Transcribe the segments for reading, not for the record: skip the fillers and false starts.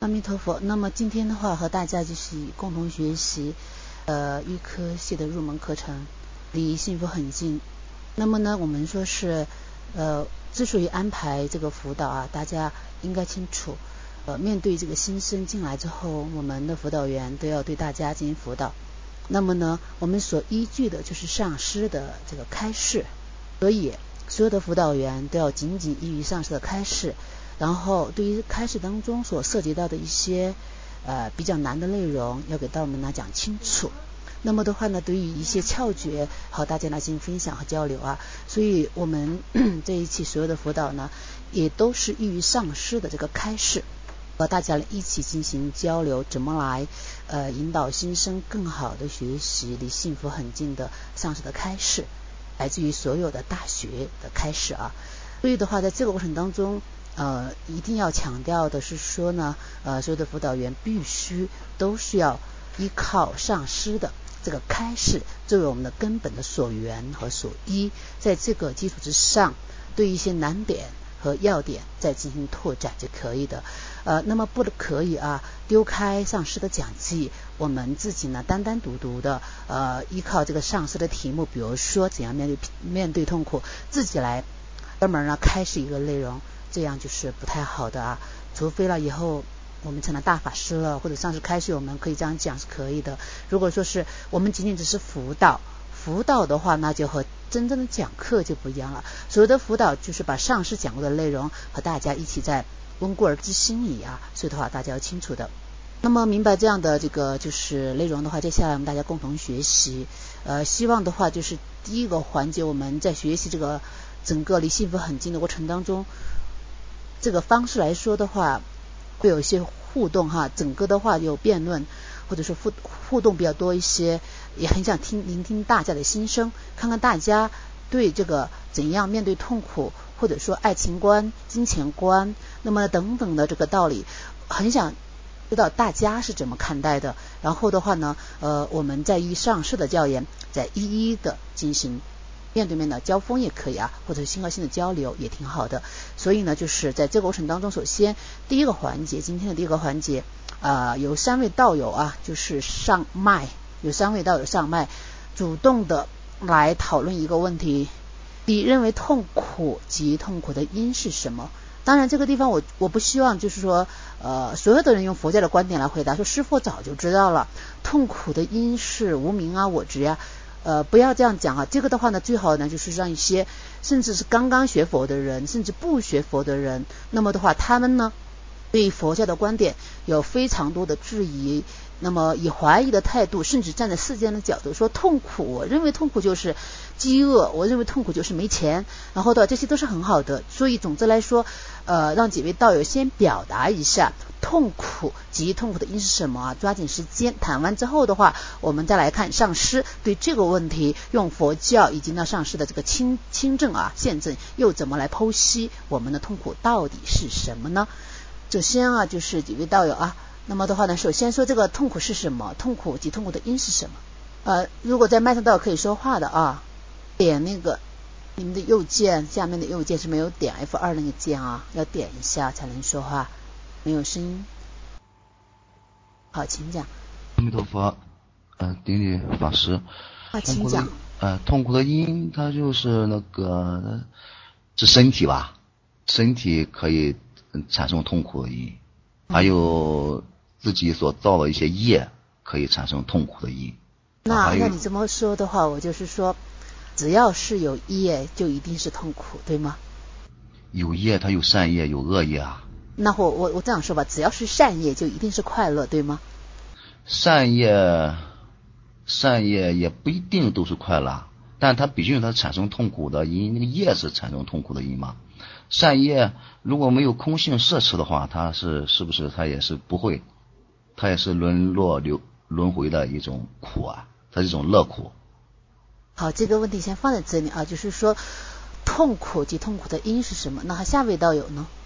阿弥陀佛。那么今天的话和大家就是共同学习预科系的入门课程，离幸福很近。那么呢我们说是之所以安排这个辅导啊，大家应该清楚面对这个新生进来之后，我们的辅导员都要对大家进行辅导。那么呢我们所依据的就是上师的这个开示，所以所有的辅导员都要紧紧依于上师的开示，然后对于开示当中所涉及到的一些比较难的内容要给道们来讲清楚。那么的话呢，对于一些窍诀和大家来进行分享和交流啊，所以我们这一期所有的辅导呢也都是依于上师的这个开示，和大家一起进行交流，怎么来引导新生更好的学习离幸福很近的上师的开示，来自于所有的大学的开示啊。所以的话在这个过程当中一定要强调的是说呢所有的辅导员必须都是要依靠上师的这个开示作为我们的根本的所缘和所依，在这个基础之上对一些难点和要点再进行拓展就可以的。那么不可以丢开上师的讲记，我们自己呢单单独独的依靠这个上师的题目，比如说怎样面对痛苦，自己来专门呢开始一个内容，这样就是不太好的啊。除非了以后我们成了大法师了，或者上师开示我们可以这样讲是可以的。如果说是我们仅仅只是辅导的话，那就和真正的讲课就不一样了。所有的辅导就是把上师讲过的内容和大家一起在温故而知新矣啊，所以的话大家要清楚的。那么明白这样的这个就是内容的话，接下来我们大家共同学习希望的话就是第一个环节，我们在学习这个整个离幸福很近的过程当中，这个方式来说的话会有一些互动整个的话有辩论或者说互动比较多一些，也很想聆听大家的心声，看看大家对这个怎样面对痛苦，或者说爱情观、金钱观，那么等等的这个道理，很想知道大家是怎么看待的。然后的话呢我们再依上师的教言再一一的进行面对面的交锋也可以或者是心和心的交流也挺好的。所以呢就是在这个过程当中，首先第一个环节，今天的第一个环节有3位道友就是上麦，有3位道友上麦主动的来讨论一个问题，你认为痛苦及痛苦的因是什么？当然这个地方我不希望就是说所有的人用佛教的观点来回答，说师父早就知道了，痛苦的因是无明我执不要这样讲这个的话呢最好呢就是让一些甚至是刚刚学佛的人，甚至不学佛的人，那么的话他们呢对佛教的观点有非常多的质疑，那么以怀疑的态度，甚至站在世间的角度说痛苦，我认为痛苦就是饥饿，我认为痛苦就是没钱，然后的这些都是很好的。所以总之来说让几位道友先表达一下痛苦及痛苦的因是什么抓紧时间谈完之后的话，我们再来看上师对这个问题用佛教以及呢上师的这个亲证现证又怎么来剖析我们的痛苦到底是什么呢？首先就是几位道友那么的话呢，首先说这个痛苦是什么，痛苦及痛苦的因是什么如果在麦上道友可以说话的点那个你们的右键，下面的右键是没有点 F2 那个键要点一下才能说话，没有声音。好，请讲。 阿弥陀佛顶礼法师请讲。 痛苦的因它就是那个是身体吧，身体可以产生痛苦的因，还有自己所造的一些业可以产生痛苦的因。 那你这么说的话，我就是说只要是有业就一定是痛苦，对吗？ 有业它有善业有恶业那我这样说吧，只要是善业就一定是快乐，对吗？ 善业也不一定都是快乐，但它毕竟它产生痛苦的因，那个业是产生痛苦的因嘛。善业如果没有空性摄持的话，它是不是它也是不会，它也是沦回的一种苦它是一种乐苦。 好，这个问题先放在这里就是说痛苦及痛苦的因是什么？那下位道友呢？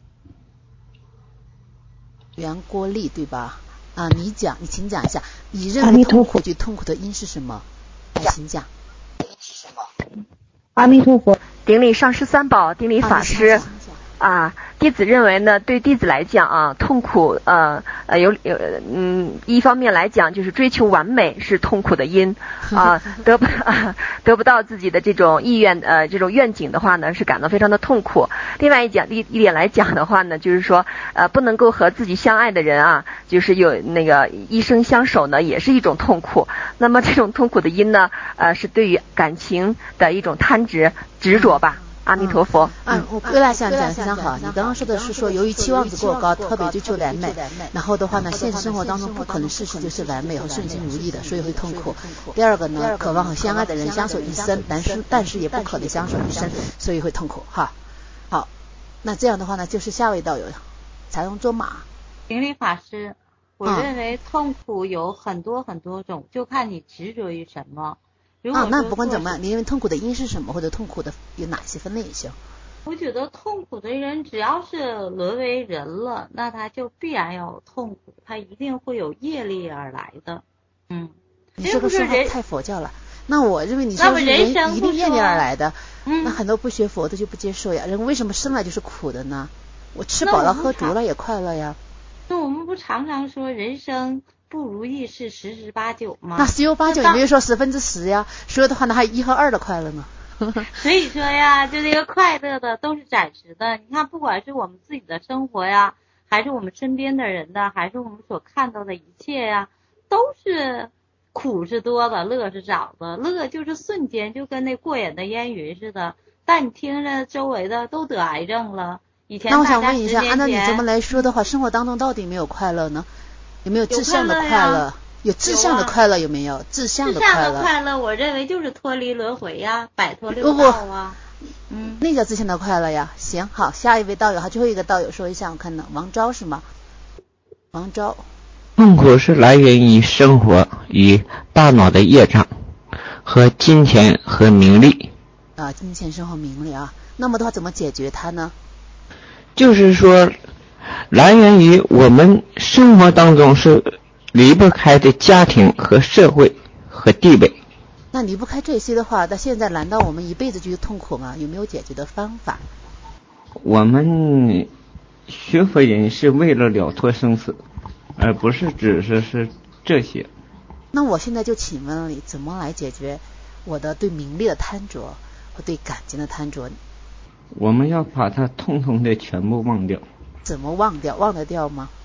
袁国立对吧？你请讲一下，你认为痛苦及痛苦的因是什么？请讲。 阿弥陀佛，顶礼上师三宝，顶礼法师第弟子认为呢，对弟子来讲啊，痛苦一方面来讲就是追求完美是痛苦的因啊，得不到自己的这种意愿这种愿景的话呢，是感到非常的痛苦。另外一点来讲的话呢，就是说不能够和自己相爱的人啊，就是有那个一生相守呢，也是一种痛苦。那么这种痛苦的因呢，是对于感情的一种贪执着吧。阿弥陀佛。 我归纳下讲得非常好。你刚刚说的是说，由于期望值过高，特别追求完美，然后的话呢，现实生活当中不可能事情就是完美和顺心如意的，所以会痛苦。第二个呢，渴望和相爱的人相守一生，但是也不可能相守一生，所以会痛苦哈。好，那这样的话呢，就是下位道友才能做马。 明理法师，我认为痛苦有很多很多种，就看你执着于什么。 那不管怎么样，你认为痛苦的因是什么，或者痛苦的有哪些分类也行？ 我觉得痛苦的人只要是沦为人了，那他就必然要有痛苦，他一定会有业力而来的。 你这个说法太佛教了。那我认为你说是人一定业力而来的，那很多不学佛的就不接受呀。人为什么生来就是苦的呢？我吃饱了喝足了也快乐呀。 那我们不常常说人生不如意事十之八九吗？ 那10有8九也没有说10%呀，所以的话呢还1和2的快乐呢。 所以说呀，就这个快乐的都是暂时的。你看，不管是我们自己的生活呀，还是我们身边的人的，还是我们所看到的一切呀，都是苦是多的，乐是少的。乐就是瞬间，就跟那过眼的烟云似的。但你听着周围的都得癌症了。以前那我想问一下，按照你这么来说的话，生活当中到底没有快乐呢？有没有志向的快乐？有志向的快乐有没有？志向的快乐， 我认为就是脱离轮回呀，摆脱六道啊。 那叫志向的快乐呀。行，好，下一位道友，最后一个道友说一下，我看呢，王昭是吗？王昭， 痛苦是来源于生活与大脑的业障和金钱和名利啊，金钱、生活、名利啊。那么的话，怎么解决它呢？ 就是说，来源于我们生活当中是离不开的家庭和社会和地位。 那离不开这些的话，那现在难道我们一辈子就是痛苦吗？有没有解决的方法？ 我们学佛人是为了了脱生死，而不是只是这些。 那我现在就请问你，怎么来解决我的对名利的贪着和对感情的贪着？ 我们要把它统统的全部忘掉。 怎么忘掉？忘得掉吗？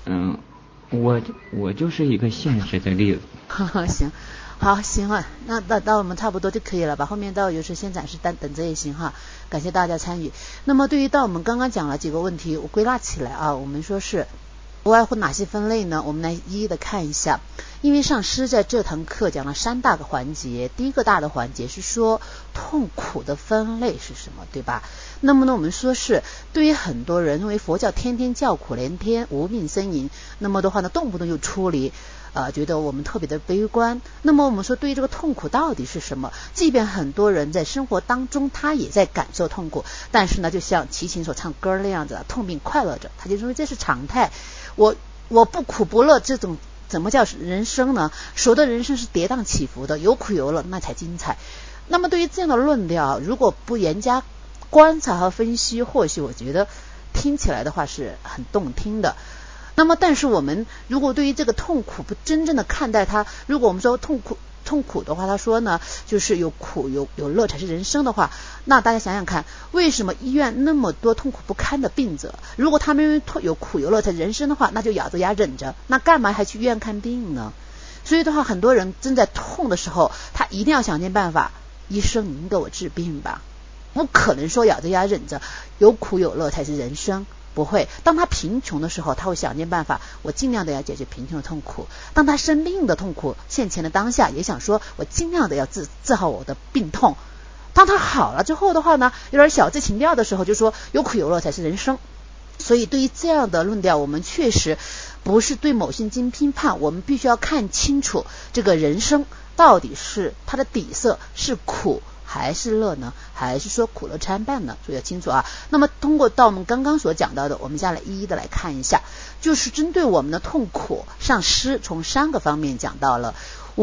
我就是一个现实的例子。 行，好，行啊，那到我们差不多就可以了吧？后面道友是先暂时等着也行哈。感谢大家参与。那么对于到我们刚刚讲了几个问题，我归纳起来啊，我们说是不外乎哪些分类呢？我们来一一的看一下。因为上师在这堂课讲了3大个环节，第一个大的环节是说痛苦的分类是什么，对吧？那么呢，我们说是对于很多人，因为佛教天天叫苦连天，无病呻吟，那么的话呢，动不动就出离，觉得我们特别的悲观。那么我们说，对于这个痛苦到底是什么？即便很多人在生活当中，他也在感受痛苦，但是呢，就像齐秦所唱歌那样子，痛并快乐着，他就认为这是常态。我不苦不乐，这种怎么叫人生呢？说的人生是跌宕起伏的，有苦有乐，那才精彩。那么对于这样的论调，如果不严加观察和分析，或许我觉得听起来的话是很动听的。那么但是我们如果对于这个痛苦不真正的看待它，如果我们说痛苦的话，他说呢，就是有苦有乐才是人生的话，那大家想想看，为什么医院那么多痛苦不堪的病者，如果他们认为有苦有乐才是人生的话，那就咬着牙忍着，那干嘛还去医院看病呢？所以的话，很多人正在痛的时候，他一定要想尽办法，医生您给我治病吧，不可能说咬着牙忍着，有苦有乐才是人生。不会，当他贫穷的时候，他会想尽办法，我尽量的要解决贫穷的痛苦。当他生病的痛苦现前的当下，也想说我尽量的要治好我的病痛。当他好了之后的话呢，有点小资情调的时候，就说有苦有乐才是人生。所以对于这样的论调，我们确实不是对某些经批判，我们必须要看清楚这个人生到底是它的底色是苦还是乐呢？还是说苦乐参半呢？所以要清楚啊。那么通过到我们刚刚所讲到的，我们下来一一的来看一下，就是针对我们的痛苦，上师从3个方面讲到了。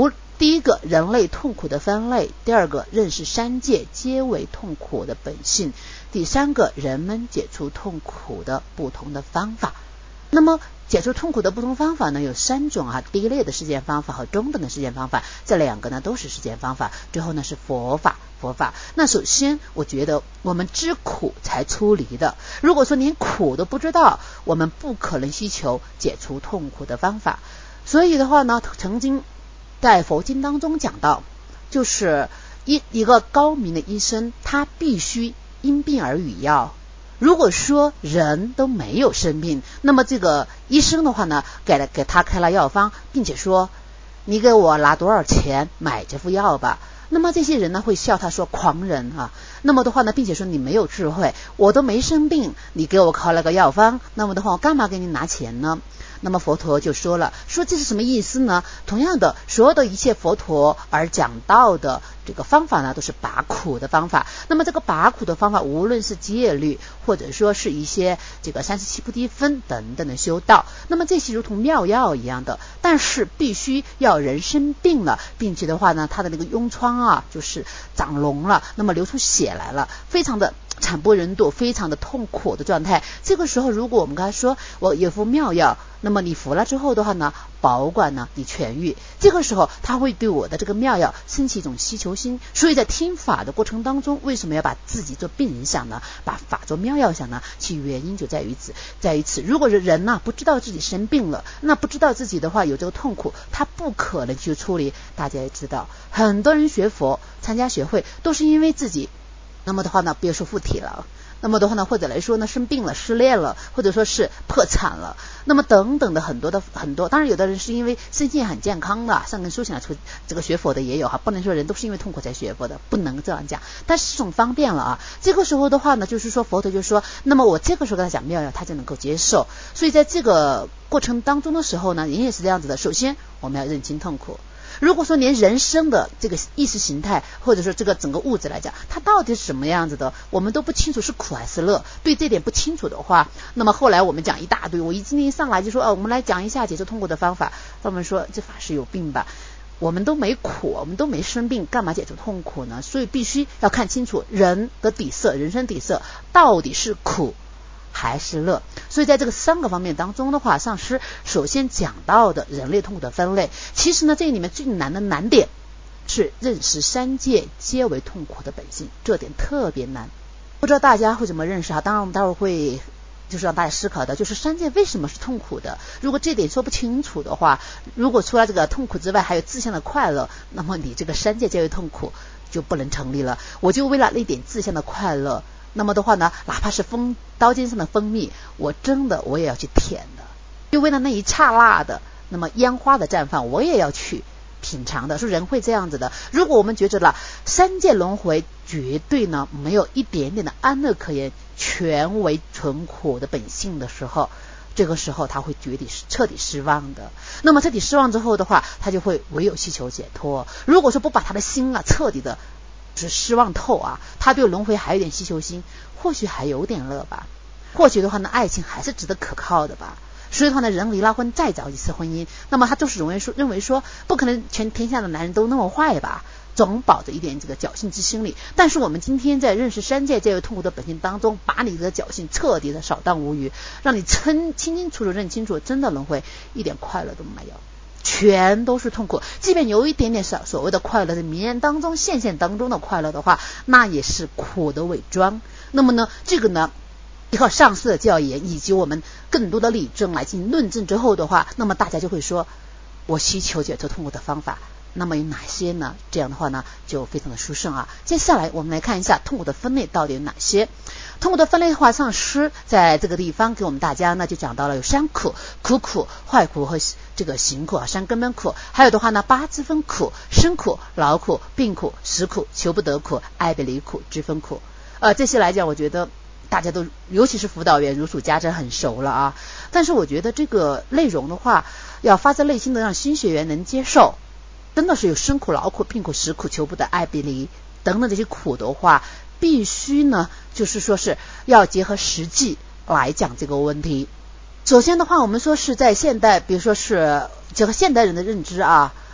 第一个，人类痛苦的分类；第二个，认识三界皆为痛苦的本性；第三个，人们解除痛苦的不同的方法。那么解除痛苦的不同方法呢，有3种啊，第一类的实践方法和中等的实践方法，这2个呢都是实践方法，最后呢是佛法。那首先我觉得我们知苦才出离的，如果说连苦都不知道，我们不可能希求解除痛苦的方法。所以的话呢，曾经在佛经当中讲到，就是一个高明的医生，他必须因病而与药。如果说人都没有生病，那么这个医生的话呢，给他开了药方，并且说你给我拿多少钱买这副药吧，那么这些人呢会笑他说狂人啊。那么的话呢，并且说你没有智慧，我都没生病，你给我开了个药方，那么的话我干嘛给你拿钱呢？那么佛陀就说了，说这是什么意思呢？同样的，所有的一切佛陀而讲到的这个方法呢，都是拔苦的方法。那么这个拔苦的方法，无论是戒律，或者说是一些这个37菩提分等等的修道，那么这些如同妙药一样的，但是必须要人生病了，并且的话呢，他的那个痈疮啊，就是长脓了，那么流出血来了，非常的惨不忍睹，非常的痛苦的状态。这个时候如果我们跟他说我有副妙药，那么你服了之后的话呢，保管呢你痊愈，这个时候他会对我的这个妙药升起一种希求心。所以在听法的过程当中，为什么要把自己做病人想呢？把法做妙药想呢？其原因就在于此。如果是人呢不知道自己生病了，那不知道自己的话有这个痛苦，他不可能去处理。大家也知道，很多人学佛参加学会都是因为自己那么的话呢，别说附体了，那么的话呢，或者来说呢，生病了、失恋了，或者说是破产了，那么等等的很多。当然有的人是因为身心很健康的，善根修行来出这个学佛的也有哈，不能说人都是因为痛苦才学佛的，不能这样讲。但是这种方便了啊，这个时候的话呢，就是说佛陀就说，那么我这个时候跟他讲妙药，他就能够接受。所以在这个过程当中的时候呢，人也是这样子的。首先我们要认清痛苦。如果说连人生的这个意识形态，或者说这个整个物质来讲，它到底是什么样子的，我们都不清楚是苦还是乐。对这点不清楚的话，那么后来我们讲一大堆，我今天一上来就说我们来讲一下解决痛苦的方法，他们说这法师有病吧，我们都没苦，我们都没生病，干嘛解除痛苦呢？所以必须要看清楚人的底色，人生底色到底是苦还是乐。所以在这个3个方面当中的话，上师首先讲到的人类痛苦的分类，其实呢这里面最难的难点是认识3界皆为痛苦的本性，这点特别难。不知道大家会怎么认识啊？当然我们待会儿会就是让大家思考的，就是3界为什么是痛苦的。如果这点说不清楚的话，如果除了这个痛苦之外还有自相的快乐，那么你这个3界皆为痛苦就不能成立了。我就为了那点自相的快乐，那么的话呢，哪怕是刀尖上的蜂蜜，我也要去舔的，就为了那一刹那的那么烟花的绽放，我也要去品尝的。说人会这样子的。如果我们觉着了3界轮回绝对呢没有一点点的安乐可言，全为纯苦的本性的时候，这个时候他会彻底失望的。那么彻底失望之后的话，他就会唯有希求解脱。如果说不把他的心啊彻底的是失望透啊，他对轮回还有点希求心，或许还有点乐吧，或许的话呢，爱情还是值得可靠的吧。所以的话呢，人离了婚再找一次婚姻，那么他就是认为说不可能全天下的男人都那么坏吧，总保着一点这个侥幸之心理。但是我们今天在认识3界皆为痛苦的本性当中，把你的侥幸彻底的扫荡无余，让你清清楚楚认清楚，真的轮回一点快乐都没有，全都是痛苦。即便有一点点所谓的快乐，在名言当中现当中的快乐的话，那也是苦的伪装。那么呢，这个呢依靠上师的教言以及我们更多的理证来进行论证之后的话，那么大家就会说，我希求解脱痛苦的方法，那么有哪些呢？这样的话呢就非常的殊胜啊。接下来我们来看一下痛苦的分类到底有哪些。痛苦的分类的话，上师在这个地方给我们大家呢就讲到了有3苦：苦、坏苦和这个行苦啊，3根本苦。还有的话呢8支分苦：生苦、老苦、病苦、死苦、求不得苦、爱别离苦、支分苦。这些来讲，我觉得大家都尤其是辅导员如数家珍，很熟了啊。但是我觉得这个内容的话，要发自内心的让新学员能接受，真的是有生苦、老苦、病苦、死苦、求不得、爱别离等等这些苦的话，必须呢就是说是要结合实际来讲这个问题。首先的话，我们说是在现代，比如说是结合现代人的认知啊，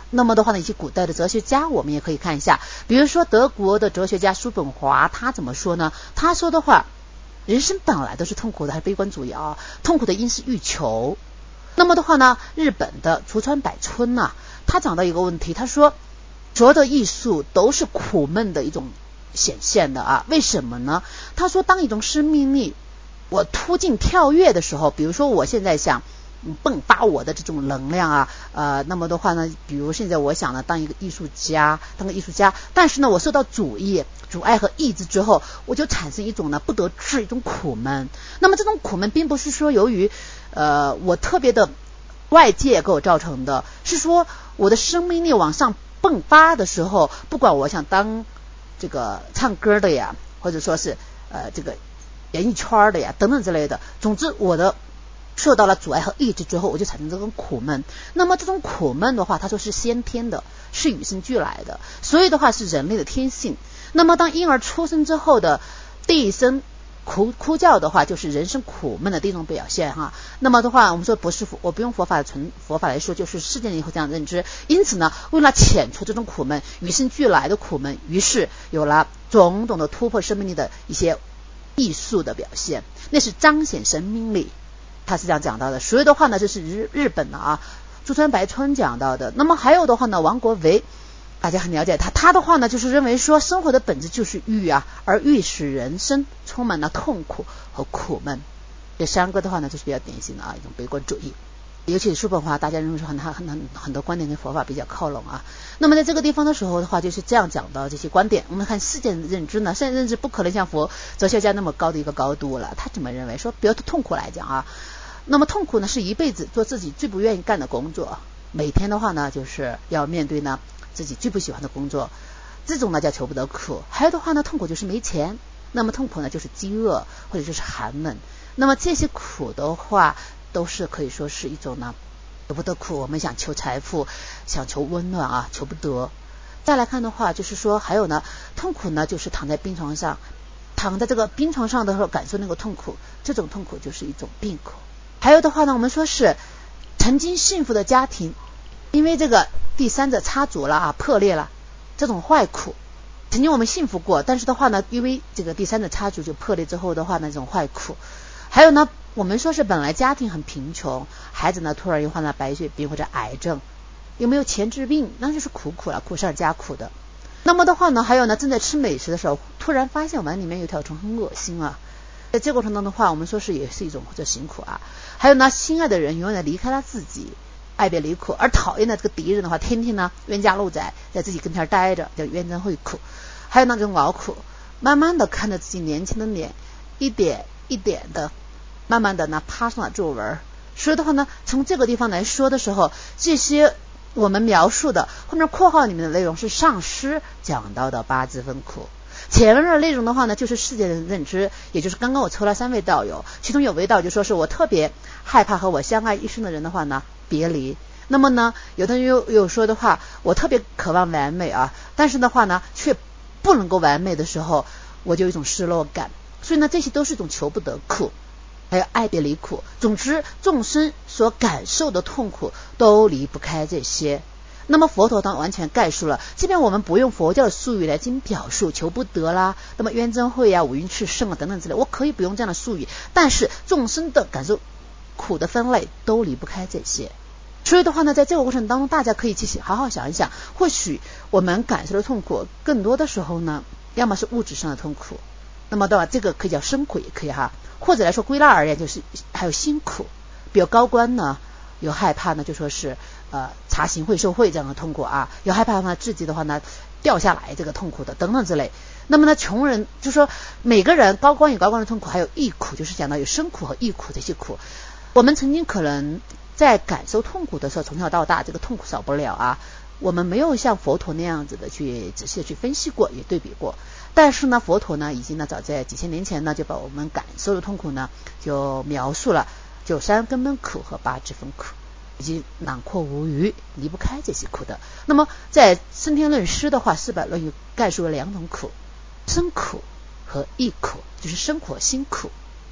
那么的话呢，一些古代的哲学家我们也可以看一下，比如说德国的哲学家叔本华，他怎么说呢？他说的话，人生本来都是痛苦的，还是悲观主义啊，痛苦的因是欲求。那么的话呢，日本的竹川百春呢，他讲到一个问题，他说所有的艺术都是苦闷的一种显现的啊，为什么呢？他说当一种生命力我突进跳跃的时候，比如说我现在想迸发我的这种能量啊，那么的话呢，比如现在我想呢当个艺术家，但是呢我受到阻碍和抑制之后，我就产生一种呢不得志，一种苦闷。那么这种苦闷并不是说由于我特别的外界给我造成的，是说我的生命力往上迸发的时候，不管我想当这个唱歌的呀，或者说是这个演艺圈的呀等等之类的，总之我的受到了阻碍和抑制之后，我就产生这种苦闷。那么这种苦闷的话，他说是先天的，是与生俱来的，所以的话是人类的天性。那么当婴儿出生之后的第一声哭叫的话，就是人生苦闷的第一种表现哈。那么的话，我们说我不用佛法来说，就是世界人以后这样认知。因此呢，为了遣除这种苦闷，与生俱来的苦闷，于是有了种种的突破生命力的一些艺术的表现，那是彰显生命力，他是这样讲到的。所以的话呢，这是日本的竹川白川讲到的。那么还有的话呢，王国维大家很了解他的话呢，就是认为说生活的本质就是欲而欲使人生充满了痛苦和苦闷。这三个的话呢，就是比较典型的一种悲观主义。尤其是叔本华，大家认为说很多观点跟佛法比较靠拢啊。那么在这个地方的时候的话，就是这样讲到这些观点。我们看世界的认知呢，世界认知不可能像佛哲学家那么高的一个高度了。他怎么认为说，比如痛苦来讲那么痛苦呢是一辈子做自己最不愿意干的工作，每天的话呢就是要面对呢自己最不喜欢的工作，这种呢叫求不得苦。还有的话呢，痛苦就是没钱，那么痛苦呢就是饥饿或者就是寒冷。那么这些苦的话都是可以说是一种呢求不得苦。我们想求财富，想求温暖求不得。再来看的话，就是说还有呢，痛苦呢就是躺在病床上，躺在这个病床上的时候感受那个痛苦，这种痛苦就是一种病苦。还有的话呢，我们说是曾经幸福的家庭因为这个第三者插足了破裂了，这种坏苦。曾经我们幸福过，但是的话呢，因为这个第三者插足就破裂之后的话呢，这种坏苦。还有呢，我们说是本来家庭很贫穷，孩子呢突然又患了白血病或者癌症，有没有钱治病，那就是苦了，苦上加苦的。那么的话呢，还有呢，正在吃美食的时候，突然发现碗里面有条虫，很恶心在这个过程当中的话，我们说是也是一种或者辛苦还有呢，心爱的人永远离开了自己，爱别离苦。而讨厌的这个敌人的话，天天呢冤家路窄，在自己跟前待着，叫冤憎会苦。还有那种熬苦，慢慢的看着自己年轻的脸，一点一点的慢慢的呢趴上了皱纹。所以的话呢，从这个地方来说的时候，这些我们描述的后面括号里面的内容是上师讲到的八字分苦。前面的内容的话呢，就是世界的认知，也就是刚刚我抽了3位道友，其中有位道就说是我特别害怕和我相爱一生的人的话呢别离。那么呢，有的人有说的话，我特别渴望完美但是的话呢却不能够完美的时候，我就有一种失落感。所以呢，这些都是一种求不得苦，还有爱别离苦。总之众生所感受的痛苦都离不开这些。那么佛陀当完全概述了，即便我们不用佛教的术语来进行表述，求不得啦，那么冤憎会五蕴炽盛等等之类，我可以不用这样的术语，但是众生的感受苦的分类都离不开这些。所以的话呢，在这个过程当中，大家可以好好想一想，或许我们感受的痛苦更多的时候呢，要么是物质上的痛苦，那么的这个可以叫身苦也可以或者来说归纳而言就是还有辛苦。比如高官呢有害怕呢，就说是查刑会受贿这样的痛苦有害怕呢自己的话呢掉下来这个痛苦的等等之类。那么呢，穷人就说每个人高官有高官的痛苦，还有异苦，就是讲到有身苦和异苦这些苦。我们曾经可能在感受痛苦的时候，从小到大这个痛苦少不了我们没有像佛陀那样子的去仔细的去分析过，也对比过。但是呢，佛陀呢已经呢早在几千年前呢就把我们感受的痛苦呢就描述了93根本苦和8支分苦，以及囊括无余，离不开这些苦的。那么在升天论师的话，400论又概述了2种苦，身苦和异苦，就是身苦和心苦。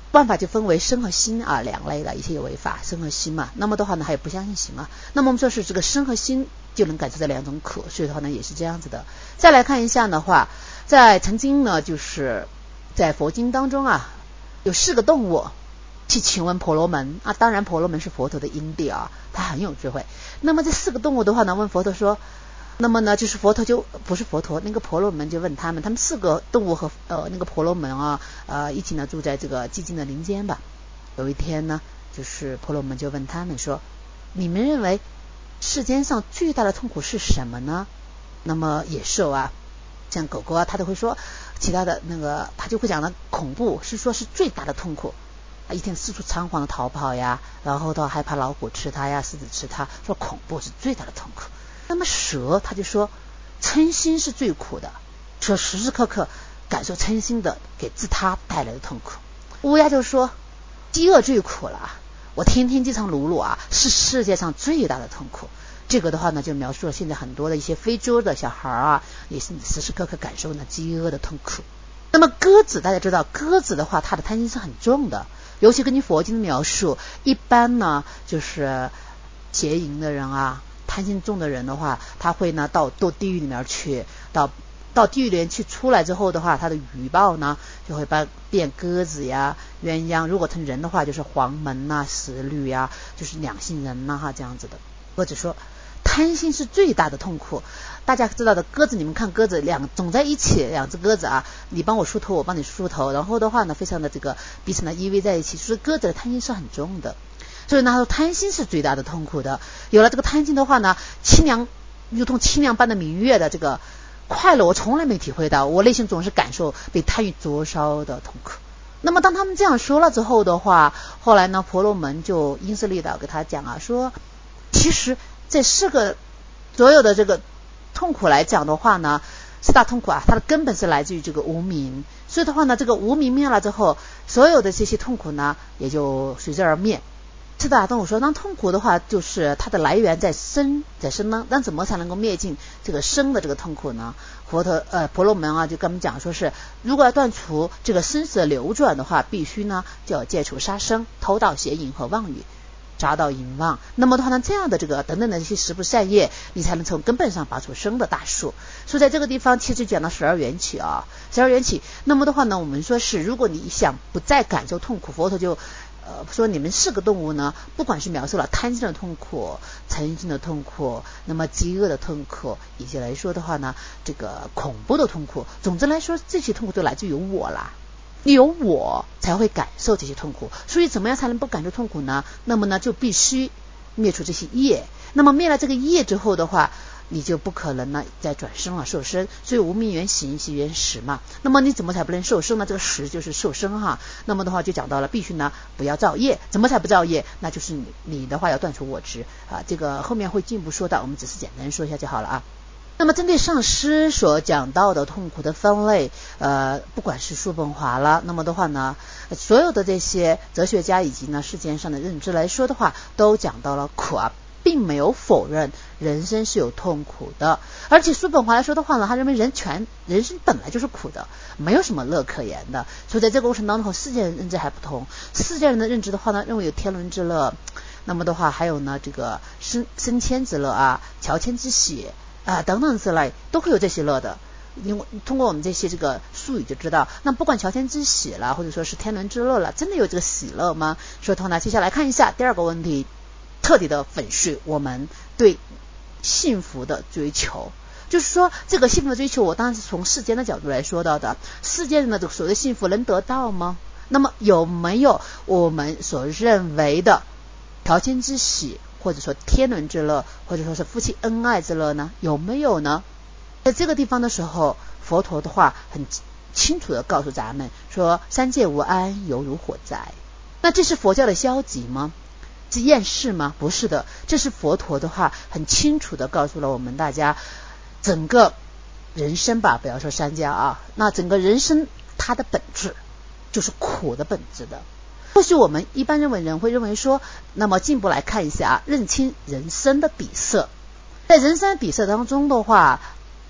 办法就分为身和心啊两类的一些违法，身和心嘛。那么的话呢，还有不相信行啊。那么我们说是这个身和心就能感受这两种苦，所以的话呢也是这样子的。再来看一下的话，在曾经呢就是在佛经当中啊，有4个动物去请问婆罗门啊，当然婆罗门是佛陀的因地啊，他很有智慧。那么这4个动物的话呢，问佛陀说，那么呢就是佛陀就不是佛陀，那个婆罗门就问他们4个动物和那个婆罗门啊一起呢住在这个寂静的林间吧。有一天呢，就是婆罗门就问他们说，你们认为世间上最大的痛苦是什么呢？那么野兽啊，像狗狗啊，他都会说，其他的那个他就会讲的恐怖是说是最大的痛苦。一天四处仓皇的逃跑呀，然后到害怕老虎吃它呀，狮子吃它，说恐怖是最大的痛苦。那么蛇他就说嗔心是最苦的，说时时刻刻感受嗔心的给自他带来的痛苦。乌鸦就说饥饿最苦了，我天天饥肠辘辘啊，是世界上最大的痛苦。这个的话呢，就描述了现在很多的一些非洲的小孩啊，也是时时刻刻感受呢饥饿的痛苦。那么鸽子，大家知道鸽子的话，它的贪心是很重的，尤其根据佛经的描述，一般呢就是邪淫的人啊，贪心重的人的话，他会呢到地狱里面去，到地狱里面去出来之后的话，他的余报呢就会变鸽子呀、鸳鸯，如果成人的话就是黄门呐、石驴呀，就是两性人呐这样子的。或者说贪心是最大的痛苦。大家知道的鸽子，你们看鸽子总在一起，两只鸽子啊，你帮我梳头，我帮你梳头，然后的话呢非常的这个彼此呢依偎在一起，所以鸽子的贪心是很重的。所以呢贪心是最大的痛苦的。有了这个贪心的话呢，如同清凉般的明月的这个快乐我从来没体会到，我内心总是感受被贪欲灼烧的痛苦。那么当他们这样说了之后的话，后来呢婆罗门就因势利导给他讲啊，说其实这4个所有的这个痛苦来讲的话呢，4大痛苦啊，它的根本是来自于这个无明。所以的话呢，这个无明灭了之后，所有的这些痛苦呢也就随之而灭。4大痛苦说，那痛苦的话就是它的来源在生呢，那怎么才能够灭尽这个生的这个痛苦呢？婆罗门啊就跟我们讲说是，如果要断除这个生死的流转的话，必须呢就要戒除杀生、偷盗、邪淫和妄语、杀盗淫妄。那么的话呢，这样的这个等等的这些10不善业，你才能从根本上拔出生的大树。所以在这个地方其实讲到12缘起啊，12缘起。那么的话呢，我们说是如果你想不再感受痛苦，佛陀就说你们4个动物呢，不管是描述了贪心的痛苦、嗔心的痛苦，那么饥饿的痛苦，以及来说的话呢，这个恐怖的痛苦，总之来说这些痛苦都来自于我啦。你有我才会感受这些痛苦，所以怎么样才能不感受痛苦呢？那么呢就必须灭除这些业。那么灭了这个业之后的话，你就不可能呢再转生了受生。所以无明缘行，习缘识嘛。那么你怎么才不能受生呢？这个识就是受生哈。那么的话就讲到了，必须呢不要造业。怎么才不造业？那就是你的话要断除我执啊。这个后面会进一步说到，我们只是简单说一下就好了啊。那么针对上师所讲到的痛苦的分类，不管是叔本华了，那么的话呢，所有的这些哲学家以及呢世间上的认知来说的话，都讲到了苦啊，并没有否认人生是有痛苦的。而且叔本华来说的话呢，他认为人生本来就是苦的，没有什么乐可言的。所以在这个过程当中，世界人认知还不同。世界人的认知的话呢，认为有天伦之乐，那么的话还有呢这个升迁之乐啊，乔迁之喜啊等等之类，都会有这些乐的。因为通过我们这些这个术语就知道，那不管乔迁之喜了，或者说是天伦之乐了，真的有这个喜乐吗？所以的话呢，接下来看一下第2个问题，彻底的粉饰我们对幸福的追求。就是说这个幸福的追求，我当然是从世间的角度来说到的。世间人的所谓的幸福能得到吗？那么有没有我们所认为的乔迁之喜，或者说天伦之乐，或者说是夫妻恩爱之乐呢？有没有呢？在这个地方的时候，佛陀的话很清楚的告诉咱们说，三界无安，犹如火灾。那这是佛教的消极吗？是厌世吗？不是的，这是佛陀的话很清楚的告诉了我们大家，整个人生吧，不要说三界啊，那整个人生它的本质就是苦的本质的。或许我们一般人会认为说，那么进一步来看一下，认清人生的底色。在人生的底色当中的话，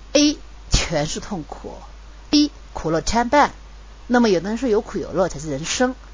A 全是痛苦， B 苦乐参半。那么有的人说有苦有乐才是人生，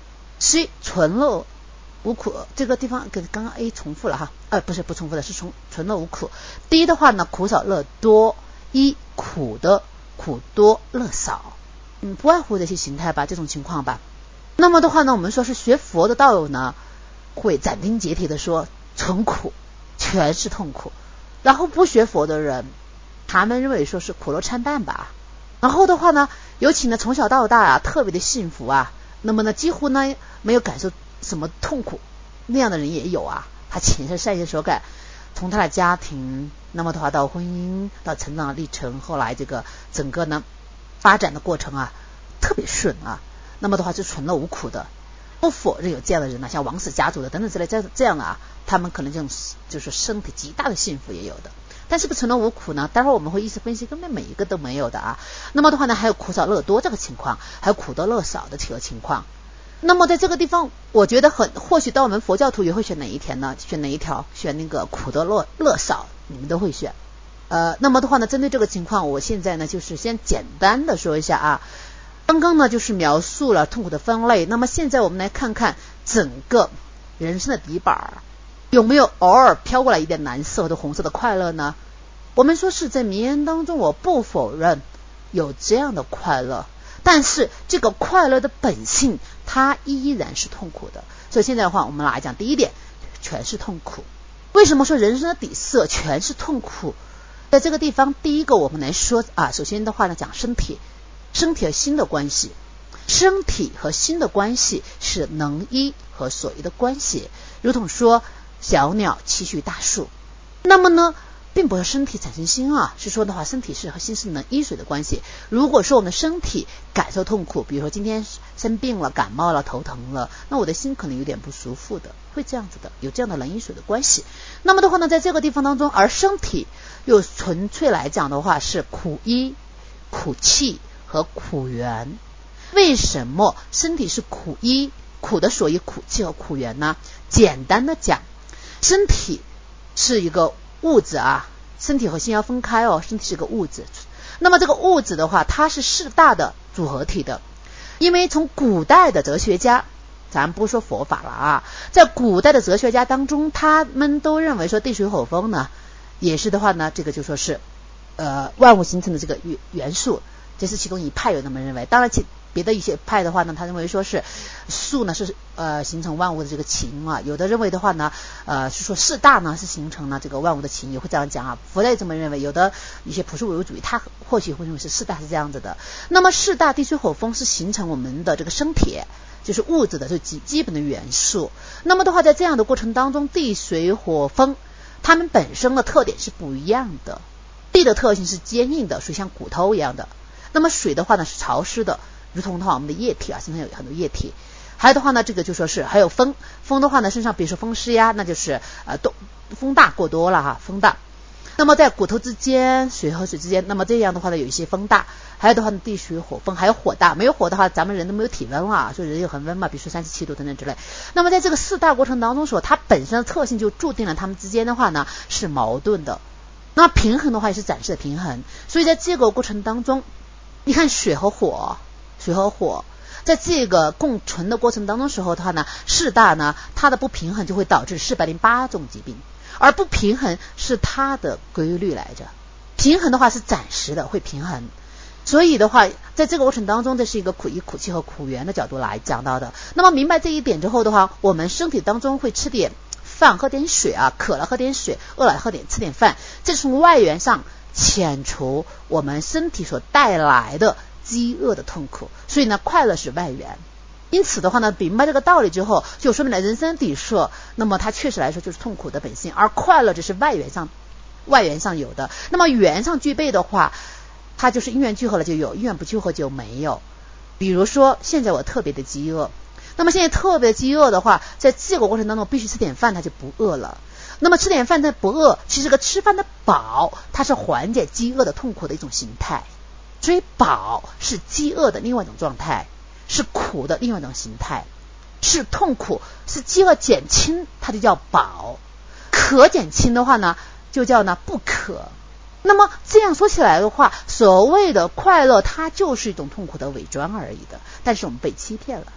虽存乐无苦，这个地方跟刚刚 A 重复了哈，不重复的，是存乐无苦。第一的话呢，苦少乐多，一苦多乐少，不外乎这些形态吧，这种情况吧。那么的话呢，我们说是学佛的道友呢，会斩钉截铁的说纯苦，全是痛苦。然后不学佛的人，他们认为说是苦乐参半吧。然后的话呢，尤其呢从小到大啊，特别的幸福啊，那么呢几乎呢没有感受什么痛苦，那样的人也有啊。他前世善业所感，从他的家庭，那么的话到婚姻，到成长的历程，后来这个整个呢发展的过程啊，特别顺啊。那么的话是纯乐无苦的。不否认有这样的人呢，像王氏家族的等等之类这样啊，他们可能就是身体极大的幸福也有的。但是不纯乐无苦呢，待会儿我们会一一分析，根本每一个都没有的啊。那么的话呢，还有苦少乐多这个情况，还有苦多乐少的这个情况。那么在这个地方，我觉得或许到我们佛教徒也会选哪一条呢？选哪一条？选那个苦多乐少，你们都会选。那么的话呢，针对这个情况，我现在呢就是先简单的说一下啊。刚刚呢就是描述了痛苦的分类，那么现在我们来看看整个人生的底板，有没有偶尔飘过来一点蓝色或者红色的快乐呢？我们说是在名言当中，我不否认有这样的快乐，但是这个快乐的本性它依然是痛苦的。所以现在的话，我们来讲第一点，全是痛苦。为什么说人生的底色全是痛苦？在这个地方，第一个我们来说啊，首先的话呢，讲身体和心的关系。身体和心的关系是能依和所依的关系，如同说小鸟栖息于大树。那么呢，并不是身体产生心啊，是说的话身体和心是能依随的关系。如果说我们的身体感受痛苦，比如说今天生病了，感冒了，头疼了，那我的心可能有点不舒服的，会这样子的，有这样的能依随的关系。那么的话呢，在这个地方当中，而身体又纯粹来讲的话是苦依、苦气和苦缘。为什么身体是苦依？苦的所依、苦气和苦缘呢？简单的讲，身体是一个物质啊，身体和心要分开哦，身体是个物质。那么这个物质的话，它是四大的组合体的。因为从古代的哲学家，咱不说佛法了啊，在古代的哲学家当中，他们都认为说地水火风呢，也是的话呢，这个就说是万物形成的这个元素，这是其中一派有那么认为。当然别的一些派的话呢，他认为说是树呢是形成万物的这个情啊，有的认为的话呢是说四大呢是形成了这个万物的情，也会这样讲啊。佛教也这么认为，有的一些朴素唯物主义他或许会认为是四大是这样子的。那么四大地水火风是形成我们的这个身体，就是物质的最基本的元素。那么的话，在这样的过程当中，地水火风它们本身的特点是不一样的。地的特性是坚硬的，水像骨头一样的。那么水的话呢是潮湿的，如同的话我们的液体啊，身上有很多液体。还有的话呢，这个就说是还有风的话呢，身上比如说风湿呀，那就是风大过多了哈，风大。那么在骨头之间，水和水之间，那么这样的话呢有一些风大。还有的话呢，地水火风，还有火大。没有火的话，咱们人都没有体温啊，所以人有恒温嘛，比如说37度等等之类。那么在这个四大过程当中说，它本身的特性就注定了它们之间的话呢是矛盾的。那平衡的话也是展示的平衡。所以在这个过程当中，你看水和火在这个共存的过程当中时候的话呢，四大呢它的不平衡就会导致408种疾病，而不平衡是它的规律来着。平衡的话是暂时的，会平衡。所以的话，在这个过程当中，这是一个苦依、苦气和苦缘的角度来讲到的。那么明白这一点之后的话，我们身体当中会吃点饭，喝点水啊，渴了喝点水，饿了吃点饭，这是从外缘上遣除我们身体所带来的饥饿的痛苦。所以呢，快乐是外缘。因此的话呢，明白这个道理之后，就说明了人生底色，那么它确实来说就是痛苦的本性，而快乐只是外缘上有的。那么缘上具备的话，它就是因缘聚合了就有，因缘不聚合就没有。比如说现在我特别的饥饿，那么现在特别饥饿的话，在这个过程当中必须吃点饭，它就不饿了。那么吃点饭它不饿，其实个吃饭的饱，它是缓解饥饿的痛苦的一种形态。所以饱是饥饿的另外一种状态，是苦的另外一种形态，是痛苦，是饥饿减轻，它就叫饱。渴减轻的话呢，就叫呢不渴。那么这样说起来的话，所谓的快乐它就是一种痛苦的伪装而已的，但是我们被欺骗了。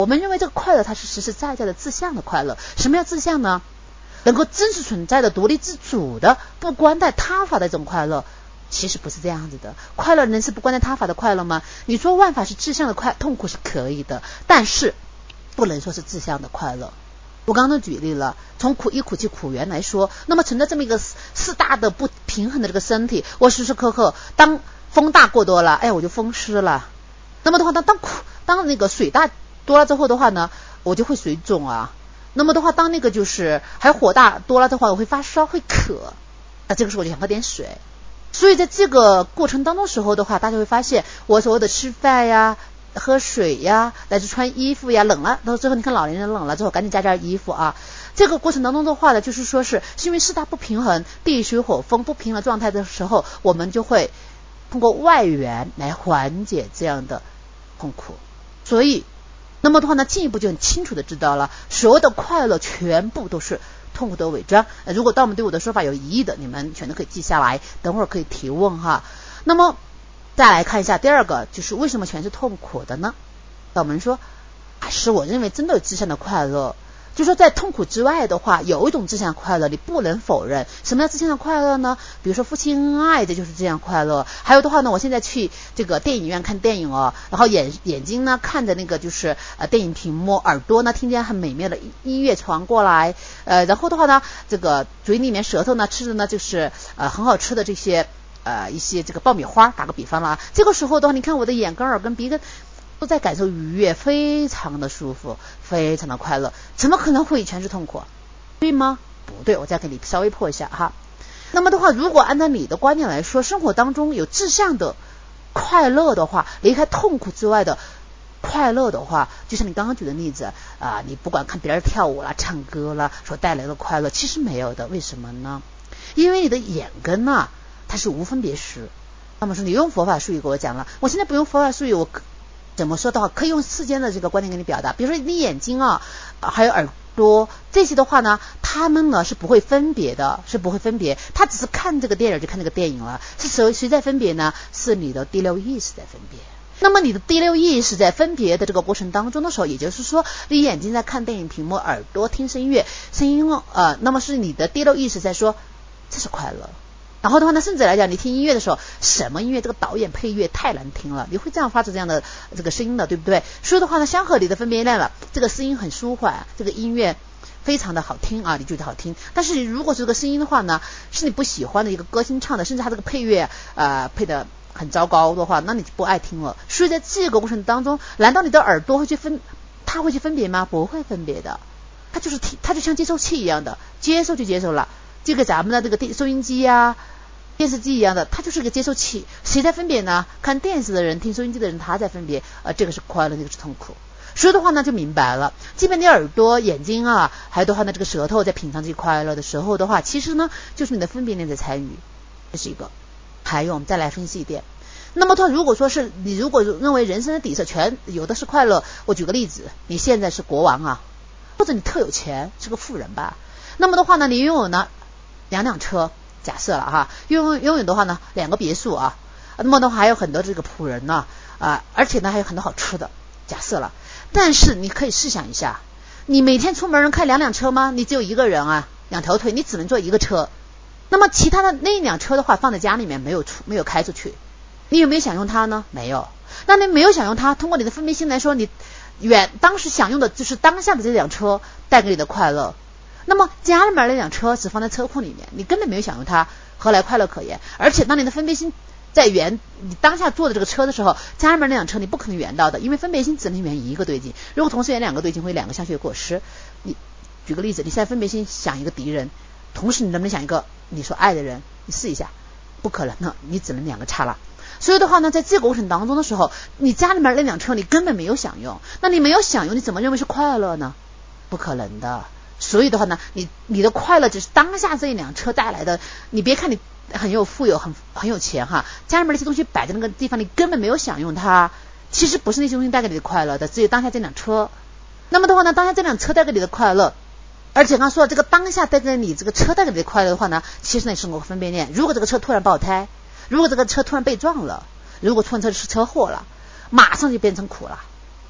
我们认为这个快乐它是实实在在的自相的快乐。什么叫自相呢？能够真实存在的、独立自主的、不关待他法的一种快乐。其实不是这样子的，快乐能是不关待他法的快乐吗？你说万法是自相的痛苦是可以的，但是不能说是自相的快乐。我刚刚都举例了，从苦一苦气苦缘来说，那么存在这么一个四大的不平衡的这个身体，我时时刻刻当风大过多了，哎，我就风湿了。那么的话，当那个水大多了之后的话呢，我就会水肿啊。那么的话，当那个就是还有火大多了的话，我会发烧会渴，那这个时候我就想喝点水。所以在这个过程当中时候的话，大家会发现我所谓的吃饭呀、喝水呀，乃至穿衣服呀，冷了到最后你看老年人冷了之后赶紧加件衣服啊。这个过程当中的话呢，就是说是因为四大不平衡，地水火风不平衡状态的时候，我们就会通过外缘来缓解这样的痛苦。所以那么的话呢，进一步就很清楚的知道了，所有的快乐全部都是痛苦的伪装。如果当我们对我的说法有疑义的，你们全都可以记下来，等会儿可以提问哈。那么再来看一下第二个，就是为什么全是痛苦的呢？那我们说是我认为真的有自相的快乐，就说在痛苦之外的话，有一种自相快乐你不能否认。什么叫自相的快乐呢？比如说夫妻恩爱，这就是这样快乐。还有的话呢，我现在去这个电影院看电影哦，然后眼睛呢看着那个就是电影屏幕，耳朵呢听见很美妙的音乐传过来，然后的话呢，这个嘴里面舌头呢吃的呢就是很好吃的这些一些这个爆米花，打个比方啦。这个时候的话，你看我的眼根、耳根、鼻根都在感受愉悦，非常的舒服，非常的快乐，怎么可能会全是痛苦？对吗？不对，我再给你稍微破一下哈。那么的话，如果按照你的观念来说，生活当中有自相的快乐的话，离开痛苦之外的快乐的话，就像你刚刚举的例子你不管看别人跳舞啦、唱歌啦所带来的快乐，其实没有的。为什么呢？因为你的眼根它是无分别识。那么说你用佛法术语给我讲了，我现在不用佛法术语，我怎么说的话，可以用世间的这个观念给你表达。比如说你眼睛还有耳朵这些的话呢，他们呢是不会分别的，是不会分别，他只是看这个电影就看这个电影了。是谁在分别呢？是你的第六意识在分别。那么你的第六意识在分别的这个过程当中的时候，也就是说你眼睛在看电影屏幕，耳朵听声乐，声音那么是你的第六意识在说这是快乐。然后的话呢，甚至来讲，你听音乐的时候，什么音乐这个导演配乐太难听了，你会这样发出这样的这个声音的，对不对？所以的话呢，相合理的分别量了，这个声音很舒缓，这个音乐非常的好听你觉得好听。但是如果是这个声音的话呢，是你不喜欢的一个歌星唱的，甚至他这个配乐配的很糟糕的话，那你就不爱听了。所以在这个过程当中，难道你的耳朵会去分别吗？不会分别的，它就像接收器一样的，接受就接受了。这个咱们的这个收音机电视机一样的，它就是一个接收器。谁在分别呢？看电视的人、听收音机的人，他在分别这个是快乐，那个是痛苦。所以的话呢，就明白了，即便你耳朵、眼睛还有的话呢，这个舌头在品尝这些快乐的时候的话，其实呢，就是你的分别念在参与，这是一个。还有我们再来分析一点，那么如果说是你如果认为人生的底色全有的是快乐，我举个例子，你现在是国王或者你特有钱，是个富人吧，那么的话呢，你拥有呢2辆车，假设了拥有的话呢2个别墅那么的话还有很多这个仆人而且呢还有很多好吃的，假设了。但是你可以试想一下，你每天出门开2辆车吗？你只有一个人2条腿，你只能坐一个车。那么其他的那1辆车的话放在家里面没有开出去，你有没有享用它呢？没有。那你没有享用它，通过你的分别心来说，你当时享用的就是当下的这辆车带给你的快乐。那么家里面那辆车只放在车库里面，你根本没有享用它，何来快乐可言？而且当你的分别心在你当下坐的这个车的时候，家里面那辆车你不可能圆到的，因为分别心只能圆一个对境，如果同时圆2个对境会2个相学过失。你举个例子，你现在分别心想一个敌人，同时你能不能想一个你所爱的人？你试一下，不可能的，你只能2个差了。所以的话呢，在这个过程当中的时候，你家里面那辆车你根本没有享用，那你没有享用，你怎么认为是快乐呢？不可能的。所以的话呢，你的快乐只是当下这1辆车带来的。你别看你很有富有很有钱家里面那些东西摆在那个地方，你根本没有享用它，其实不是那些东西带给你的快乐的，只有当下这辆车。那么的话呢，当下这辆车带给你的快乐，而且刚刚说这个当下带给你这个车带给你的快乐的话呢，其实那是我分别念。如果这个车突然爆胎，如果这个车突然被撞了，如果出现车祸了，马上就变成苦了。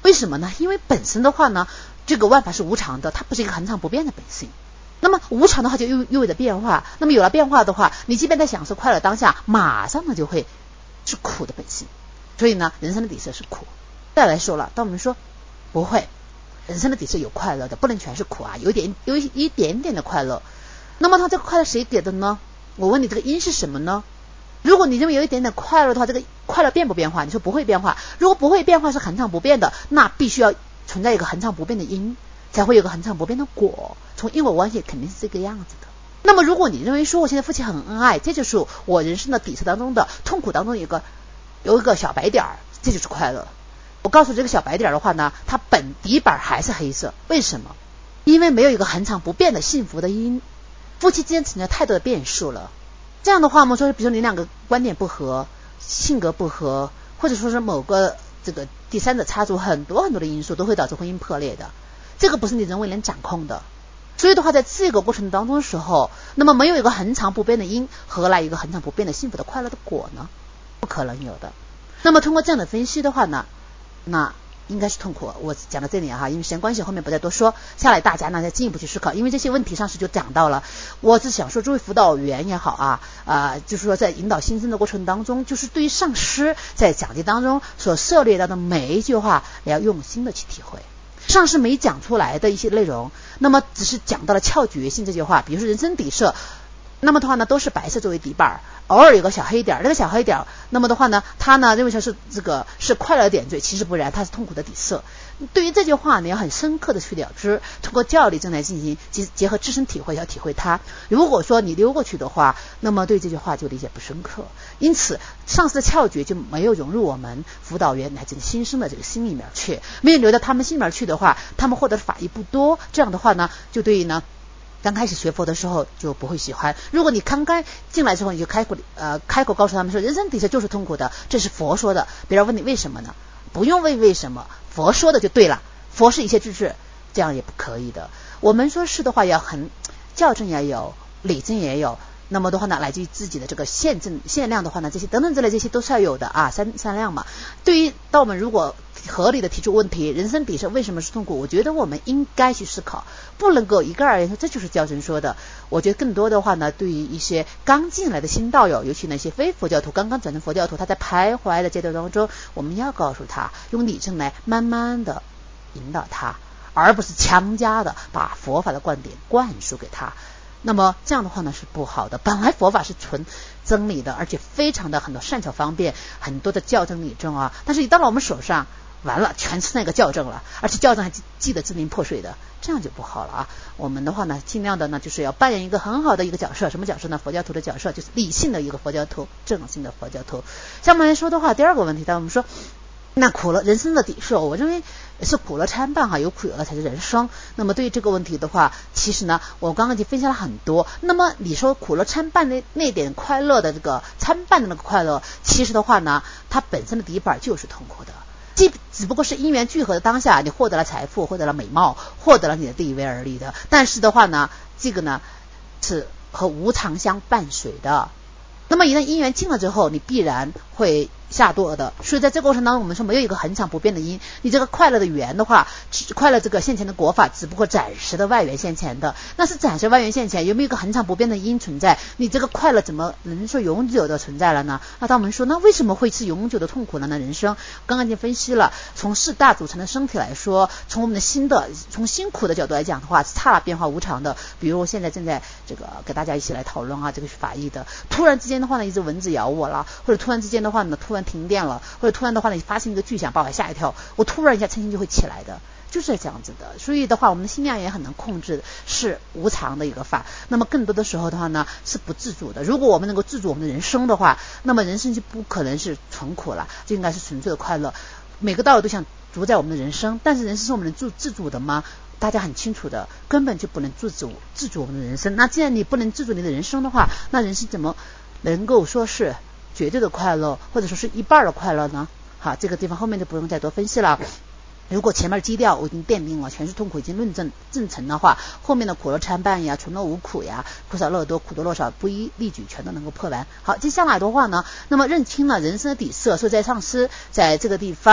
为什么呢？因为本身的话呢，这个万法是无常的，它不是一个恒常不变的本性。那么无常的话就意味着变化，那么有了变化的话，你即便在享受快乐当下，马上呢就会是苦的本性。所以呢，人生的底色是苦。再来说了，当我们说不会，人生的底色有快乐的，不能全是苦啊，有一点点的快乐。那么它这个快乐谁给的呢？我问你，这个因是什么呢？如果你认为有一点点快乐的话，这个快乐变不变化？你说不会变化。如果不会变化是恒常不变的，那必须要存在一个恒常不变的因，才会有个恒常不变的果。从因果关系肯定是这个样子的。那么如果你认为说我现在夫妻很恩爱，这就是我人生的底色当中的痛苦当中有一个小白点，这就是快乐。我告诉这个小白点的话呢，它本底板还是黑色。为什么？因为没有一个恒常不变的幸福的因，夫妻之间存在太多的变数了。这样的话，我们说，比如说你两个观点不合，性格不合，或者说是某个这个第三者插足，很多很多的因素都会导致婚姻破裂的。这个不是你人为能掌控的。所以的话，在这个过程当中的时候，那么没有一个恒常不变的因，何来一个恒常不变的幸福的快乐的果呢？不可能有的。那么通过这样的分析的话呢，那应该是痛苦。我讲到这里哈，因为时间关系后面不再多说，下来大家呢再进一步去思考，因为这些问题上次就讲到了。我只想说，诸位辅导员也好就是说在引导新生的过程当中，就是对于上师在讲解当中所涉猎到的每一句话，也要用心的去体会。上师没讲出来的一些内容，那么只是讲到了窍诀性这句话，比如说人生底色，那么的话呢都是白色作为底板，偶尔有个小黑点，那个小黑点那么的话呢，他呢认为说是这个是快乐的点缀，其实不然，它是痛苦的底色。对于这句话你要很深刻的去了知，通过教理正来进行结合自身体会，要体会它。如果说你溜过去的话，那么对这句话就理解不深刻。因此上师的窍诀就没有融入我们辅导员乃至新生的这个心里面去，没有留到他们心里面去的话，他们获得的法益不多。这样的话呢，就对于呢刚开始学佛的时候就不会喜欢。如果你刚刚进来之后，你就开口告诉他们说人生底色就是痛苦的，这是佛说的。别人问你为什么呢？不用问为什么，佛说的就对了。佛是一切智智，这样也不可以的。我们说是的话要很校正也有，理正也有，那么的话呢，来自于自己的这个限量的话呢，这些等等之类这些都是要有的啊，三量嘛。对于当我们如果合理的提出问题，人生底色为什么是痛苦，我觉得我们应该去思考，不能够一概而言说这就是教真说的。我觉得更多的话呢，对于一些刚进来的新道友，尤其那些非佛教徒刚刚转成佛教徒，他在徘徊的阶段当中，我们要告诉他，用理证来慢慢的引导他，而不是强加的把佛法的观点灌输给他。那么这样的话呢是不好的。本来佛法是纯真理的，而且非常的很多善巧方便，很多的校正理证啊，但是一到了我们手上，完了全是那个校正了，而且校正还记得支离破碎的，这样就不好了啊。我们的话呢，尽量的呢就是要扮演一个很好的一个角色。什么角色呢？佛教徒的角色，就是理性的一个佛教徒，正性的佛教徒。下面来说的话，第二个问题，当我们说那苦乐人生的底色，我认为是苦乐参半哈，有苦有乐才是人生。那么对于这个问题的话，其实呢我刚刚就分享了很多。那么你说苦乐参半的那点快乐的这个参半的那个快乐，其实的话呢，它本身的底板就是痛苦的，只不过是因缘聚合的当下，你获得了财富，获得了美貌，获得了你的地位而已的。但是的话呢，这个呢是和无常相伴随的。那么一旦因缘尽了之后，你必然会下堕的。所以在这个过程当中，我们说没有一个恒常不变的因。你这个快乐的缘的话，快乐这个现前的果法只不过暂时的外缘现前的，那是暂时外缘现前，有没有一个恒常不变的因存在？你这个快乐怎么能说永久的存在了呢？那当我们说那为什么会是永久的痛苦呢？那人生刚刚已经分析了，从四大组成的身体来说，从我们的从辛苦的角度来讲的话，是刹那变化无常的。比如我现在正在这个给大家一起来讨论啊，这个是法义的，突然之间的话呢，一只蚊子咬我了，或者突然之间的话呢，突然停电了，或者突然的话呢，发生一个巨响把我吓一跳，我突然一下嗔心就会起来的，就是这样子的。所以的话，我们的心量也很难控制，是无常的一个法。那么更多的时候的话呢，是不自主的。如果我们能够自主我们的人生的话，那么人生就不可能是纯苦了，就应该是纯粹的快乐。每个道友都想主宰我们的人生，但是人生是我们能自主的吗？大家很清楚的，根本就不能自主我们的人生。那既然你不能自主你的人生的话，那人生怎么能够说是绝对的快乐，或者说是一半的快乐呢？好，这个地方后面就不用再多分析了。如果前面基调我已经奠定了，全是痛苦已经论证证成的话，后面的苦乐参半呀，纯乐无苦呀，苦少乐多，苦多乐少，不一例举，全都能够破完。好，接下来的话呢，那么认清了人生的底色，所以在上师在这个地方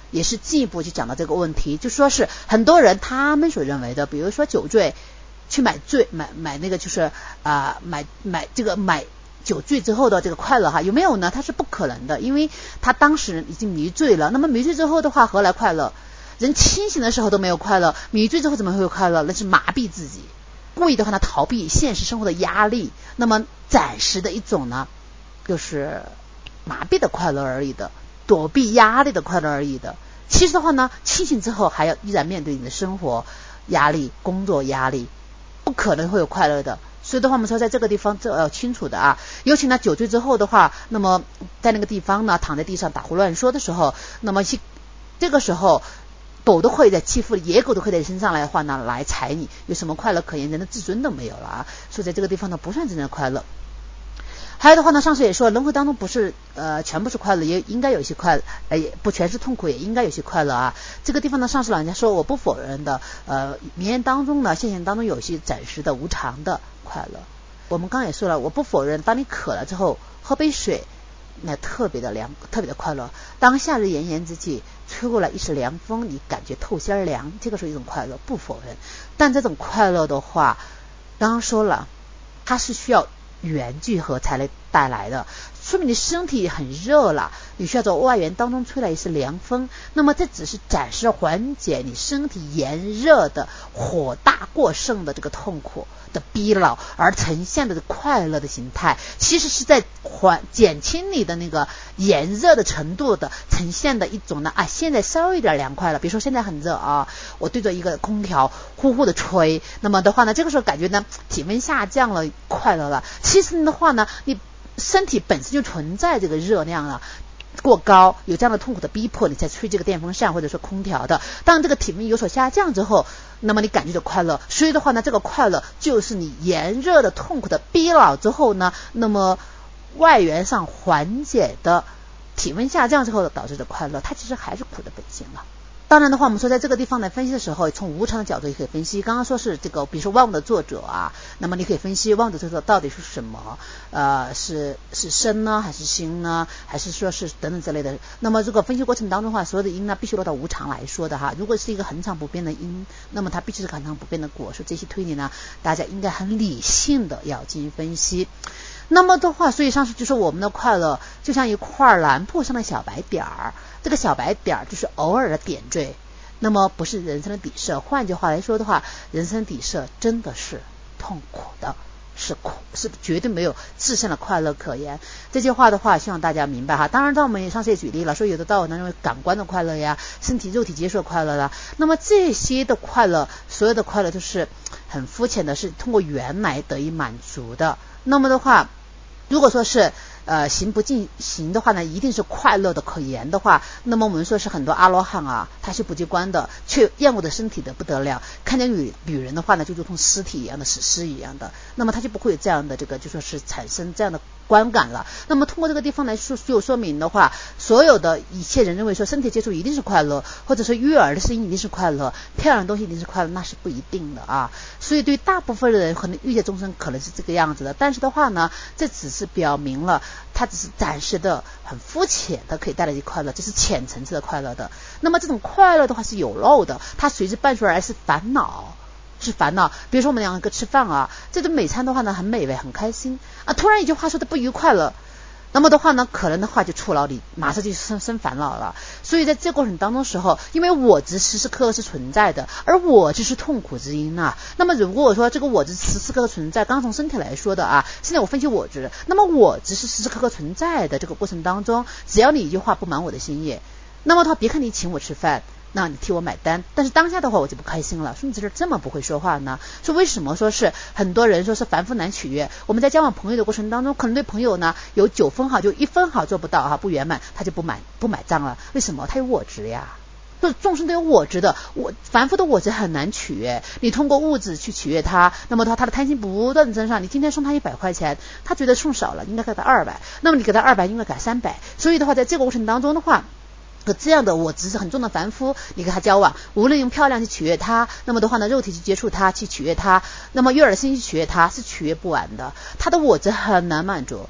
也是进一步去讲到这个问题，就说是很多人他们所认为的，比如说酒醉去买那个就是买酒醉之后的这个快乐哈，有没有呢？它是不可能的，因为他当时已经迷醉了。那么迷醉之后的话，何来快乐？人清醒的时候都没有快乐，迷醉之后怎么会有快乐？那是麻痹自己，故意的话呢逃避现实生活的压力，那么暂时的一种呢就是麻痹的快乐而已的，躲避压力的快乐而已的。其实的话呢，清醒之后还要依然面对你的生活压力、工作压力，不可能会有快乐的。所以的话，我们说在这个地方这要清楚的啊。尤其呢，酒醉之后的话，那么在那个地方呢，躺在地上打胡乱说的时候，那么这个时候，狗都会在欺负野狗都会在身上来的话呢，来踩你，有什么快乐可言？人的自尊都没有了啊。所以在这个地方呢，不算真正的快乐。还有的话呢，上次也说，轮回当中不是全部是快乐，也应该有一些快乐，也不全是痛苦，也应该有些快乐啊。这个地方呢，上次老人家说我不否认的，名言当中呢，现象当中有些暂时的无常的快乐。我们刚刚也说了，我不否认，当你渴了之后喝杯水，那特别的凉，特别的快乐。当夏日炎炎之际，吹过来一丝凉风，你感觉透心凉，这个是一种快乐，不否认。但这种快乐的话，刚刚说了，它是需要源聚合才能带来的，说明你身体很热了，你需要从外缘当中吹来一丝凉风，那么这只是暂时缓解你身体炎热的火大过盛的这个痛苦的逼劳而呈现的快乐的形态，其实是在减轻你的那个炎热的程度的呈现的一种呢现在稍微有点凉快了，比如说现在很热啊，我对着一个空调呼呼的吹，那么的话呢，这个时候感觉呢体温下降了，快乐了。其实的话呢，你身体本身就存在这个热量了，过高，有这样的痛苦的逼迫，你才吹这个电风扇或者说空调的。当这个体温有所下降之后，那么你感觉到快乐，所以的话呢，这个快乐就是你炎热的痛苦的逼劳之后呢，那么外源上缓解的体温下降之后导致的快乐，它其实还是苦的本性了。当然的话，我们说在这个地方来分析的时候，从无常的角度也可以分析。刚刚说是这个，比如说万物的作者啊，那么你可以分析万物的作者到底是什么？是生呢，还是心呢，还是说是等等之类的。那么这个分析过程当中的话，所有的因呢，必须落到无常来说的哈。如果是一个恒常不变的因，那么它必须是恒常不变的果。所以这些推理呢，大家应该很理性的要进行分析。那么的话，所以上次就说我们的快乐就像一块蓝布上的小白点儿，这个小白点儿就是偶尔的点缀，那么不是人生的底色。换句话来说的话，人生底色真的是痛苦的，是苦，是绝对没有自身的快乐可言。这句话的话，希望大家明白哈。当然，我们上次也举例了，说有的道我认为感官的快乐呀，身体肉体接受快乐啦，那么这些的快乐，所有的快乐都是很肤浅的，是通过缘来得以满足的。那么的话，如果说是行不进行的话呢，一定是快乐的可言的话，那么我们说是很多阿罗汉啊，他是不及观的，却厌恶的身体的不得了，看见女人的话呢，就如同尸体一样的，死尸一样的，那么他就不会有这样的这个就说是产生这样的观感了。那么通过这个地方来说明的话，所有的一切人认为说身体接触一定是快乐，或者说悦耳的声音一定是快乐，漂亮的东西一定是快乐，那是不一定的啊。所以对大部分人可能欲界众生可能是这个样子的，但是的话呢，这只是表明了它只是暂时的很肤浅的可以带来的快乐，这是浅层次的快乐的。那么这种快乐的话是有漏的，它随之伴随而来是烦恼，是烦恼。比如说我们两个吃饭啊，这顿美餐的话呢很美味很开心啊，突然一句话说的不愉快了，那么的话呢，可能的话就触恼你，马上就生烦恼了。所以在这个过程当中时候，因为我执时时刻刻是存在的，而我执是痛苦之因啊。那么如果我说这个我执时时刻刻存在，刚从身体来说的啊，现在我分析我执，那么我执是时时刻刻存在的这个过程当中，只要你一句话不满我的心意，那么的话别看你请我吃饭，那你替我买单，但是当下的话我就不开心了。说你这么不会说话呢？说为什么说是很多人说是凡夫难取悦？我们在交往朋友的过程当中，可能对朋友呢有9分好，就1分好做不到哈，不圆满，他就不买账了。为什么？他有我执呀。就众生都有我执的，凡夫的我执很难取悦。你通过物质去取悦他，那么他的贪心不断增上。你今天送他100块钱，他觉得送少了，应该给他200，那么你给他200，应该给他300。所以的话，在这个过程当中的话，这样的我执是很重的凡夫，你跟他交往，无论用漂亮去取悦他，那么的话呢，肉体去接触他，去取悦他，那么悦耳心去取悦他，是取悦不完的。他的我执很难满足。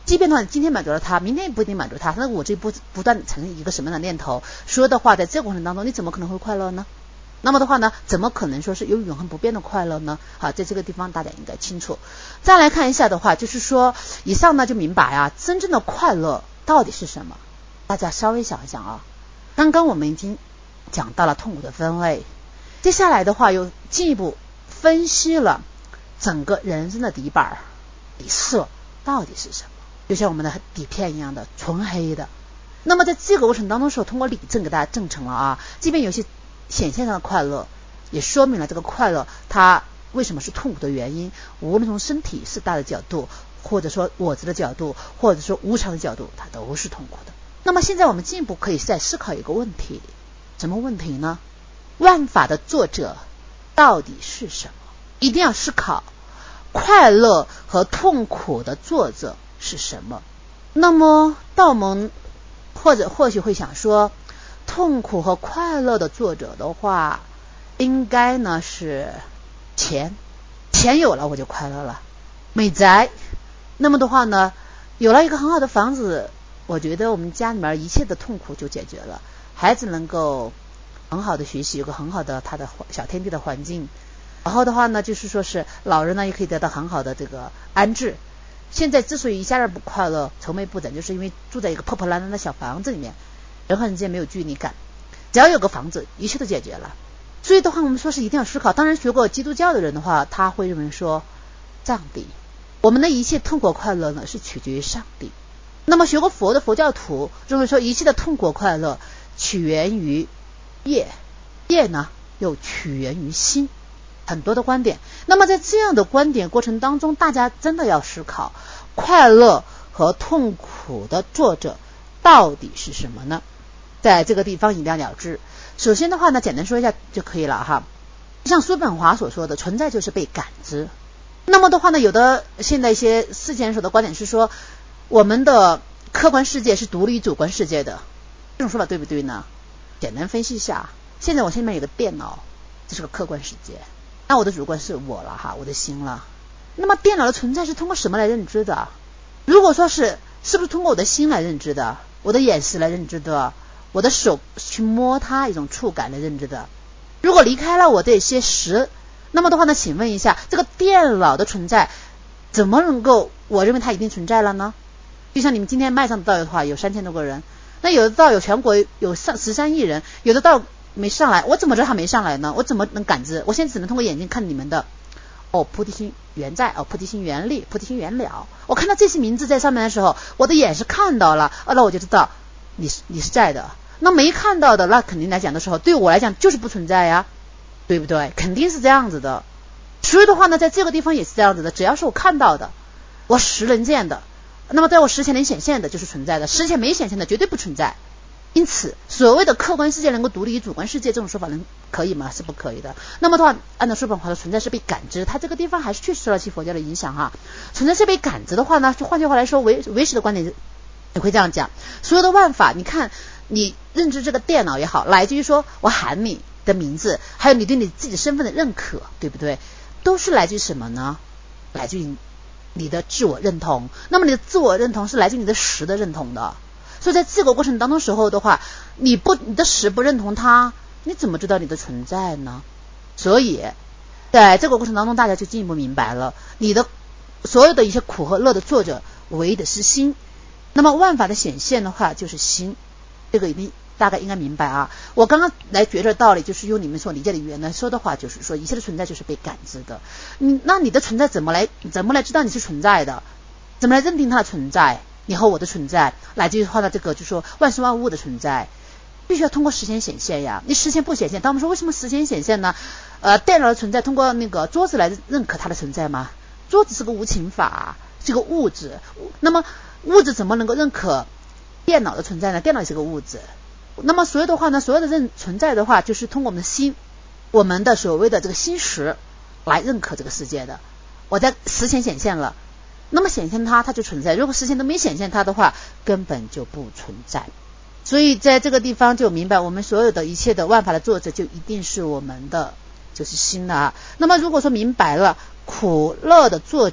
即便的话今天满足了他，明天也不一定满足他，那我这不断产生一个什么样的念头，说的话在这个过程当中你怎么可能会快乐呢？那么的话呢，怎么可能说是有永恒不变的快乐呢？好，在这个地方大家应该清楚。再来看一下的话，就是说以上呢就明白啊，真正的快乐到底是什么？大家稍微想一想啊。刚刚我们已经讲到了痛苦的分类，接下来的话又进一步分析了整个人生的底板底色到底是什么，就像我们的底片一样的纯黑的。那么在这个过程当中通过理证给大家证成了啊，即便有些显现上的快乐，也说明了这个快乐它为什么是痛苦的原因，无论从身体四大的角度，或者说我执的角度，或者说无常的角度，它都是痛苦的。那么现在我们进一步可以再思考一个问题，什么问题呢？万法的作者到底是什么？一定要思考快乐和痛苦的作者是什么。那么道蒙或许会想说，痛苦和快乐的作者的话，应该呢是钱有了我就快乐了，美宅，那么的话呢，有了一个很好的房子，我觉得我们家里面一切的痛苦就解决了，孩子能够很好的学习，有个很好的他的小天地的环境，然后的话呢，就是说是老人呢也可以得到很好的这个安置。现在之所以一家人不快乐愁眉不展，就是因为住在一个破破烂烂的小房子里面，人和人之间没有距离感，只要有个房子一切都解决了。所以的话我们说是一定要思考，当然学过基督教的人的话，他会认为说上帝，我们的一切痛苦快乐呢是取决于上帝。那么学过佛的佛教徒认为说一切的痛苦快乐起源于业呢又起源于心，很多的观点。那么在这样的观点过程当中，大家真的要思考快乐和痛苦的作者到底是什么呢？在这个地方一定要了知。首先的话呢，简单说一下就可以了哈。像叔本华所说的，存在就是被感知。那么的话呢，有的现在一些世间说的观点是说，我们的客观世界是独立于主观世界的，这种说法对不对呢？简单分析一下，现在我前面有个电脑，这是个客观世界，那我的主观是我了哈，我的心了。那么电脑的存在是通过什么来认知的？如果说是不是通过我的心来认知的，我的眼识来认知的，我的手去摸它一种触感来认知的？如果离开了我这些识，那么的话呢，请问一下，这个电脑的存在怎么能够我认为它一定存在了呢？就像你们今天麦上的道友的话有3000多个人，那有的道友全国有13亿人，有的道没上来，我怎么知道他没上来呢？我怎么能感知？我现在只能通过眼睛看你们的菩提心原在，菩提心原立，菩提心原了。我看到这些名字在上面的时候，我的眼是看到了，那我就知道你是在的。那没看到的，那肯定来讲的时候，对我来讲就是不存在呀，对不对？肯定是这样子的。所以的话呢，在这个地方也是这样子的，只要是我看到的，我识能见的，那么在我识前能显现的就是存在的，识前没显现的绝对不存在。因此所谓的客观世界能够独立于主观世界，这种说法可以吗？是不可以的。那么的话，按照叔本华的存在是被感知，它这个地方还是确实受到其佛教的影响哈。存在是被感知的话呢，就换句话来说，唯识的观点也会这样讲，所有的万法，你看你认知这个电脑也好，来自于说我喊你的名字，还有你对你自己身份的认可，对不对？都是来自于什么呢？来自于你的自我认同。那么你的自我认同是来自于你的识的认同的。所以在这个过程当中时候的话，你的识不认同它，你怎么知道你的存在呢？所以在这个过程当中，大家就进一步明白了，你的所有的一些苦和乐的作者唯一的是心。那么万法的显现的话就是心，这个一定大概应该明白啊。我刚刚来觉着道理，就是用你们所理解的语言来说的话，就是说一切的存在就是被感知的。那你的存在怎么来知道你是存在的？怎么来认定它的存在？你和我的存在，来自于话的这个就是说万事万物的存在，必须要通过实现显现呀。你实现不显现，当我们说为什么实现显现呢？电脑的存在通过那个桌子来认可它的存在吗？桌子是个无情法，是个物质，那么物质怎么能够认可电脑的存在呢？电脑也是个物质。那么所有的话呢，所有的存在的话，就是通过我们的心，我们的所谓的这个心识来认可这个世界的。我在实前显现了，那么显现它就存在，如果实现都没显现它的话，根本就不存在。所以在这个地方就明白，我们所有的一切的万法的作者就一定是我们的就是心了啊。那么如果说明白了苦乐的作者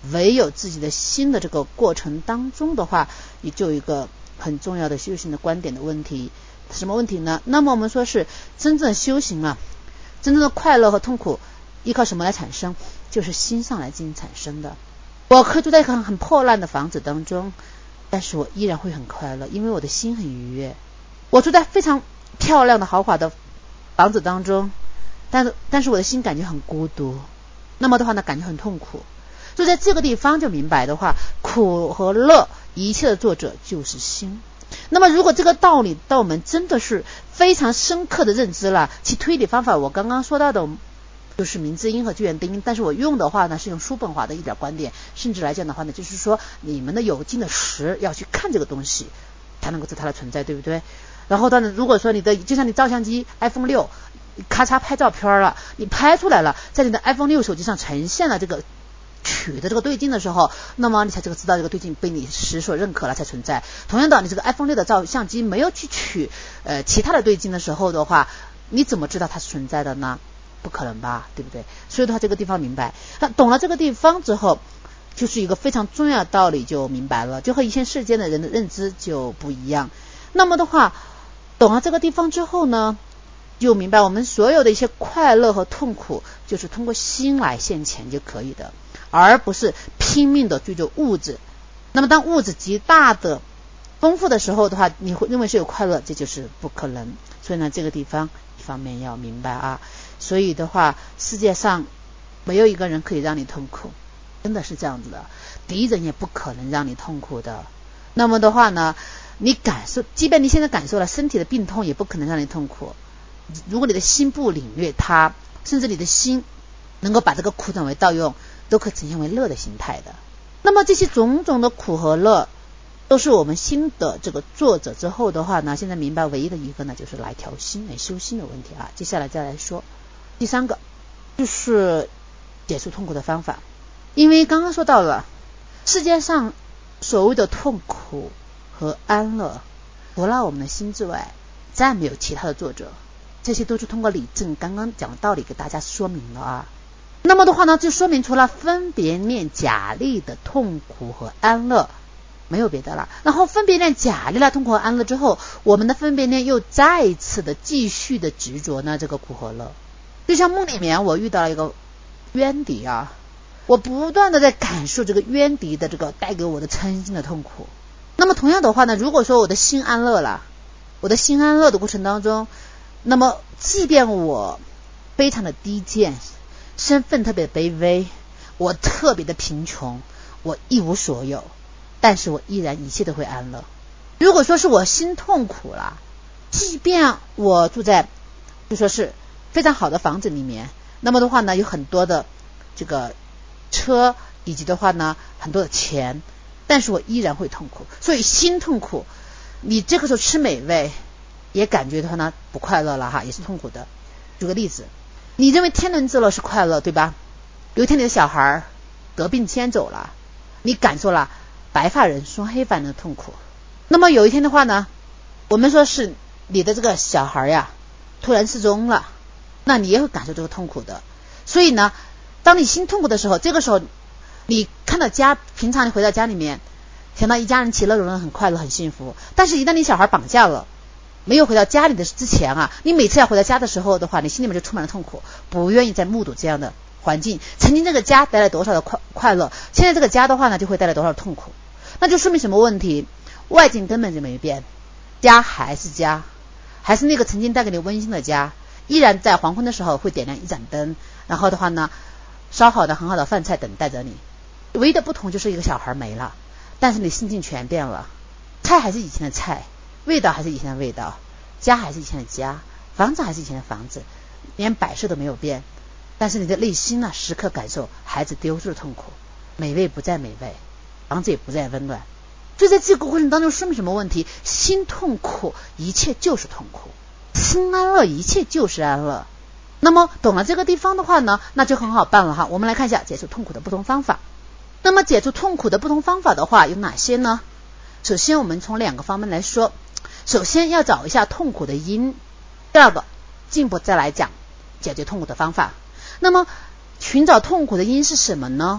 唯有自己的心的这个过程当中的话，也就有一个很重要的修行的观点的问题。什么问题呢？那么我们说是真正的修行啊，真正的快乐和痛苦依靠什么来产生？就是心上来进行产生的。我可以住在一个很破烂的房子当中，但是我依然会很快乐，因为我的心很愉悦。我住在非常漂亮的豪华的房子当中，但是我的心感觉很孤独，那么的话呢，感觉很痛苦。就在这个地方就明白的话，苦和乐一切的作者就是心。那么如果这个道理到我们真的是非常深刻的认知了，其推理方法我刚刚说到的就是明知音和聚缘定音，但是我用的话呢是用叔本华的一点观点，甚至来讲的话呢，就是说你们的有境的识要去看这个东西才能够知它的存在，对不对？然后呢，如果说就像你照相机 iPhone 6咔嚓拍照片了，你拍出来了，在你的 iPhone 6手机上呈现了这个取的这个对镜的时候，那么你才知道这个对镜被你识所认可了才存在。同样的，你这个 iPhone 6的照相机没有去取其他的对镜的时候的话，你怎么知道它是存在的呢？不可能吧，对不对？所以的话这个地方明白，那懂了这个地方之后，就是一个非常重要的道理就明白了，就和一切世间的人的认知就不一样。那么的话懂了这个地方之后呢，就明白我们所有的一些快乐和痛苦就是通过心来现前就可以的，而不是拼命的追求物质。那么当物质极大的丰富的时候的话，你会认为是有快乐，这就是不可能。所以呢，这个地方一方面要明白啊，所以的话世界上没有一个人可以让你痛苦，真的是这样子的，敌人也不可能让你痛苦的。那么的话呢，你感受，即便你现在感受了身体的病痛，也不可能让你痛苦。如果你的心不领略它，甚至你的心能够把这个苦转为道用，都可以呈现为乐的形态的。那么这些种种的苦和乐都是我们心的这个作者之后的话呢，现在明白唯一的一个呢，就是来调心来修心的问题啊。接下来再来说第三个，就是解除痛苦的方法。因为刚刚说到了世界上所谓的痛苦和安乐，除了我们的心之外，再没有其他的作者，这些都是通过理证刚刚讲的道理给大家说明了啊。那么的话呢，就说明除了分别念假立的痛苦和安乐，没有别的了。然后分别念假立了痛苦和安乐之后，我们的分别念又再一次的继续的执着呢这个苦和乐。就像梦里面我遇到了一个冤敌啊，我不断的在感受这个冤敌的这个带给我的嗔心的痛苦。那么同样的话呢，如果说我的心安乐了，我的心安乐的过程当中，那么即便我非常的低贱，身份特别卑微，我特别的贫穷，我一无所有，但是我依然一切都会安乐。如果说是我心痛苦了，即便我住在就说是非常好的房子里面，那么的话呢，有很多的这个车，以及的话呢很多的钱，但是我依然会痛苦。所以心痛苦，你这个时候吃美味也感觉的话呢不快乐了哈，也是痛苦的。举个例子，你认为天伦之乐是快乐，对吧？有一天你的小孩得病迁走了，你感受了白发人送黑发人的痛苦。那么有一天的话呢，我们说是你的这个小孩呀突然失踪了，那你也会感受这个痛苦的。所以呢，当你心痛苦的时候，这个时候你看到家，平常你回到家里面想到一家人其乐融融，很快乐很幸福，但是一旦你小孩绑架了，没有回到家里的之前啊，你每次要回到家的时候的话，你心里面就充满了痛苦，不愿意再目睹这样的环境。曾经这个家带来多少的快乐，现在这个家的话呢就会带来多少痛苦。那就说明什么问题？外境根本就没变，家还是家，还是那个曾经带给你温馨的家，依然在黄昏的时候会点亮一盏灯，然后的话呢烧好的很好的饭菜等待着你。唯一的不同就是一个小孩没了，但是你心境全变了，菜还是以前的菜，味道还是以前的味道，家还是以前的家，房子还是以前的房子，连摆设都没有变，但是你的内心呢时刻感受孩子丢失的痛苦，美味不再美味，房子也不再温暖。所以在这个过程当中说明什么问题？心痛苦一切就是痛苦，心安乐一切就是安乐。那么懂了这个地方的话呢，那就很好办了哈。我们来看一下解除痛苦的不同方法。那么解除痛苦的不同方法的话有哪些呢？首先我们从两个方面来说，首先要找一下痛苦的因，第二个进一步再来讲解决痛苦的方法。那么寻找痛苦的因是什么呢？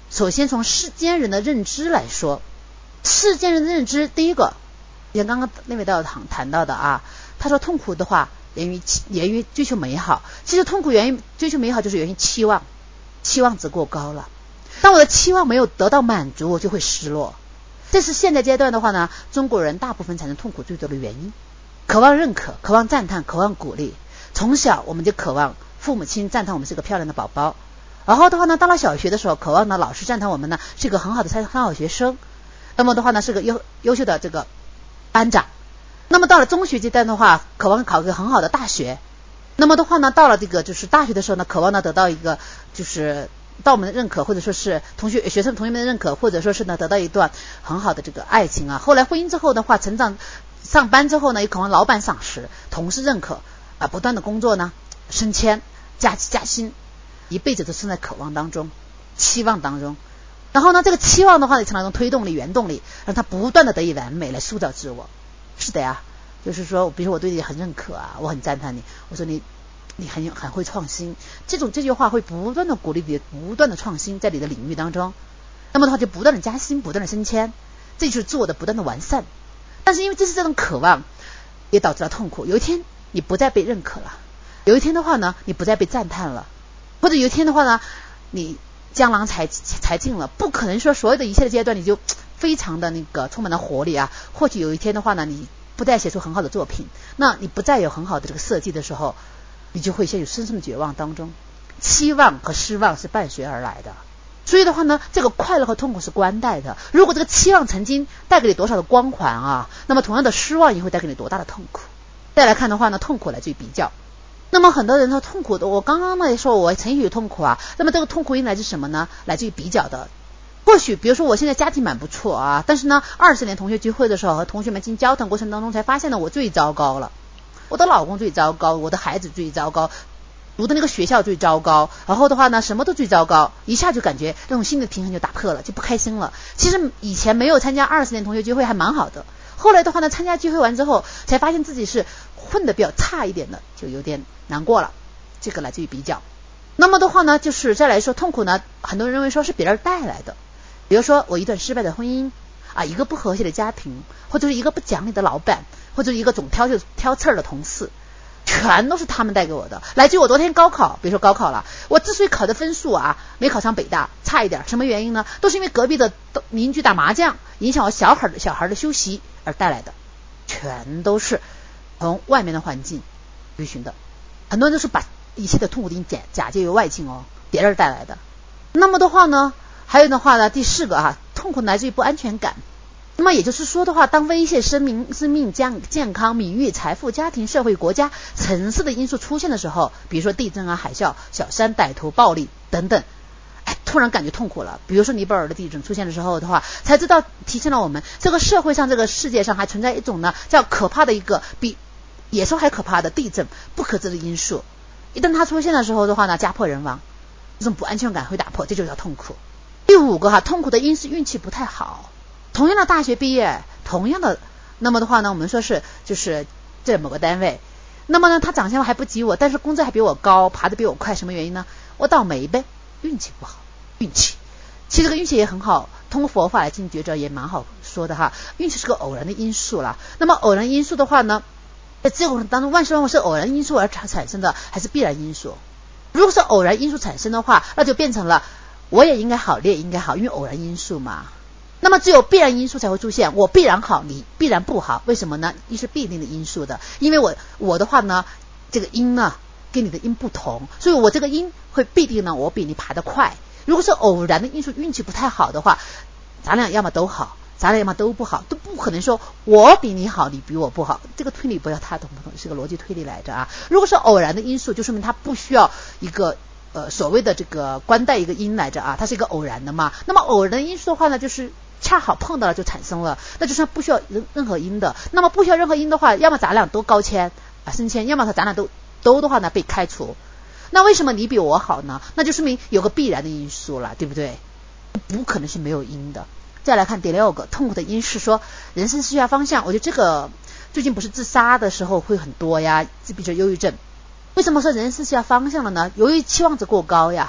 首先从世间人的认知来说，世间人的认知，第一个像刚刚那位道长谈到的啊，他说痛苦的话源于追求美好，其实痛苦源于追求美好就是源于期望值过高了，当我的期望没有得到满足，我就会失落。这是现在阶段的话呢，中国人大部分产生痛苦最多的原因，渴望认可，渴望赞叹，渴望鼓励。从小我们就渴望父母亲赞叹我们是个漂亮的宝宝，然后的话呢，到了小学的时候，渴望呢老师赞叹我们呢是一个很好的很好学生，那么的话呢是个优秀的这个班长。那么到了中学阶段的话，渴望考个很好的大学。那么的话呢，到了这个就是大学的时候呢，渴望呢得到一个就是到我们的认可，或者说是学生同学们的认可，或者说是呢得到一段很好的这个爱情啊。后来婚姻之后的话，成长上班之后呢，也渴望老板赏识，同事认可啊，不断的工作呢升迁加薪，一辈子都生在渴望当中，期望当中。然后呢，这个期望的话也成了一种推动力、原动力，让他不断的得以完美来塑造自我。是的呀，就是说，比如说我对你很认可啊，我很赞叹你，我说你很会创新，这句话会不断的鼓励你，不断的创新在你的领域当中，那么的话就不断的加薪，不断的升迁，这就是自我的不断的完善。但是因为这是这种渴望，也导致了痛苦。有一天你不再被认可了，有一天的话呢，你不再被赞叹了，或者有一天的话呢，你江郎才尽了，不可能说所有的一切的阶段你就非常的那个充满了活力啊。或许有一天的话呢，你不再写出很好的作品，那你不再有很好的这个设计的时候，你就会陷入深深的绝望当中。期望和失望是伴随而来的，所以的话呢，这个快乐和痛苦是关带的。如果这个期望曾经带给你多少的光环啊，那么同样的失望也会带给你多大的痛苦。再来看的话呢，痛苦来自于比较。那么很多人说痛苦的，我刚刚那说我曾经有痛苦啊，那么这个痛苦因来自什么呢？来自于比较的。或许比如说我现在家庭蛮不错啊，但是呢20年同学聚会的时候和同学们进行交谈过程当中才发现呢，我最糟糕了，我的老公最糟糕，我的孩子最糟糕，读的那个学校最糟糕，然后的话呢什么都最糟糕，一下就感觉那种心理平衡就打破了，就不开心了。其实以前没有参加20年同学聚会还蛮好的，后来的话呢参加聚会完之后才发现自己是混得比较差一点的，就有点难过了。这个来自于比较。那么的话呢，就是再来说痛苦呢，很多人认为说是别人带来的，比如说我一段失败的婚姻啊，一个不和谐的家庭，或者是一个不讲理的老板，或者一个总挑刺儿的同事，全都是他们带给我的。来自于我昨天高考，比如说高考了，我之所以考的分数啊没考上北大，差一点，什么原因呢？都是因为隔壁的邻居打麻将影响我小孩的休息而带来的，全都是从外面的环境追寻的。很多人都是把一切的痛苦的假借于外境哦，别人带来的。那么的话呢，还有的话呢，第四个啊，痛苦来自于不安全感。那么也就是说的话，当威胁生命健康、名誉、财富、家庭、社会、国家层次的因素出现的时候，比如说地震啊、海啸、小山、歹徒、暴力等等，突然感觉痛苦了。比如说尼泊尔的地震出现的时候的话，才知道提醒了我们，这个社会上、这个世界上还存在一种呢叫可怕的一个比野兽还可怕的地震，不可知的因素。一旦它出现的时候的话呢，家破人亡，这种不安全感会打破，这就叫痛苦。第五个哈，痛苦的因是运气不太好。同样的大学毕业，同样的，那么的话呢，我们说是就是在某个单位，那么呢他长相还不及我，但是工资还比我高，爬得比我快，什么原因呢？我倒霉呗，运气不好，运气。其实这个运气也很好，通过佛法来进行抉择也蛮好说的哈。运气是个偶然的因素啦，那么偶然因素的话呢，在这个过程当中，万事万物是偶然因素而产生的，还是必然因素？如果是偶然因素产生的话，那就变成了我也应该好，你也应该好，因为偶然因素嘛。那么只有必然因素才会出现，我必然好，你必然不好。为什么呢？一是必定的因素的，因为我的话呢，这个因呢跟你的因不同，所以我这个因会必定呢我比你爬得快。如果是偶然的因素，运气不太好的话，咱俩要么都好，咱俩要么都不好，都不可能说我比你好，你比我不好。这个推理不要太懂不懂，是个逻辑推理来着啊。如果是偶然的因素，就说明它不需要一个所谓的这个关带一个因来着啊，它是一个偶然的嘛。那么偶然的因素的话呢，就是恰好碰到了就产生了，那就是不需要任何因的。那么不需要任何因的话，要么咱俩都高迁升迁，要么咱俩都的话呢被开除。那为什么你比我好呢？那就说明有个必然的因素了，对不对？不可能是没有因的。再来看第六个，痛苦的因是说人生失去方向。我觉得这个最近不是自杀的时候会很多呀，比如说忧郁症。为什么说人生失去方向了呢？由于期望值过高呀。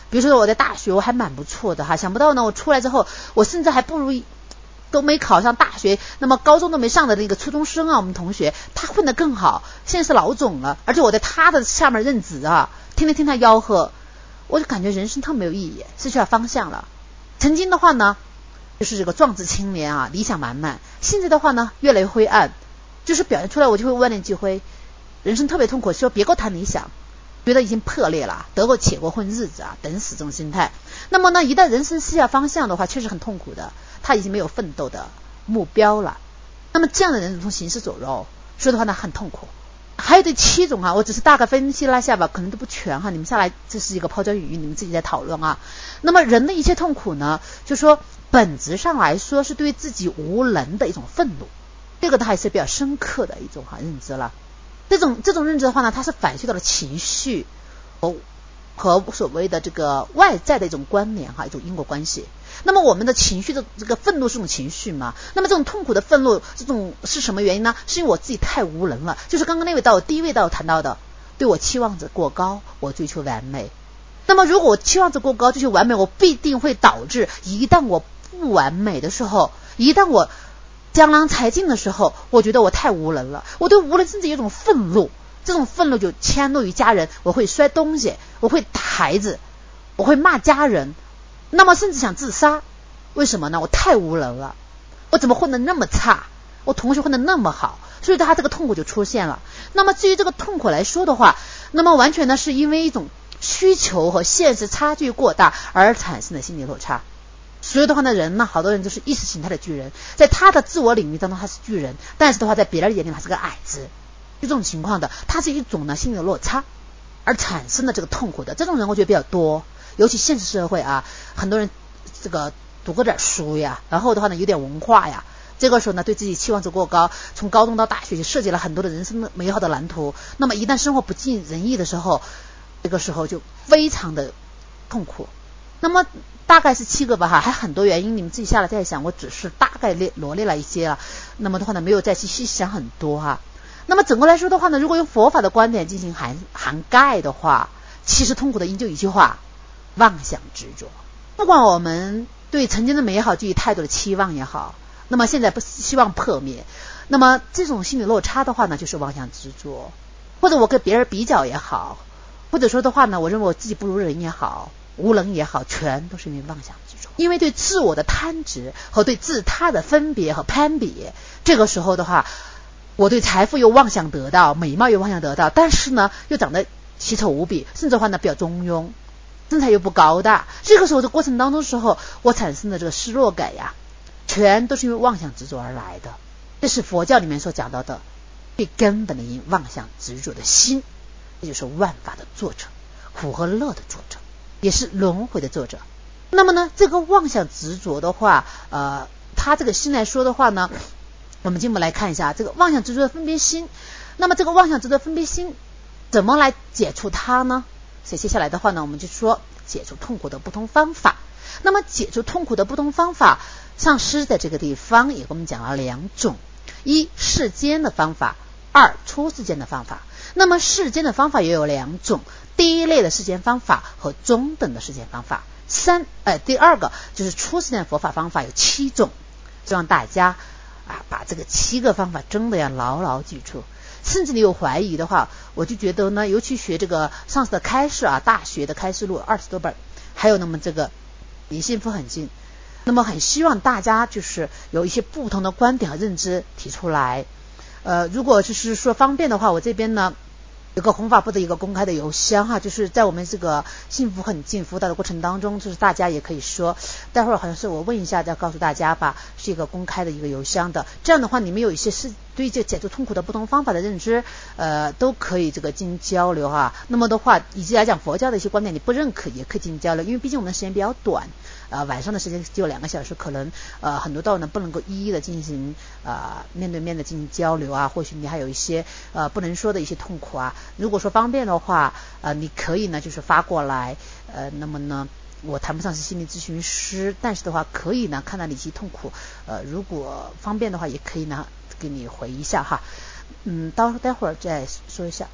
比如说我在大学我还蛮不错的哈，想不到呢我出来之后我甚至还不如都没考上大学，那么高中都没上的那个初中生啊，我们同学他混得更好，现在是老总了，而且我在他的下面任职啊，天天听他吆喝，我就感觉人生特没有意义，失去了方向了。曾经的话呢就是这个壮志青年啊，理想满满，现在的话呢越来越灰暗，就是表现出来我就会万念俱灰，人生特别痛苦，说别给我谈理想，觉得已经破裂了，得过且过混日子啊，等死这种心态。那么呢一旦人生失下方向的话，确实很痛苦的，他已经没有奋斗的目标了。那么这样的人从行尸走肉，所以的话呢很痛苦。还有第7种啊，我只是大概分析了一下吧，可能都不全哈，你们下来这是一个抛砖引玉，你们自己在讨论啊。那么人的一切痛苦呢，就说本质上来说是对自己无能的一种愤怒，这个它还是比较深刻的一种认知了。这种认知的话呢，它是反映到了情绪和所谓的这个外在的一种关联哈，一种因果关系。那么我们的情绪的这个愤怒是种情绪嘛？那么这种痛苦的愤怒，这种是什么原因呢？是因为我自己太无能了。就是刚刚那位道第一位道谈到的，对我期望值过高，我追求完美。那么如果我期望值过高，追求完美，我必定会导致一旦我不完美的时候，一旦我江郎才尽的时候，我觉得我太无能了，我对无能甚至有一种愤怒，这种愤怒就迁怒于家人，我会摔东西，我会打孩子，我会骂家人，那么甚至想自杀。为什么呢？我太无能了，我怎么混得那么差，我同学混得那么好，所以他这个痛苦就出现了。那么至于这个痛苦来说的话，那么完全呢是因为一种需求和现实差距过大而产生的心理落差。所以的话呢，人呢，好多人就是意识形态的巨人，在他的自我领域当中他是巨人，但是的话在别人眼里他是个矮子，就这种情况的，它是一种呢心理的落差而产生的这个痛苦的。这种人我觉得比较多，尤其现实社会啊，很多人这个读过点书呀，然后的话呢有点文化呀，这个时候呢对自己期望值过高，从高中到大学就设计了很多的人生的美好的蓝图，那么一旦生活不尽人意的时候，这个时候就非常的痛苦。那么大概是7个吧哈，还很多原因，你们自己下来再想，我只是大概罗列了一些了，那么的话呢没有再去细想很多哈。那么整个来说的话呢，如果用佛法的观点进行涵盖的话，其实痛苦的因就一句话，妄想执着。不管我们对曾经的美好寄予太多的期望也好，那么现在不希望破灭，那么这种心理落差的话呢，就是妄想执着。或者我跟别人比较也好，或者说的话呢，我认为我自己不如人也好，无能也好，全都是因为妄想执着。因为对自我的贪执和对自他的分别和攀比，这个时候的话，我对财富又妄想得到，美貌又妄想得到，但是呢又长得奇丑无比，甚至的话呢比较中庸，身材又不高大，这个时候这过程当中的时候，我产生的这个失落感呀，全都是因为妄想执着而来的。这是佛教里面所讲到的最根本的因，妄想执着的心，也就是万法的作者，苦和乐的作者，也是轮回的作者。那么呢这个妄想执着的话，他这个心来说的话呢，我们进一步来看一下这个妄想执着的分别心。那么这个妄想执着分别心怎么来解除它呢？所以接下来的话呢，我们就说解除痛苦的不同方法。那么解除痛苦的不同方法，上师在这个地方也给我们讲了2种，一世间的方法，二出世间的方法。那么世间的方法也有2种，第一类的世间方法和中等的世间方法。第二个就是出世间佛法方法有7种，希望大家把这个7个方法真的要牢牢记住。甚至你有怀疑的话，我就觉得呢，尤其学这个上次的开示大学的开示录20多本，还有那么这个离幸福很近，那么很希望大家就是有一些不同的观点和认知提出来。如果就是说方便的话，我这边呢有个弘法部的一个公开的邮箱哈，就是在我们这个幸福很近辅导的过程当中，就是大家也可以说，待会儿好像是我问一下再告诉大家吧，是一个公开的一个邮箱的。这样的话你们有一些是对这解除痛苦的不同方法的认知，都可以这个进行交流哈。那么的话，以及来讲佛教的一些观点你不认可也可以进行交流，因为毕竟我们的时间比较短，晚上的时间只有2个小时，可能很多道呢不能够一一的进行面对面的进行交流或许你还有一些不能说的一些痛苦如果说方便的话你可以呢就是发过来，那么呢我谈不上是心理咨询师，但是的话可以呢看到你其痛苦，如果方便的话也可以呢给你回一下哈。待会儿再说一下。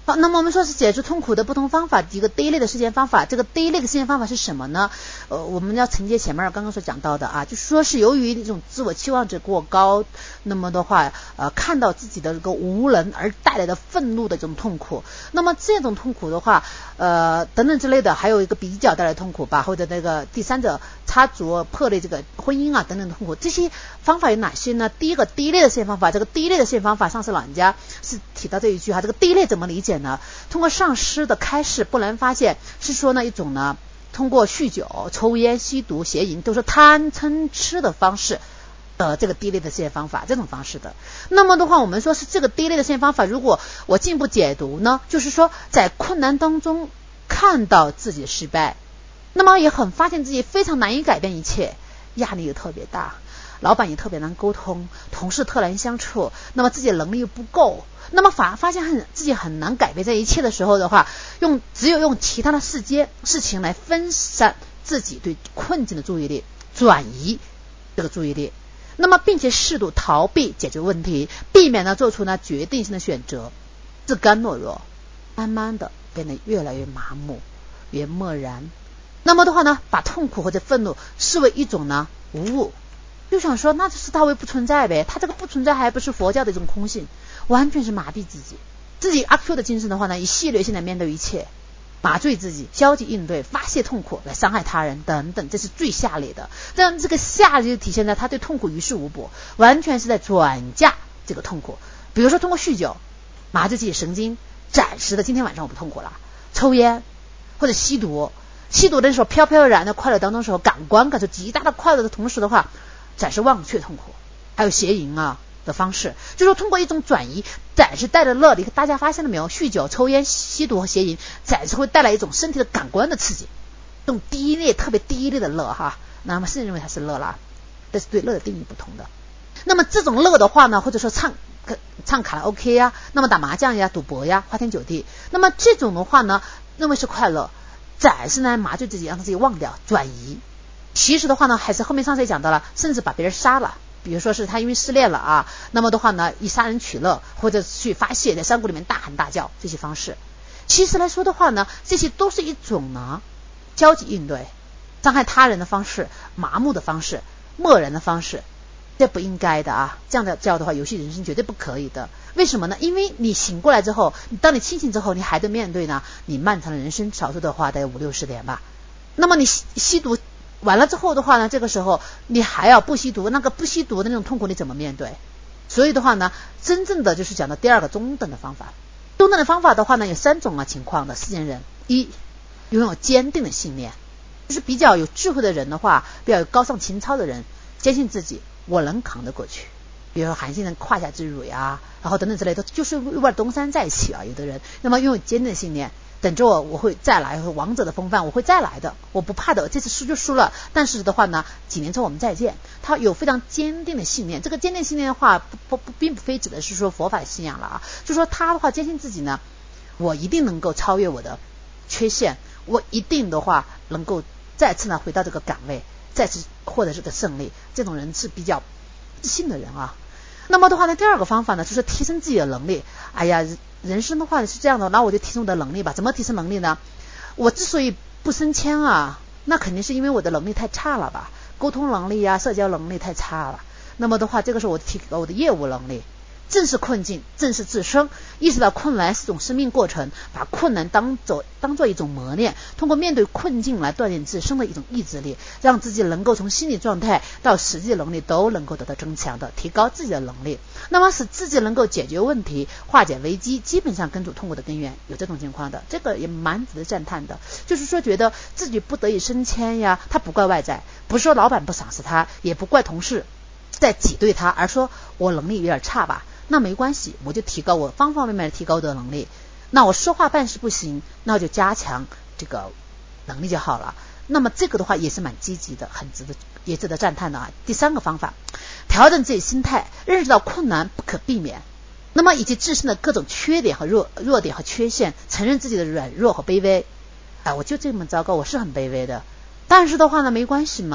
好，那么我们说是解除痛苦的不同方法，一个第一类的实践方法。这个第一类的实践方法是什么呢？我们要承接前面刚刚所讲到的啊，就是说是由于这种自我期望值过高，那么的话看到自己的这个无能而带来的愤怒的这种痛苦。那么这种痛苦的话等等之类的，还有一个比较带来的痛苦吧，或者那个第三者插足破裂这个婚姻啊等等的痛苦。这些方法有哪些呢？第一类的实践方法，这个第一类的实践方法上次老人家是提到这一句哈，这个第一类怎么理解呢？通过上师的开示，不难发现是说呢一种呢通过酗酒、抽烟、吸毒、邪淫，都是贪嗔痴的方式这个第一类的实践方法，这种方式的。那么的话，我们说是这个第一类的实践方法，如果我进一步解读呢，就是说在困难当中看到自己失败，那么也很发现自己非常难以改变一切，压力也特别大，老板也特别难沟通，同事特难相处，那么自己的能力又不够，那么反而发现自己很难改变这一切的时候的话，只有用其他的事情来分散自己对困境的注意力，转移这个注意力，那么并且适度逃避解决问题，避免呢做出呢决定性的选择，自甘懦弱，慢慢的变得越来越麻木，越漠然。那么的话呢，把痛苦或者愤怒视为一种呢无物，就想说那就是它为不存在呗，它这个不存在还不是佛教的一种空性，完全是麻痹自己阿 Q 的精神的话呢，以戏谑性的面对一切，麻醉自己，消极应对，发泄痛苦来伤害他人等等，这是最下劣的。这个下劣就体现在他对痛苦于事无补，完全是在转嫁这个痛苦。比如说通过酗酒麻醉自己神经，暂时的今天晚上我不痛苦了，抽烟或者吸毒的时候飘飘然的快乐当中的时候，感受极大的快乐的同时的话，暂时忘却痛苦。还有邪淫的方式，就是说通过一种转移，暂时带着乐力。大家发现了没有？酗酒、抽烟、吸毒和邪淫，暂时会带来一种身体的感官的刺激，这种第一类特别第一类的乐哈。那么是认为它是乐啦，这是对乐的定义不同的。那么这种乐的话呢，或者说唱卡拉 OK 呀，那么打麻将呀、赌博呀、花天酒地，那么这种的话呢，认为是快乐，暂时呢麻醉自己，让自己忘掉，转移。其实的话呢，还是后面上次也讲到了，甚至把别人杀了。比如说是他因为失恋了那么的话呢，以杀人取乐，或者去发泄，在山谷里面大喊大叫，这些方式，其实来说的话呢，这些都是一种呢消极应对伤害他人的方式，麻木的方式，漠然的方式，这不应该的这样的叫的话，游戏人生绝对不可以的。为什么呢？因为你醒过来之后，当你清醒之后，你还得面对呢你漫长的人生，少数的话得50-60年吧。那么你吸毒完了之后的话呢，这个时候你还要不吸毒，那个不吸毒的那种痛苦你怎么面对？所以的话呢，真正的就是讲的第二个中等的方法。中等的方法的话呢，有3种情况的世间人。一，拥有坚定的信念，就是比较有智慧的人的话，比较有高尚情操的人，坚信自己我能扛得过去。比如说韩信的胯下之辱然后等等之类的，就是为了东山再起有的人，那么拥有坚定的信念，等着我会再来，王者的风范我会再来的，我不怕的，这次输就输了，但是的话呢，几年之后我们再见。他有非常坚定的信念，这个坚定信念的话并不非指的是说佛法信仰了就是说他的话坚信自己呢，我一定能够超越我的缺陷，我一定的话能够再次呢回到这个岗位，再次获得这个胜利。这种人是比较自信的人那么的话呢，第二个方法呢，就是提升自己的能力。人生的话是这样的，那我就提升我的能力吧。怎么提升能力呢？我之所以不升迁那肯定是因为我的能力太差了吧，沟通能力社交能力太差了。那么的话，这个时候我提高我的业务能力，正视困境，正视自身，意识到困难是种生命过程，把困难当做一种磨练，通过面对困境来锻炼自身的一种意志力，让自己能够从心理状态到实际能力都能够得到增强的，提高自己的能力，那么使自己能够解决问题，化解危机，基本上根除痛苦的根源。有这种情况的，这个也蛮值得赞叹的。就是说觉得自己不得已升迁他不怪外在，不是说老板不赏识他，也不怪同事在挤兑他，而说我能力有点差吧，那没关系，我就提高我方方面面的提高我的能力。那我说话办事不行，那我就加强这个能力就好了。那么这个的话也是蛮积极的，也值得赞叹的第三个方法，调整自己心态，认识到困难不可避免，那么以及自身的各种缺点和弱点和缺陷，承认自己的软弱和卑微。我就这么糟糕，我是很卑微的，但是的话呢没关系嘛，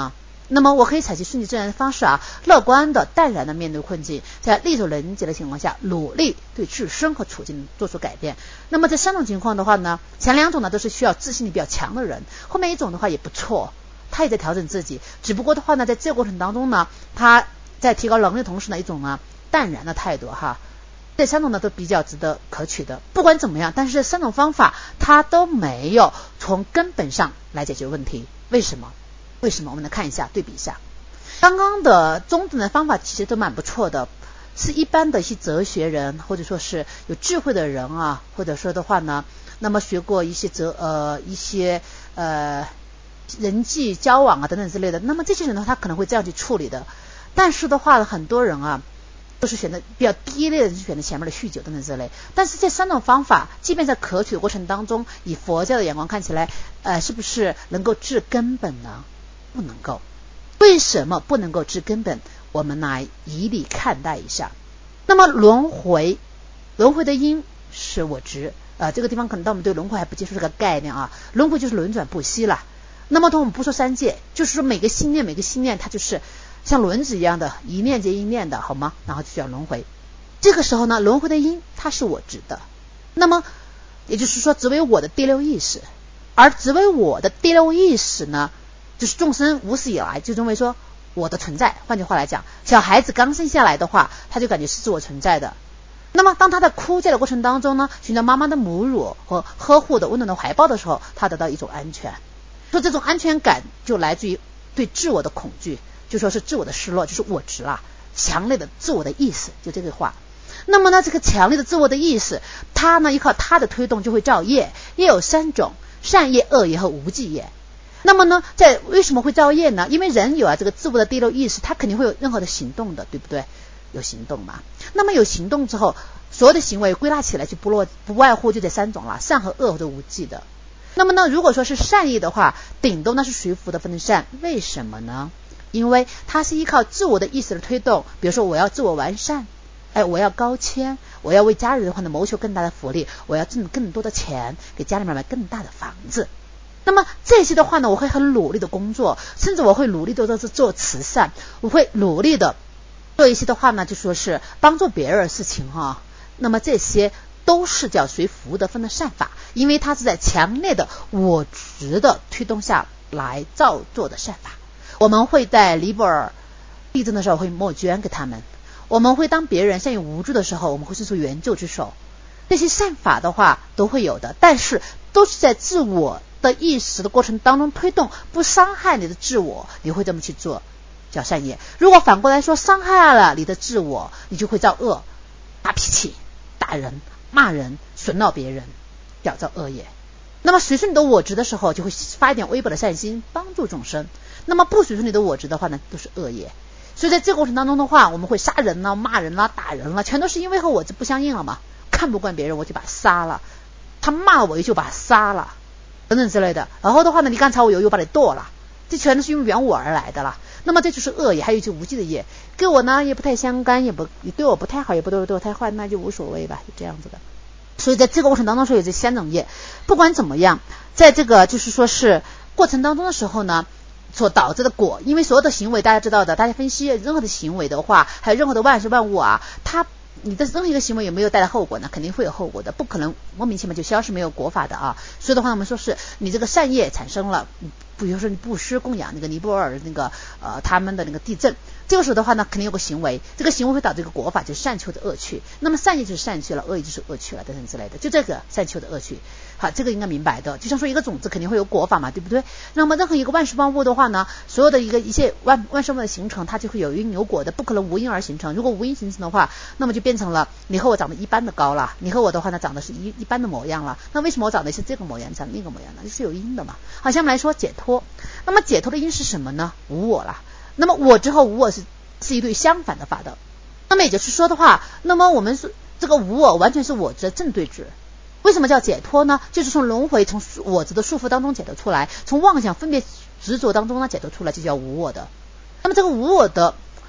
那么我可以采取顺其自然的方式啊，乐观的淡然的面对困境，在力所能及的情况下努力对自身和处境做出改变。那么这3种情况的话呢，前2种呢都是需要自信力比较强的人，后面1种的话也不错，他也在调整自己，只不过的话呢，在这个过程当中呢，他在提高能力的同时呢，一种呢淡然的态度哈。这3种呢都比较值得可取的。不管怎么样，但是这3种方法它都没有从根本上来解决问题。为什么？我们来看一下，对比一下。刚刚的中等的方法其实都蛮不错的，是一般的一些哲学人或者说是有智慧的人啊，或者说的话呢，那么学过一些人际交往啊等等之类的，那么这些人呢他可能会这样去处理的。但是的话很多人啊都是选择比较低劣的，是选择前面的酗酒等等之类。但是这3种方法即便在可取的过程当中，以佛教的眼光看起来是不是能够治根本呢？不能够。为什么不能够治根本？我们来以理看待一下。那么轮回的因是我执这个地方可能到我们对轮回还不接触这个概念啊。轮回就是轮转不息了。那么我们不说3界，就是说每个心念它就是像轮子一样的，一念接一念的，好吗？然后就叫轮回。这个时候呢，轮回的因它是我执的，那么也就是说只为我的第6意识，而只为我的第6意识呢，就是众生无始以来就认为说我的存在。换句话来讲，小孩子刚生下来的话，他就感觉是自我存在的。那么当他在哭叫的过程当中呢，寻找妈妈的母乳和呵护的温暖的怀抱的时候，他得到一种安全。说这种安全感就来自于对自我的恐惧，就说是自我的失落，就是我执啦，强烈的自我的意识，就这个话。那么呢，这个强烈的自我的意识，它呢依靠它的推动就会造业，业有3种：善业、恶业和无记业。那么呢，为什么会造业呢？因为人有这个自我的第6意识，他肯定会有任何的行动的，对不对？有行动嘛。那么有行动之后，所有的行为归纳起来就不外乎就这3种了：善和恶或者无记的。那么呢，如果说是善意的话，顶多呢是随福的分善。为什么呢？因为它是依靠自我的意识的推动。比如说我要自我完善，我要高迁，我要为家人的话呢谋求更大的福利，我要挣更多的钱，给家里面买更大的房子。那么这些的话呢，我会很努力的工作，甚至我会努力的做慈善，我会努力的做一些的话呢，就说是帮助别人的事情哈。那么这些都是叫随福德分的善法，因为它是在强烈的我执的推动下来造作的善法。我们会在尼泊尔地震的时候会募捐给他们，我们会当别人陷于无助的时候，我们会伸出援救之手。这些善法的话都会有的，但是都是在自我的意识的过程当中推动，不伤害你的自我，你会这么去做，叫善业。如果反过来说伤害了你的自我，你就会造恶，发脾气、打人、骂人、损恼别人，叫造恶业。那么随顺你的我执的时候，就会发一点微薄的善心帮助众生。那么不随顺你的我执的话呢，都是恶业。所以在这个过程当中的话，我们会杀人啦、骂人啦、打人啦，全都是因为和我执不相应了嘛。看不惯别人我就把他杀了，他骂我就把他杀了等等之类的。然后的话呢，你干炒我油把你剁了，这全都是因为缘我而来的了。那么这就是恶业。还有一些无记的业，跟我呢也不太相干，也对我不太好，也不对我太坏，那就无所谓吧，就这样子的。所以在这个过程当中是有这3种业。不管怎么样，在这个就是说是过程当中的时候呢，所导致的果，因为所有的行为大家知道的，大家分析任何的行为的话，还有任何的万事万物啊，你的任何一个行为有没有带来后果呢？肯定会有后果的，不可能莫名其妙就消失没有果法的啊。所以的话，我们说是你这个善业产生了，比如说你布施供养那个尼泊尔那个他们的那个地震，这个时候的话呢，肯定有个行为，这个行为会导致一个果法，就是善去的恶去。那么善业就是善去了，恶业就是恶去了等等之类的，就这个善去的恶去。好，这个应该明白的。就像说一个种子肯定会有果法嘛，对不对？那么任何一个万事万物的话呢，所有的一切万事万物的形成，它就会有因有果的，不可能无因而形成。如果无因形成的话，那么就变成了你和我长得一般的高了，你和我的话呢长得是一般的模样了。那为什么我长得是这个模样，长那个模样呢？就是有因的嘛。好，下面来说解脱。那么解脱的因是什么呢？无我啦。那么我之后无我是一对相反的法的。那么也就是说的话，那么我们是这个无我完全是我执的正对峙。为什么叫解脱呢？就是从轮回、从我执的束缚当中解脱出来，从妄想分别执着当中呢解脱出来，就叫无我的。那么这个无我的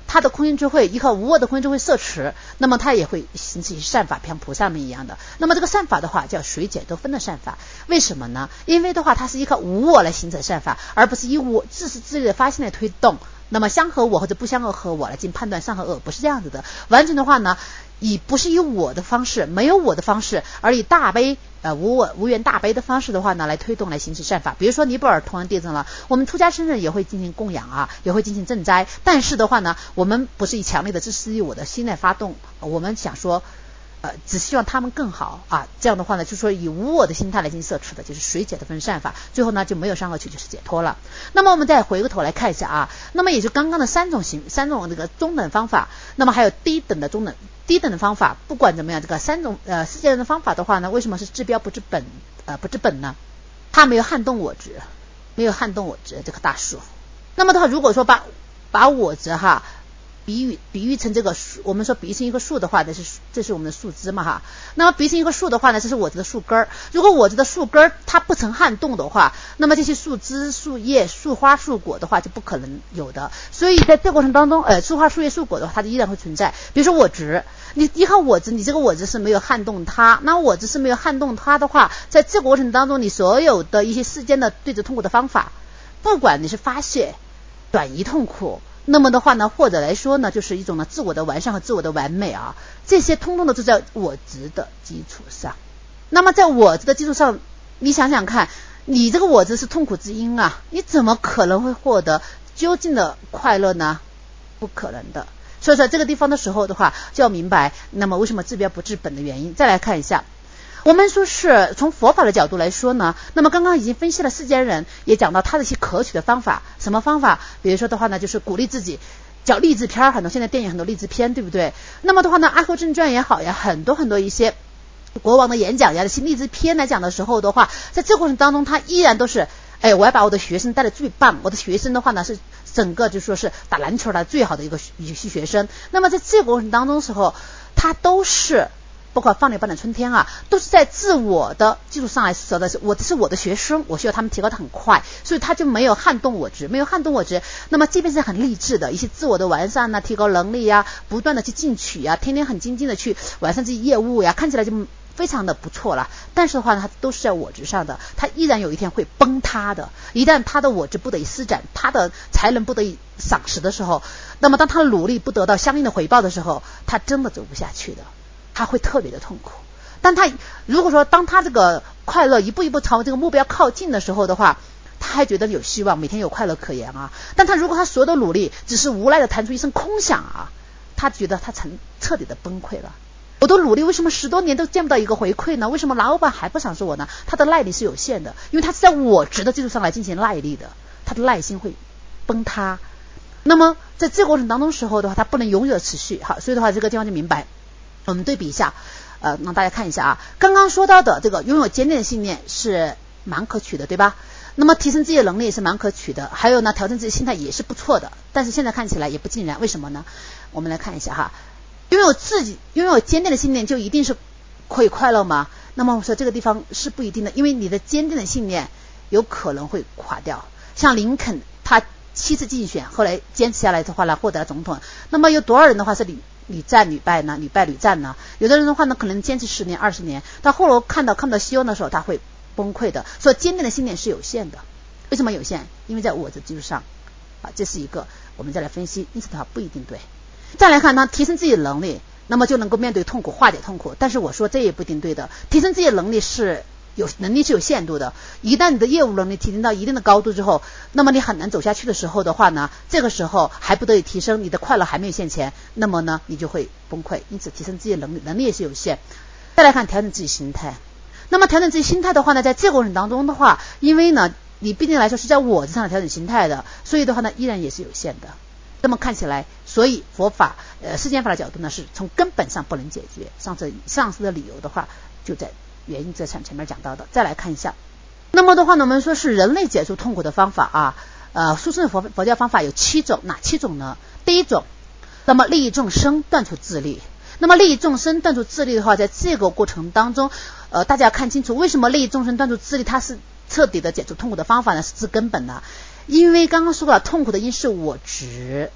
他的空性智慧依靠无我的空性智慧摄持，那么他也会行起善法，像菩萨们一样的。那么这个善法的话叫随解脱分的善法，为什么呢？因为的话它是依靠无我来形成善法，而不是以我自私自利的发心来推动。那么相合我或者不相合我来进行判断善和恶，不是这样子的。完全的话呢，不是以我的方式，没有我的方式，而以大悲无我无缘大悲的方式的话呢，来推动来行使善法。比如说尼泊尔同样地震了，我们出家僧人也会进行供养啊，也会进行赈灾，但是的话呢，我们不是以强烈的自私以我的心来发动，我们想说只希望他们更好啊，这样的话呢，就说以无我的心态来进行摄持的，就是随解的分善法，最后呢就没有善恶趣，就是解脱了。那么我们再回过头来看一下啊，那么也就刚刚的三种这个中等方法，那么还有低等的方法，不管怎么样，这个三种世界人的方法的话呢，为什么是治标不治本呢？它没有撼动我执，这棵大树。那么的话，如果说把我执比喻成这个树，我们说比喻成一个树的话，这是我们的树枝嘛哈。那么比喻成一个树的话呢，这是我执的树根。如果我执的树根它不曾撼动的话，那么这些树枝、树叶、树花、树果的话就不可能有的。所以在这个过程当中，树花、树叶、树果的话，它就依然会存在。比如说我执，你依靠我执，你这个我执是没有撼动它，那我执是没有撼动它的话，在这个过程当中，你所有的一些世间的对治痛苦的方法，不管你是发泄、转移痛苦。那么的话呢，或者来说呢，就是一种呢自我的完善和自我的完美啊，这些通通的都在我执的基础上。那么在我执的基础上，你想想看，你这个我执是痛苦之因啊，你怎么可能会获得究竟的快乐呢？不可能的。所以说这个地方的时候的话，就要明白，那么为什么治标不治本的原因。再来看一下。我们说是从佛法的角度来说呢，那么刚刚已经分析了世间人，也讲到他的一些可取的方法。什么方法？比如说的话呢，就是鼓励自己，叫励志片，很多现在电影很多励志片，对不对？那么的话呢，阿后正传也好呀，很多一些国王的演讲呀，这些励志片来讲的时候的话，在这个过程当中，他依然都是，我要把我的学生带得最棒，我的学生的话呢是整个就说是打篮球的最好的一个学生。那么在这个过程当中的时候，他都是。包括放牛班的春天啊，都是在自我的基础上来说的，这是我的学生，我需要他们提高得很快，所以他就没有撼动我执，那么即便是很励志的一些自我的完善啊，提高能力呀，不断的去进取啊，天天很精进的去完善自己业务呀，看起来就非常的不错了。但是的话呢，它都是在我执上的，它依然有一天会崩塌的。一旦他的我执不得以施展，他的才能不得以赏识的时候，那么当他的努力不得到相应的回报的时候，他真的走不下去的。他会特别的痛苦，但他如果说当他这个快乐一步一步朝这个目标靠近的时候的话，他还觉得有希望，每天有快乐可言啊。但他如果他所有的努力只是无奈的弹出一声空响啊，他觉得他彻底的崩溃了。我的努力为什么10多年都见不到一个回馈呢？为什么老板还不赏识我呢？他的耐力是有限的，因为他是在我执的基础上来进行耐力的，他的耐心会崩塌。那么在这个过程当中时候的话，他不能永远持续。好，所以的话这个地方就明白。我们对比一下，让大家看一下啊。刚刚说到的这个拥有坚定的信念是蛮可取的，对吧？那么提升自己的能力也是蛮可取的，还有呢，调整自己心态也是不错的。但是现在看起来也不尽然，为什么呢？我们来看一下哈，拥有坚定的信念就一定是可以快乐吗？那么我说这个地方是不一定的，因为你的坚定的信念有可能会垮掉。像林肯他7次竞选，后来坚持下来的话呢，获得了总统。那么有多少人的话是屡战屡败呢？屡败屡战呢？有的人的话呢，可能坚持10年、20年，到后来看不到希望的时候，他会崩溃的。所以坚定的信念是有限的。为什么有限？因为在我的基础上啊，这是一个我们再来分析，因此它不一定对。再来看呢，提升自己的能力，那么就能够面对痛苦，化解痛苦。但是我说这也不一定对的。提升自己的能力是有限度的，一旦你的业务能力提升到一定的高度之后，那么你很难走下去的时候的话呢，这个时候还不得以提升，你的快乐还没有现前，那么呢你就会崩溃。因此提升自己的能力也是有限。再来看调整自己心态，那么调整自己心态的话呢，在这个过程当中的话，因为呢你毕竟来说是在我执上调整心态的，所以的话呢依然也是有限的。这么看起来，所以佛法世间法的角度呢是从根本上不能解决。上次的理由的话就在原因这前面讲到的。再来看一下，那么的话呢，我们说是人类解除痛苦的方法啊，殊胜的佛教方法有7种，哪7种呢？第一种，那么利益众生，断除自利。那么利益众生断除自利的话，在这个过程当中大家要看清楚，为什么利益众生断除自利它是彻底的解除痛苦的方法呢？是治根本的。因为刚刚说了，痛苦的因是我执，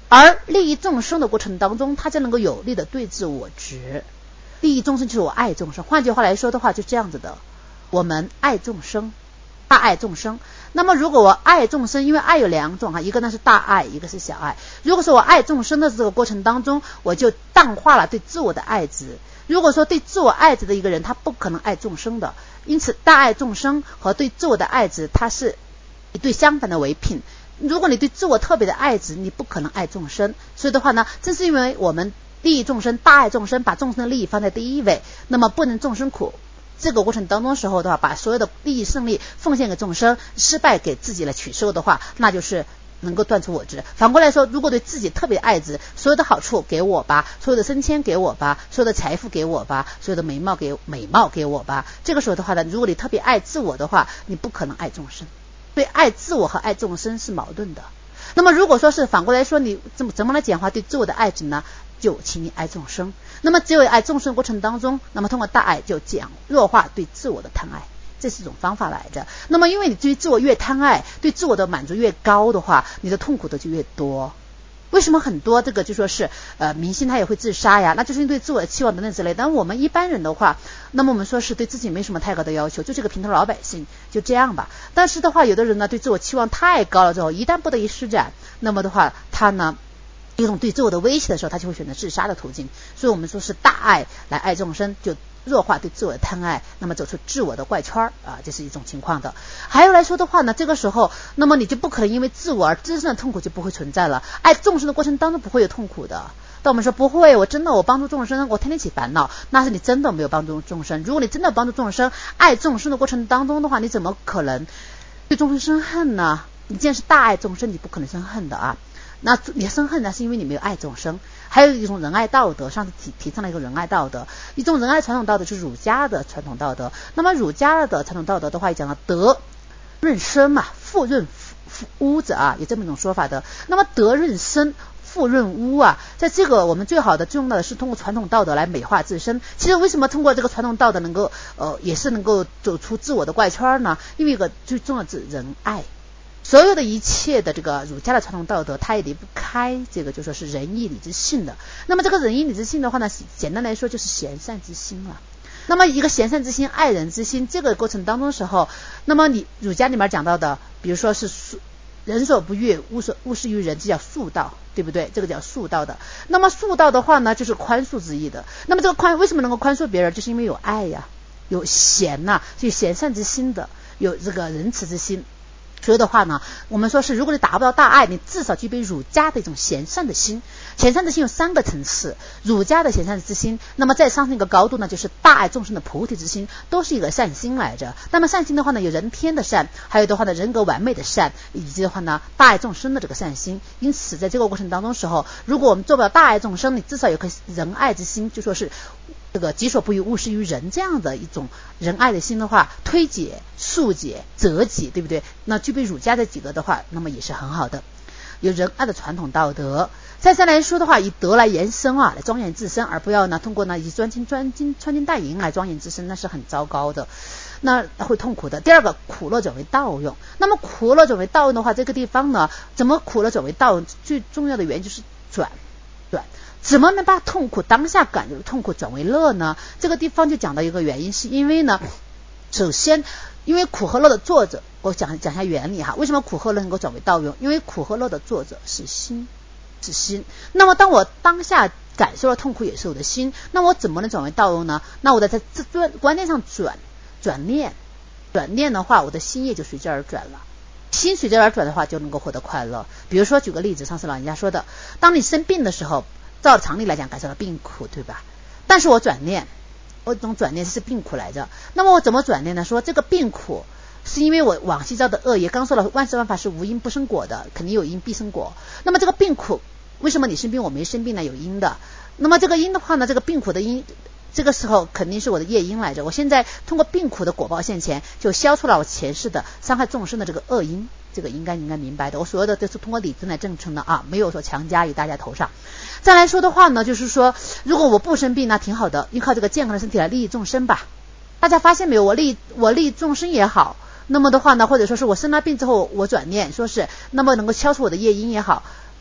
而利益众生的过程当中，它就能够有力的对治我执。利益众生就是我爱众生，换句话来说的话就这样子的，我们爱众生，大爱众生。那么如果我爱众生，因为爱有两种一个呢是大爱，一个是小爱。如果说我爱众生的这个过程当中，我就淡化了对自我的爱执。如果说对自我爱执的一个人，他不可能爱众生的，因此大爱众生和对自我的爱执，它是一对相反的为品。如果你对自我特别的爱执，你不可能爱众生。所以的话呢，正是因为我们利益众生，大爱众生，把众生的利益放在第一位，那么不能众生苦。这个过程当中时候的话，把所有的利益胜利奉献给众生，失败给自己来取受的话，那就是能够断除我执。反过来说，如果对自己特别爱执，所有的好处给我吧，所有的升迁给我吧，所有的财富给我吧，所有的美貌给我吧，这个时候的话呢，如果你特别爱自我的话，你不可能爱众生。对，爱自我和爱众生是矛盾的。那么如果说是反过来说，你怎么来简化对自我的爱执呢？就请你爱众生。那么只有爱众生过程当中，那么通过大爱就弱化对自我的贪爱，这是一种方法来着。那么因为你对自我越贪爱，对自我的满足越高的话，你的痛苦的就越多。为什么很多这个就说是明星他也会自杀呀？那就是因为对自我的期望等等之类。但我们一般人的话，那么我们说是对自己没什么太高的要求，就是个平头老百姓，就这样吧。但是的话，有的人呢对自我期望太高了之后，一旦不得已施展，那么的话他呢有种对自我的威胁的时候，他就会选择自杀的途径。所以我们说是大爱来爱众生，就弱化对自我的贪爱，那么走出自我的怪圈这是一种情况的。还有来说的话呢，这个时候那么你就不可能因为自我而自身的痛苦就不会存在了。爱众生的过程当中不会有痛苦的。但我们说不会，我帮助众生，我天天起烦恼，那是你真的没有帮助众生。如果你真的帮助众生，爱众生的过程当中的话，你怎么可能对众生生恨呢？你既然是大爱众生，你不可能生恨的那你生恨呢，是因为你没有爱众生。还有一种仁爱道德，上次提倡了一个仁爱道德，一种仁爱传统道德就是儒家的传统道德。那么儒家的传统道德的话，讲了德润身嘛，富润屋子有这么一种说法的。那么德润身，富润屋在这个我们最好的最重要的是通过传统道德来美化自身。其实为什么通过这个传统道德能够也是能够走出自我的怪圈呢？因为一个最重要的是仁爱。所有的一切的这个儒家的传统道德，它也离不开这个就说是仁义礼智信的。那么这个仁义礼智信的话呢，简单来说就是贤善之心了。那么一个贤善之心、爱人之心，这个过程当中的时候，那么你儒家里面讲到的，比如说是人所不欲，勿施于人，这叫恕道，对不对？这个叫恕道的。那么恕道的话呢，就是宽恕之意的。那么这个为什么能够宽恕别人？就是因为有爱呀，有贤就贤善之心的，有这个仁慈之心。所以的话呢，我们说是如果你达不到大爱，你至少具备儒家的一种贤善的心。贤善之心有3个层次，儒家的贤善之心，那么再上升一个高度呢，就是大爱众生的菩提之心，都是一个善心来着。那么善心的话呢，有人天的善，还有的话呢人格完美的善，以及的话呢大爱众生的这个善心。因此在这个过程当中时候，如果我们做不了大爱众生，你至少有颗仁爱之心，就说是这个己所不欲，勿施于人，这样的一种仁爱的心的话，推解、恕解、责己，对不对？那具备儒家这几个的话，那么也是很好的，有仁爱的传统道德。再来说的话，以德来延伸来庄严自身，而不要呢通过呢以穿金戴银来庄严自身，那是很糟糕的，那会痛苦的。第二个，苦乐转为道用。那么苦乐转为道用的话，这个地方呢，怎么苦乐转为道用？最重要的原因就是转。怎么能把痛苦当下感觉的痛苦转为乐呢？这个地方就讲到一个原因，是因为呢，首先因为苦和乐的作者，我讲一下原理为什么苦和乐能够转为道用？因为苦和乐的作者是心。那么当我当下感受了痛苦也是我的心，那我怎么能转为道用呢？那我在这观念上转念的话，我的心也就随之而转了。心随之而转的话，就能够获得快乐。比如说举个例子，上次老人家说的，当你生病的时候，照常理来讲感受到病苦，对吧？但是我转念，我这种转念是病苦来着。那么我怎么转念呢？说这个病苦是因为我往昔造的恶业，刚说了万事万法是无因不生果的，肯定有因必生果。那么这个病苦，为什么你生病我没生病呢？有因的。那么这个因的话呢，这个病苦的因，这个时候肯定是我的业因来着。我现在通过病苦的果报现前，就消除了我前世的伤害众生的这个恶因，这个应该明白的。我所有的都是通过理智来证成的没有说强加于大家头上。再来说的话呢，就是说如果我不生病，那挺好的，依靠这个健康的身体来利益众生吧。大家发现没有，我利益众生也好，那么的话呢，或者说是我生了病之后我转念说是那么能够消除我的业因也好，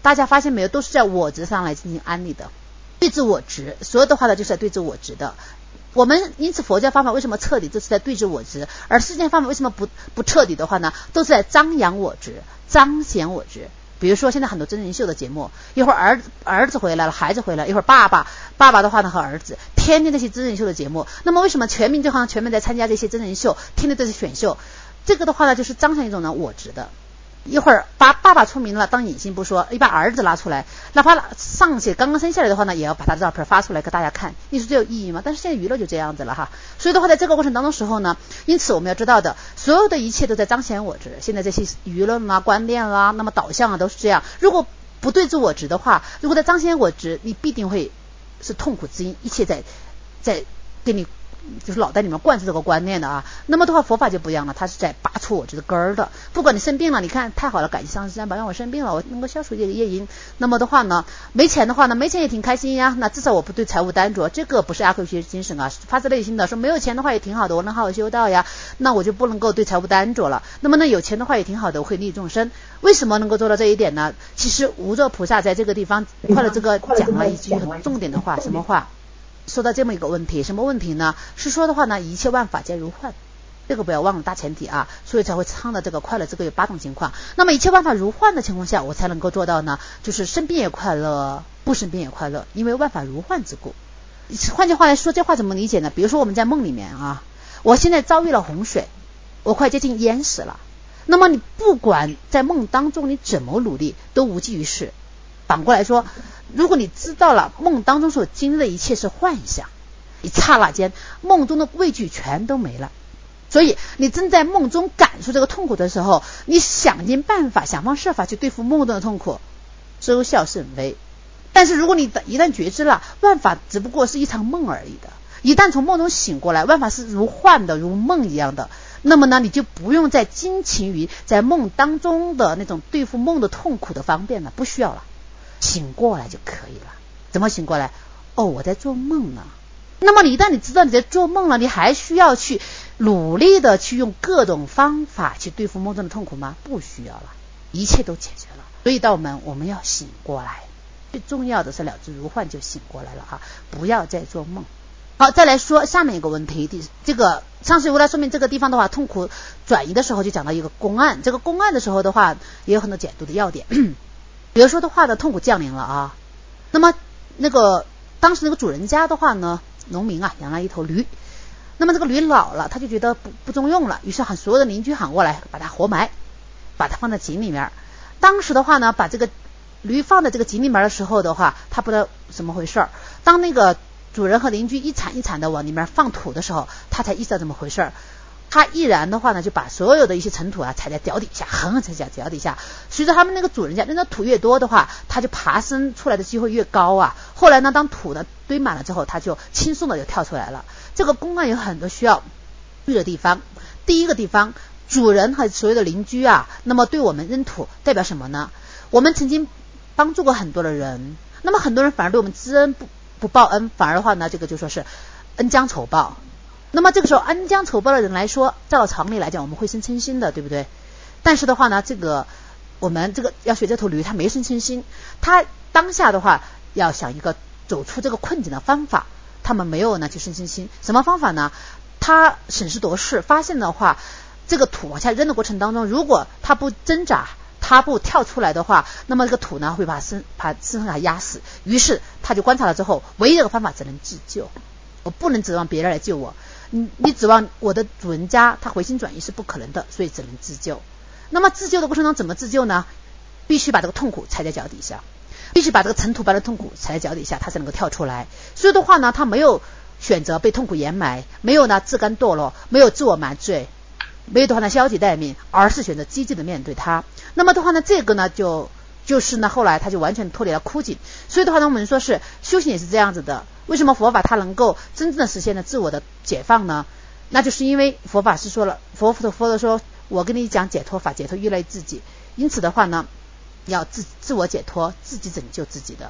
大家发现没有，都是在我执上来进行安利的，对治我执，所有的话呢就是在对治我执的。我们因此佛教方法为什么彻底，就是在对治我执，而世间方法为什么不彻底的话呢，都是在张扬我执，彰显我执。比如说现在很多真人秀的节目，一会儿儿子回来了，孩子回来，一会儿爸爸的话呢和儿子，天天这些真人秀的节目。那么为什么全民就好像全民在参加这些真人秀，听的这些选秀，这个的话呢就是彰显一种呢我执的。一会儿把爸爸出名了当影星不说，一把儿子拉出来，哪怕上去刚刚生下来的话呢，也要把他的照片发出来给大家看，你说这有意义吗？但是现在娱乐就这样子了哈。所以的话在这个过程当中时候呢，因此我们要知道的，所有的一切都在彰显我执。现在这些舆论啊、观念啊，那么导向啊都是这样。如果不对治我执的话，如果在彰显我执，你必定会是痛苦之因，一切在给你就是脑袋里面灌输这个观念的啊。那么的话佛法就不一样了，它是在拔除我执的根儿的。不管你生病了，你看太好了，感谢上师三宝让我生病了，我能够消除这个业因。那么的话呢，没钱的话呢，没钱也挺开心呀，那至少我不对财务单着，这个不是阿谀学精神啊，发自内心的说没有钱的话也挺好的，我能好好修道呀，那我就不能够对财务单着了。那么呢有钱的话也挺好的，我会利益众生。为什么能够做到这一点呢？其实无著菩萨在这个地方快乐这个讲了一句很重点的话，什么话？说到这么一个问题，什么问题呢？是说的话呢，一切万法皆如幻，这个不要忘了大前提啊，所以才会唱的这个快乐，这个有8种情况。那么一切万法如幻的情况下，我才能够做到呢，就是生病也快乐，不生病也快乐，因为万法如幻之故。换句话来说，这话怎么理解呢？比如说我们在梦里面啊，我现在遭遇了洪水，我快接近淹死了，那么你不管在梦当中你怎么努力都无济于事。反过来说，如果你知道了梦当中所经历的一切是幻象，一刹那间梦中的畏惧全都没了。所以你正在梦中感受这个痛苦的时候，你想尽办法想方设法去对付梦中的痛苦，收效甚微。但是如果你一旦觉知了万法只不过是一场梦而已的，一旦从梦中醒过来，万法是如幻的，如梦一样的，那么呢你就不用再精勤于在梦当中的那种对付梦的痛苦的方便了，不需要了，醒过来就可以了。怎么醒过来？哦，我在做梦呢。那么一旦你知道你在做梦了，你还需要去努力的去用各种方法去对付梦中的痛苦吗？不需要了，一切都解决了。所以到我们要醒过来，最重要的是了知如幻就醒过来了啊，不要再做梦。好，再来说下面一个问题，这个上师如来说明这个地方的话，痛苦转移的时候就讲到一个公案，这个公案的时候的话也有很多解读的要点。比如说的话呢，痛苦降临了啊，那么当时那个主人家的话呢，农民啊养了一头驴，那么这个驴老了，他就觉得不中用了，于是所有的邻居喊过来把它活埋，把它放在井里面。当时的话呢，把这个驴放在这个井里面的时候的话，他不知道怎么回事，当那个主人和邻居一铲一铲的往里面放土的时候，他才意识到怎么回事。他毅然的话呢，就把所有的一些尘土啊踩在脚底下，狠狠踩在脚底下。随着他们那个主人家扔的土越多的话，他就爬升出来的机会越高啊。后来呢，当土呢堆满了之后，他就轻松的就跳出来了。这个公案有很多需要注意的地方。第一个地方，主人和所有的邻居啊，那么对我们扔土代表什么呢？我们曾经帮助过很多的人，那么很多人反而对我们知恩不报恩，反而的话呢，这个就说是恩将仇报。那么这个时候恩将仇报的人来说，照常理来讲我们会生嗔心的，对不对？但是的话呢，我们要学这头驴，他没生嗔心，他当下的话要想一个走出这个困境的方法，他们没有呢去生嗔心。什么方法呢？他审时度势，发现的话这个土往下扔的过程当中，如果他不挣扎，他不跳出来的话，那么这个土呢会把身上压死。于是他就观察了之后，唯一的方法只能自救，我不能指望别人来救我，你指望我的主人家他回心转意是不可能的，所以只能自救。那么自救的过程中怎么自救呢？必须把这个痛苦踩在脚底下，必须把这个尘土般的痛苦踩在脚底下，他才能够跳出来。所以的话呢，他没有选择被痛苦掩埋，没有呢自甘堕落，没有自我麻醉，没有的话呢消极待命，而是选择积极的面对它。那么的话呢，这个呢就是呢后来他就完全脱离了枯井。所以的话呢，我们说是修行也是这样子的。为什么佛法它能够真正的实现了自我的解放呢？那就是因为佛法是说了，佛陀说我跟你讲解脱法，解脱依赖自己，因此的话呢要自我解脱，自己拯救自己的。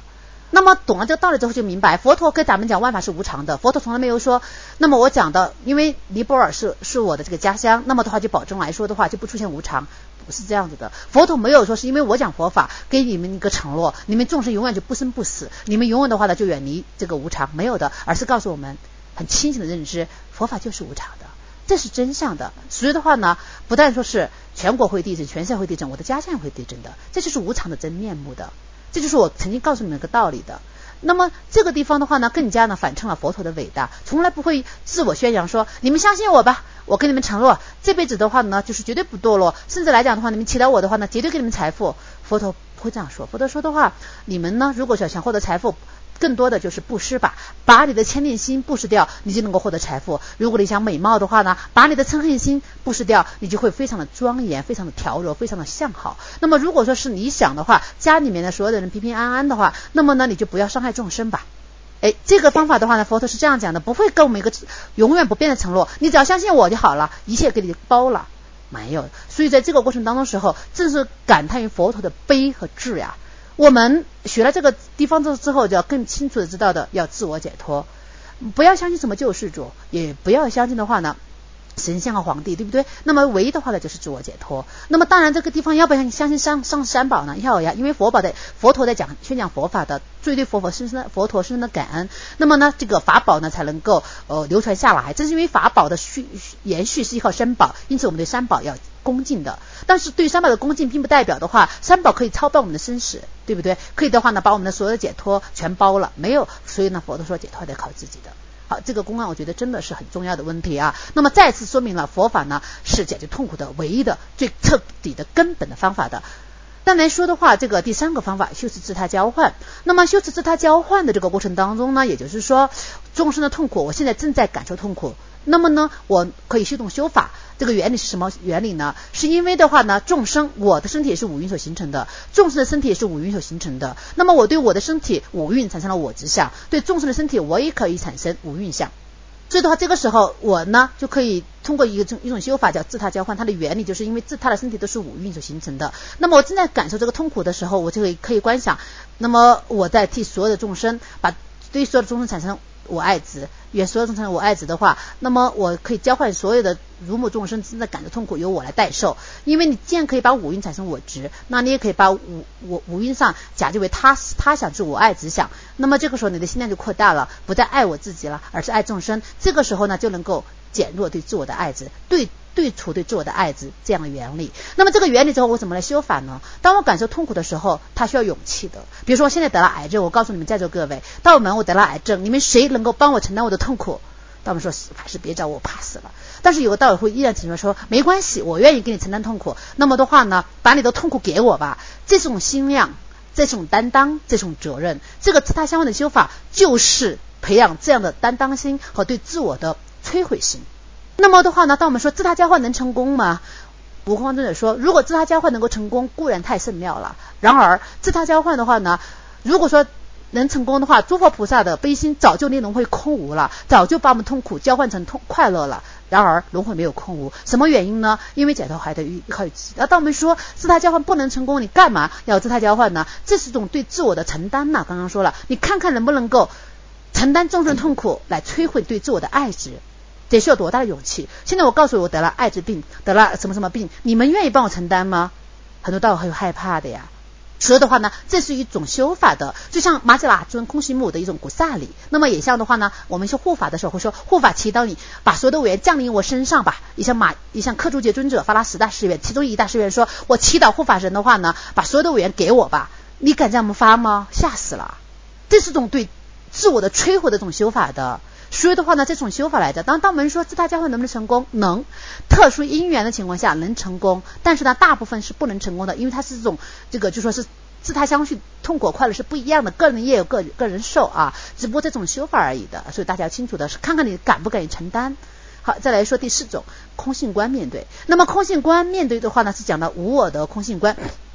那么懂了这个道理之后就明白，佛陀跟咱们讲万法是无常的，佛陀从来没有说，那么我讲的，因为尼泊尔是我的这个家乡，那么的话就保证来说的话就不出现无常，不是这样子的。佛陀没有说是因为我讲佛法给你们一个承诺，你们众生永远就不生不死，你们永远的话呢就远离这个无常，没有的，而是告诉我们很清醒的认知，佛法就是无常的，这是真相的。所以的话呢，不但说是全国会地震，全世界会地震，我的家乡也会地震的，这就是无常的真面目的。这就是我曾经告诉你们一个道理的。那么这个地方的话呢，更加呢反衬了佛陀的伟大，从来不会自我宣扬说你们相信我吧，我跟你们承诺这辈子的话呢就是绝对不堕落，甚至来讲的话你们祈祷我的话呢绝对给你们财富。佛陀不会这样说，佛陀说的话，你们呢如果想获得财富，更多的就是布施吧，把你的牵念心布施掉，你就能够获得财富。如果你想美貌的话呢，把你的嗔恨心布施掉，你就会非常的庄严，非常的调柔，非常的相好。那么如果说是你想的话，家里面的所有的人平平安安的话，那么呢你就不要伤害众生吧。这个方法的话呢，佛陀是这样讲的，不会给我们一个永远不变的承诺，你只要相信我就好了，一切给你包了，没有。所以在这个过程当中时候，正是感叹于佛陀的悲和智呀。我们学了这个地方之后，就要更清楚的知道的要自我解脱，不要相信什么救世主，也不要相信的话呢神仙和皇帝，对不对？那么唯一的话呢就是自我解脱。那么当然这个地方要不要相信上三宝呢？要呀，因为佛陀在宣讲佛法的，最对佛陀深深的感恩。那么呢这个法宝呢才能够流传下来，正是因为法宝的延续是依靠三宝，因此我们对三宝要恭敬的。但是对三宝的恭敬并不代表的话三宝可以操办我们的生死，对不对？可以的话呢把我们的所有的解脱全包了，没有。所以呢佛陀说解脱得靠自己的。好，这个公案我觉得真的是很重要的问题啊。那么再次说明了佛法呢是解决痛苦的唯一的最彻底的根本的方法的。但来说的话，这个第三个方法修持自他交换。那么修持自他交换的这个过程当中呢，也就是说众生的痛苦，我现在正在感受痛苦，那么呢我可以修动修法。这个原理是什么原理呢？是因为的话呢众生，我的身体也是五蕴所形成的，众生的身体也是五蕴所形成的，那么我对我的身体五蕴产生了我执相，对众生的身体我也可以产生五蕴相。所以的话这个时候我呢就可以通过一种修法叫自他交换。它的原理就是因为自他的身体都是五蕴所形成的，那么我正在感受这个痛苦的时候，我就可以观想，那么我在替所有的众生，对所有的众生产生我爱子，愿所有众生我爱子的话，那么我可以交换所有的如母众生正在感受痛苦由我来代受。因为你既然可以把五蕴产生我执，那你也可以把五蕴上假借为他想是我爱子想，那么这个时候你的心量就扩大了，不再爱我自己了，而是爱众生。这个时候呢就能够减弱对自我的爱执，对除对自我的爱执这样的原理。那么这个原理之后我怎么来修法呢？当我感受痛苦的时候，它需要勇气的。比如说我现在得了癌症，我告诉你们在座各位，到我们我得了癌症，你们谁能够帮我承担我的痛苦？到我们说还是别找我，怕死了。但是有个道理会依然提出说没关系，我愿意给你承担痛苦，那么的话呢把你的痛苦给我吧。这种心量，这种担当，这种责任，这个自他相换的修法就是培养这样的担当心和对自我的摧毁心。那么的话呢，当我们说自他交换能成功吗？悟空尊者说，如果自他交换能够成功，固然太甚妙了。然而自他交换的话呢，如果说能成功的话，诸佛菩萨的悲心早就令轮回空无了，早就把我们痛苦交换成快乐了。然而轮回没有空无，什么原因呢？因为解脱还得依靠于自己。当我们说自他交换不能成功，你干嘛要自他交换呢？这是一种对自我的承担呐。刚刚说了，你看看能不能够承担众生痛苦来摧毁对自我的爱执，得需要多大的勇气。现在我告诉我得了艾滋病，得了什么什么病，你们愿意帮我承担吗？很多道友会害怕的呀。所以的话呢，这是一种修法的，就像玛吉拉尊空行母的一种古萨里。那么也像的话呢，我们修护法的时候会说，护法祈祷你把所有的委员降临我身上吧。也像克珠杰尊者发了10大誓愿，其中一大誓愿说，我祈祷护法神的话呢，把所有的委员给我吧。你敢这样发吗？吓死了。这是种对自我的摧毁的一种修法的。所以的话呢，这种修法来的。当我们说自他交换能不能成功？能，特殊因缘的情况下能成功，但是呢大部分是不能成功的，因为它是这种就说是自他相续痛苦快乐是不一样的，个人也有个人受啊，只不过这种修法而已的。所以大家要清楚的是看看你敢不敢于承担。好，再来说第4种空性观面对。那么空性观面对的话呢，是讲的无我的空性观。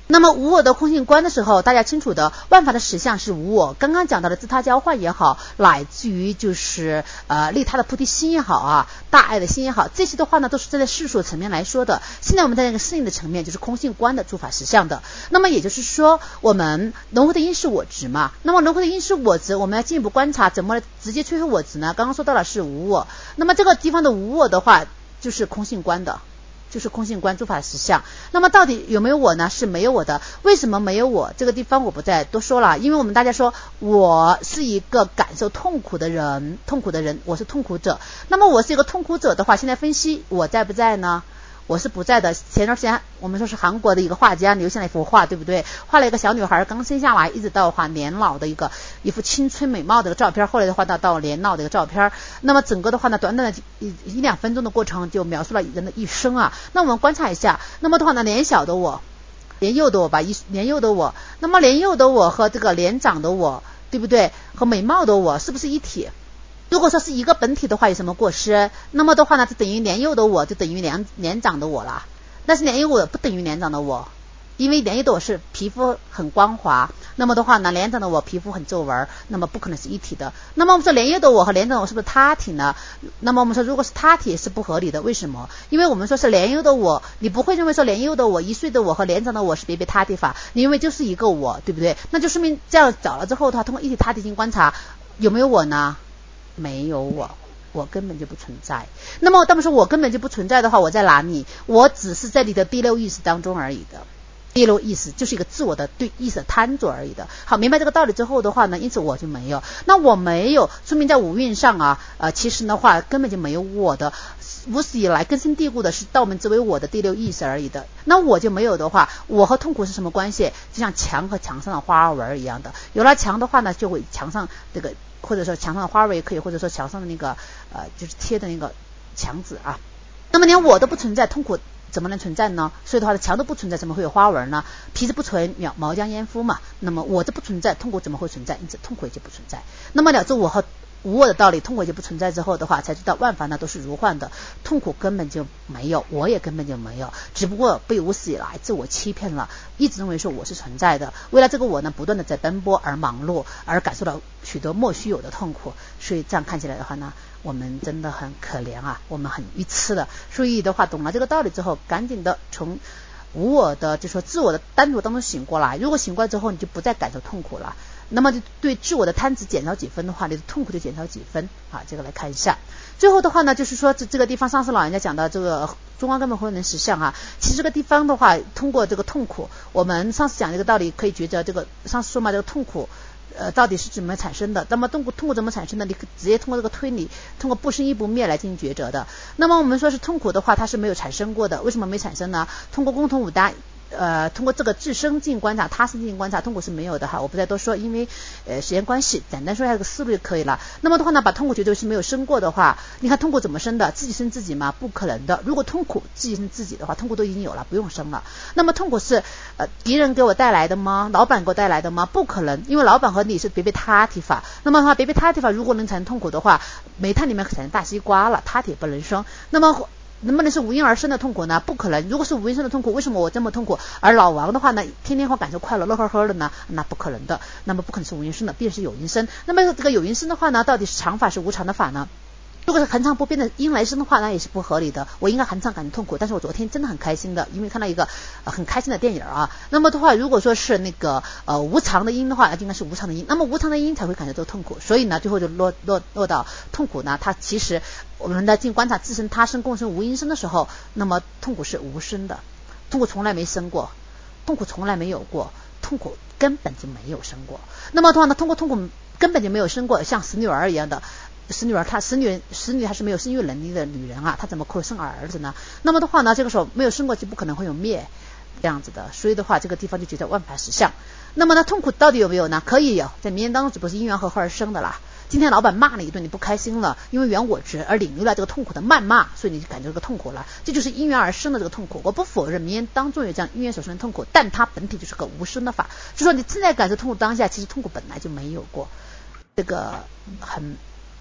那么无我的空性观的时候，大家清楚的，万法的实相是无我。刚刚讲到的自他交换也好，乃至于就是利他的菩提心也好啊，大爱的心也好，这些的话呢，都是站在世俗层面来说的。现在我们在那个适应的层面，就是空性观的诸法实相的。那么也就是说，我们轮回的因是我执嘛。那么轮回的因是我执，我们要进一步观察，怎么直接摧毁我执呢？刚刚说到了是无我。那么这个地方的无我的话，就是空性观的。就是空性观诸法实相。那么到底有没有我呢？是没有我的。为什么没有我？这个地方我不再多说了，因为我们大家说我是一个感受痛苦的人，我是痛苦者。那么我是一个痛苦者的话，现在分析我在不在呢？我是不在的。前段时间我们说是韩国的一个画家留下了一幅画，对不对？画了一个小女孩刚生下来一直到年老的一幅青春美貌的一个照片，后来的话到年老的一个照片。那么整个的话呢，短短的一两分钟的过程就描述了人的一生啊。那我们观察一下，那么的话呢，年小的我，年幼的我吧，年幼的我，那么年幼的我和这个年长的我，对不对？和美貌的我是不是一体？如果说是一个本体的话，有什么过失？那么的话呢，就等于年幼的我就等于年长的我了。但是年幼我不等于年长的我，因为年幼的我是皮肤很光滑，那么的话呢，年长的我皮肤很皱纹，那么不可能是一体的。那么我们说年幼的我和年长的我是不是他体呢？那么我们说如果是他体是不合理的，为什么？因为我们说是年幼的我，你不会认为说年幼的我1岁的我和年长的我是别他体法，你认为就是一个我，对不对？那就说明这样找了之后的话，通过一体他体性观察，有没有我呢？没有我根本就不存在。那么当我说我根本就不存在的话，我在哪里？我只是在你的第六意识当中而已的。第六意识就是一个自我的对意识的贪着而已的。好，明白这个道理之后的话呢，因此我就没有。那我没有，说明在五蕴上啊，其实的话根本就没有我的。无始以来根深蒂固的是道门之为我的第六意识而已的。那我就没有的话，我和痛苦是什么关系？就像墙和墙上的花纹一样的。有了墙的话呢，就会墙上这个，或者说墙上的花纹也可以，或者说墙上的那个就是贴的那个墙纸啊。那么连我都不存在，痛苦怎么能存在呢？所以的话，墙都不存在，怎么会有花纹呢？皮子不存，毛将焉附嘛。那么我这不存在，痛苦怎么会存在？因此痛苦也就不存在。那么了知我和无我的道理，痛苦就不存在之后的话，才知道万法呢都是如幻的，痛苦根本就没有，我也根本就没有，只不过被无始以来自我欺骗了，一直认为说我是存在的，为了这个我呢，不断的在奔波而忙碌，而感受到许多莫须有的痛苦。所以这样看起来的话呢，我们真的很可怜啊，我们很愚痴的。所以的话，懂了这个道理之后，赶紧的从无我的就说自我的单独当中醒过来。如果醒过来之后，你就不再感受痛苦了，那么就对自我的贪执减少几分的话，你的痛苦就减少几分啊。这个来看一下。最后的话呢，就是说这个地方上次老人家讲到这个中观根本慧能实相啊，其实这个地方的话，通过这个痛苦，我们上次讲这个道理可以觉得这个上次说嘛，这个痛苦到底是怎么产生的？那么痛苦怎么产生的？你直接通过这个推理，通过不生亦不灭来进行抉择的。那么我们说是痛苦的话，它是没有产生过的。为什么没产生呢？通过共同五大通过这个自身进行观察，他身进行观察，痛苦是没有的哈。我不再多说，因为时间关系，简单说一下这个思路就可以了。那么的话呢，把痛苦觉得是没有生过的话，你看痛苦怎么生的？自己生自己吗？不可能的。如果痛苦自己生自己的话，痛苦都已经有了，不用生了。那么痛苦是敌人给我带来的吗？老板给我带来的吗？不可能，因为老板和你是别他体法。那么的话，别他体法如果能产生痛苦的话，煤炭里面可产生大西瓜了，他体不能生。那么能不能是无因而生的痛苦呢？不可能。如果是无因生的痛苦，为什么我这么痛苦？而老王的话呢，天天会感受快乐，乐呵呵的呢？那不可能的。那么不可能是无因生的，必然是有因生。那么这个有因生的话呢，到底是常法是无常的法呢？如果是恒常不变的因来生的话，那也是不合理的。我应该恒常感觉痛苦，但是我昨天真的很开心的，因为看到一个很开心的电影啊。那么的话，如果说是那个无常的因的话，那应该是无常的因。那么无常的因才会感觉到痛苦，所以呢，最后就落到痛苦呢，它其实我们的进观察自身他生共生无因生的时候，那么痛苦是无生的，痛苦从来没生过，痛苦从来没有过，痛苦根本就没有生过。那么的话呢，通过痛苦根本就没有生过，像死女儿一样的。死女她是没有生育能力的女人啊，她怎么可能生儿子呢？那么的话呢，这个时候没有生过就不可能会有灭这样子的。所以的话，这个地方就觉得万法实相。那么呢，痛苦到底有没有呢？可以有，在名言当中只不过是因缘和合而生的啦。今天老板骂你一顿，你不开心了，因为缘我执而领略了这个痛苦的谩骂，所以你就感觉这个痛苦了，这就是因缘而生的这个痛苦。我不否认名言当中有这样因缘所生的痛苦，但它本体就是个无生的法，就说你正在感受痛苦当下，其实痛苦本来就没有过。这个很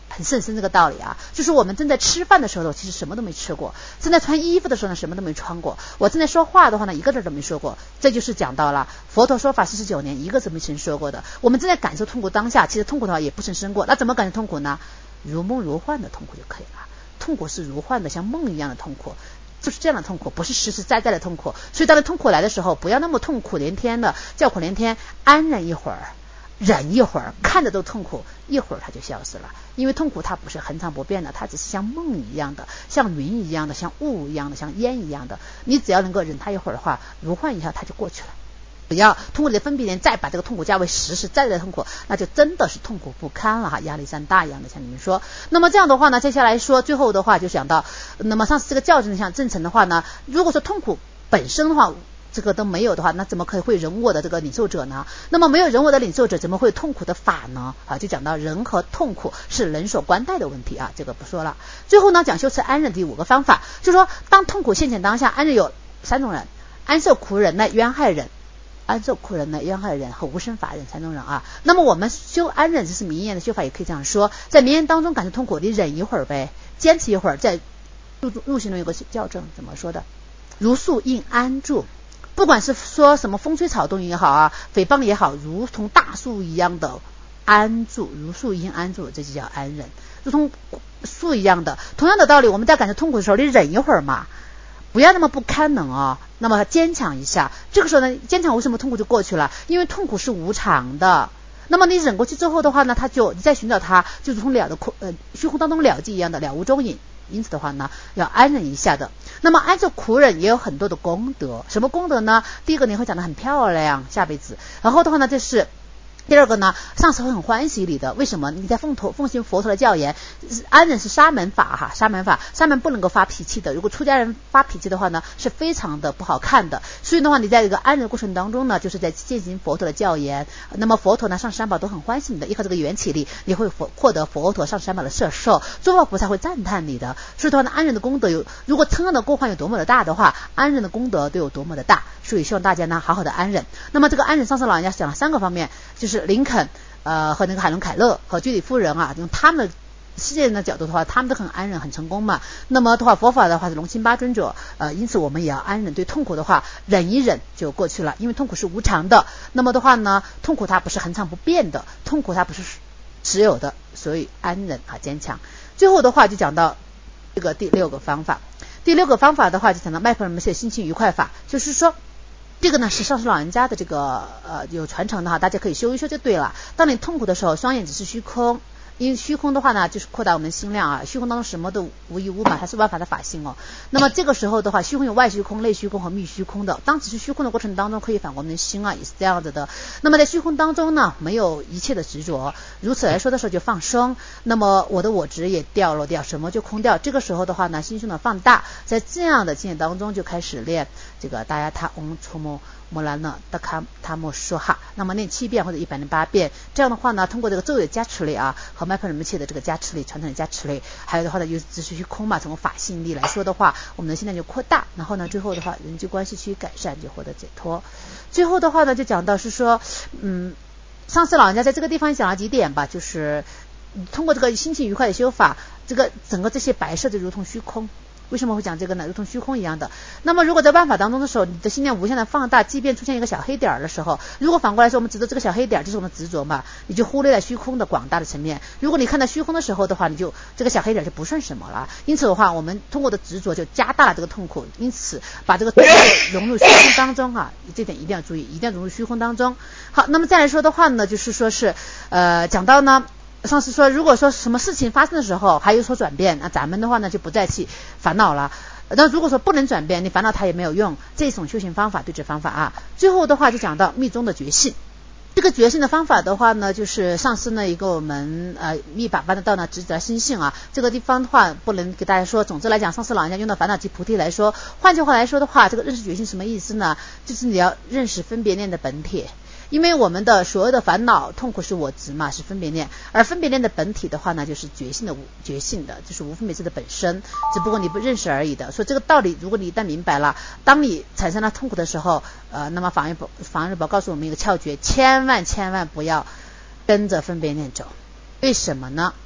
很深这个道理啊，就是我们正在吃饭的时候其实什么都没吃过，正在穿衣服的时候呢什么都没穿过，我正在说话的话呢一个字都没说过，这就是讲到了佛陀说法49年一个字没曾说过的。我们正在感受痛苦当下，其实痛苦的话也不曾生过，那怎么感受痛苦呢？如梦如幻的痛苦就可以了。痛苦是如幻的，像梦一样的痛苦，就是这样的痛苦，不是实实在在的痛苦。所以当痛苦来的时候，不要那么痛苦连天的叫苦连天，安忍一会儿，忍一会儿，看着都痛苦，一会儿它就消失了。因为痛苦它不是恒常不变的，它只是像梦一样的，像云一样的，像雾一样的，像烟一样的。你只要能够忍它一会儿的话，如幻一下它就过去了。不要通过你的分别念再把这个痛苦加为实实在在的痛苦，那就真的是痛苦不堪了哈，压力山大一样的，像你们说。那么这样的话呢，接下来说最后的话就讲到，那么上次这个教证像正成的话呢，如果说痛苦本身的话这个都没有的话，那怎么可以会人我的这个领受者呢？那么没有人我的领受者，怎么会痛苦的法呢？啊，就讲到人和痛苦是人所关待的问题啊，这个不说了。最后呢，讲修持安忍第5个方法，就是说当痛苦现前当下，安忍有3种人：安受苦忍耐冤害忍。安受苦忍耐冤害忍和无生法忍3种人啊。那么我们修安忍，这是名言的修法，也可以这样说，在名言当中感受痛苦，你忍一会儿呗，坚持一会儿，在入行中有个校正怎么说的？如树应安住，不管是说什么风吹草动也好啊，诽谤也好，如同大树一样的安住，如树应安住，这就叫安忍，如同树一样的。同样的道理，我们在感受痛苦的时候，你忍一会儿嘛，不要那么不堪能啊，那么坚强一下。这个时候呢，坚强为什么痛苦就过去了？因为痛苦是无常的。那么你忍过去之后的话呢，你再寻找它，就如同虚空当中了寂一样的，了无踪影。因此的话呢，要安忍一下的。那么安受苦忍也有很多的功德，什么功德呢？第一个你会长得很漂亮，下辈子。然后的话呢，这是第二个呢，上师会很欢喜你的。为什么？你在奉行佛陀的教言，安忍是沙门法哈，沙门不能够发脾气的。如果出家人发脾气的话呢，是非常的不好看的。所以的话，你在这个安忍过程当中呢，就是在践行佛陀的教言。那么佛陀呢，上师三宝都很欢喜你的，依靠这个缘起力，你会获得佛陀上师三宝的摄受，诸佛菩萨会赞叹你的。所以的话呢，安忍的功德如果称的过患有多么的大的话，安忍的功德都有多么的大。所以希望大家呢，好好的安忍。那么这个安忍，上师老人家讲了3个方面，就是林肯和那个海伦凯勒和居里夫人啊，用他们的世界人的角度的话，他们都很安忍很成功嘛。那么的话，佛法的话是龙心八尊者，因此我们也要安忍。对痛苦的话，忍一忍就过去了，因为痛苦是无常的。那么的话呢，痛苦它不是恒常不变的，痛苦它不是只有的，所以安忍啊，坚强。最后的话就讲到这个第6个方法。第6个方法的话就讲到麦克尔门的心情愉快法，就是说这个呢是上师老人家的这个有传承的哈，大家可以修一修就对了。当你痛苦的时候，双眼只是虚空，因为虚空的话呢，就是扩大我们的心量啊。虚空当中什么都无一物嘛，它是万法的法性哦。那么这个时候的话，虚空有外虚空、内虚空和密虚空的。当只是虚空的过程当中，可以反过我们的心啊，也是这样子的。那么在虚空当中呢，没有一切的执着，如此来说的时候就放生。那么我的我执也掉落掉，什么就空掉。这个时候的话呢，心胸的放大，在这样的境界当中就开始练这个大家他出摩摩拉呢达卡他莫说哈。那么念7遍或者108遍，这样的话呢，通过这个咒语的加持力啊，和麦克人们切的这个加持力、传承的加持力，还有的话呢，就是只是虚空嘛，从法性力来说的话，我们的心量就扩大。然后呢，最后的话，人际关系趋于改善，就获得解脱。最后的话呢，就讲到是说，上次老人家在这个地方讲了几点吧，就是通过这个心情愉快的修法，这个整个这些白色就如同虚空。为什么会讲这个呢？如同虚空一样的。那么如果在万法当中的时候，你的心量无限的放大，即便出现一个小黑点的时候，如果反过来说我们执着这个小黑点就是我们的执着嘛，你就忽略了虚空的广大的层面。如果你看到虚空的时候的话，你就这个小黑点就不算什么了。因此的话，我们通过的执着就加大了这个痛苦，因此把这个痛苦融入虚空当中啊，这点一定要注意，一定要融入虚空当中。好，那么再来说的话呢，就是说是讲到呢，上次说如果说什么事情发生的时候还有所转变，那咱们的话呢就不再去烦恼了。那如果说不能转变，你烦恼它也没有用，这种修行方法对治方法啊。最后的话就讲到密宗的觉性。这个觉性的方法的话呢，就是上师呢一个我们密法般的道呢直指心性啊。这个地方的话不能给大家说，总之来讲，上师老人家用到烦恼即菩提来说，换句话来说的话，这个认识觉性什么意思呢？就是你要认识分别念的本体。因为我们的所有的烦恼痛苦是我执嘛，是分别念，而分别念的本体的话呢，就是觉性的，就是无分别智的本身，只不过你不认识而已的。所以这个道理如果你一旦明白了，当你产生了痛苦的时候，那么法日宝告诉我们一个窍诀，千万不要跟着分别念走。为什么呢？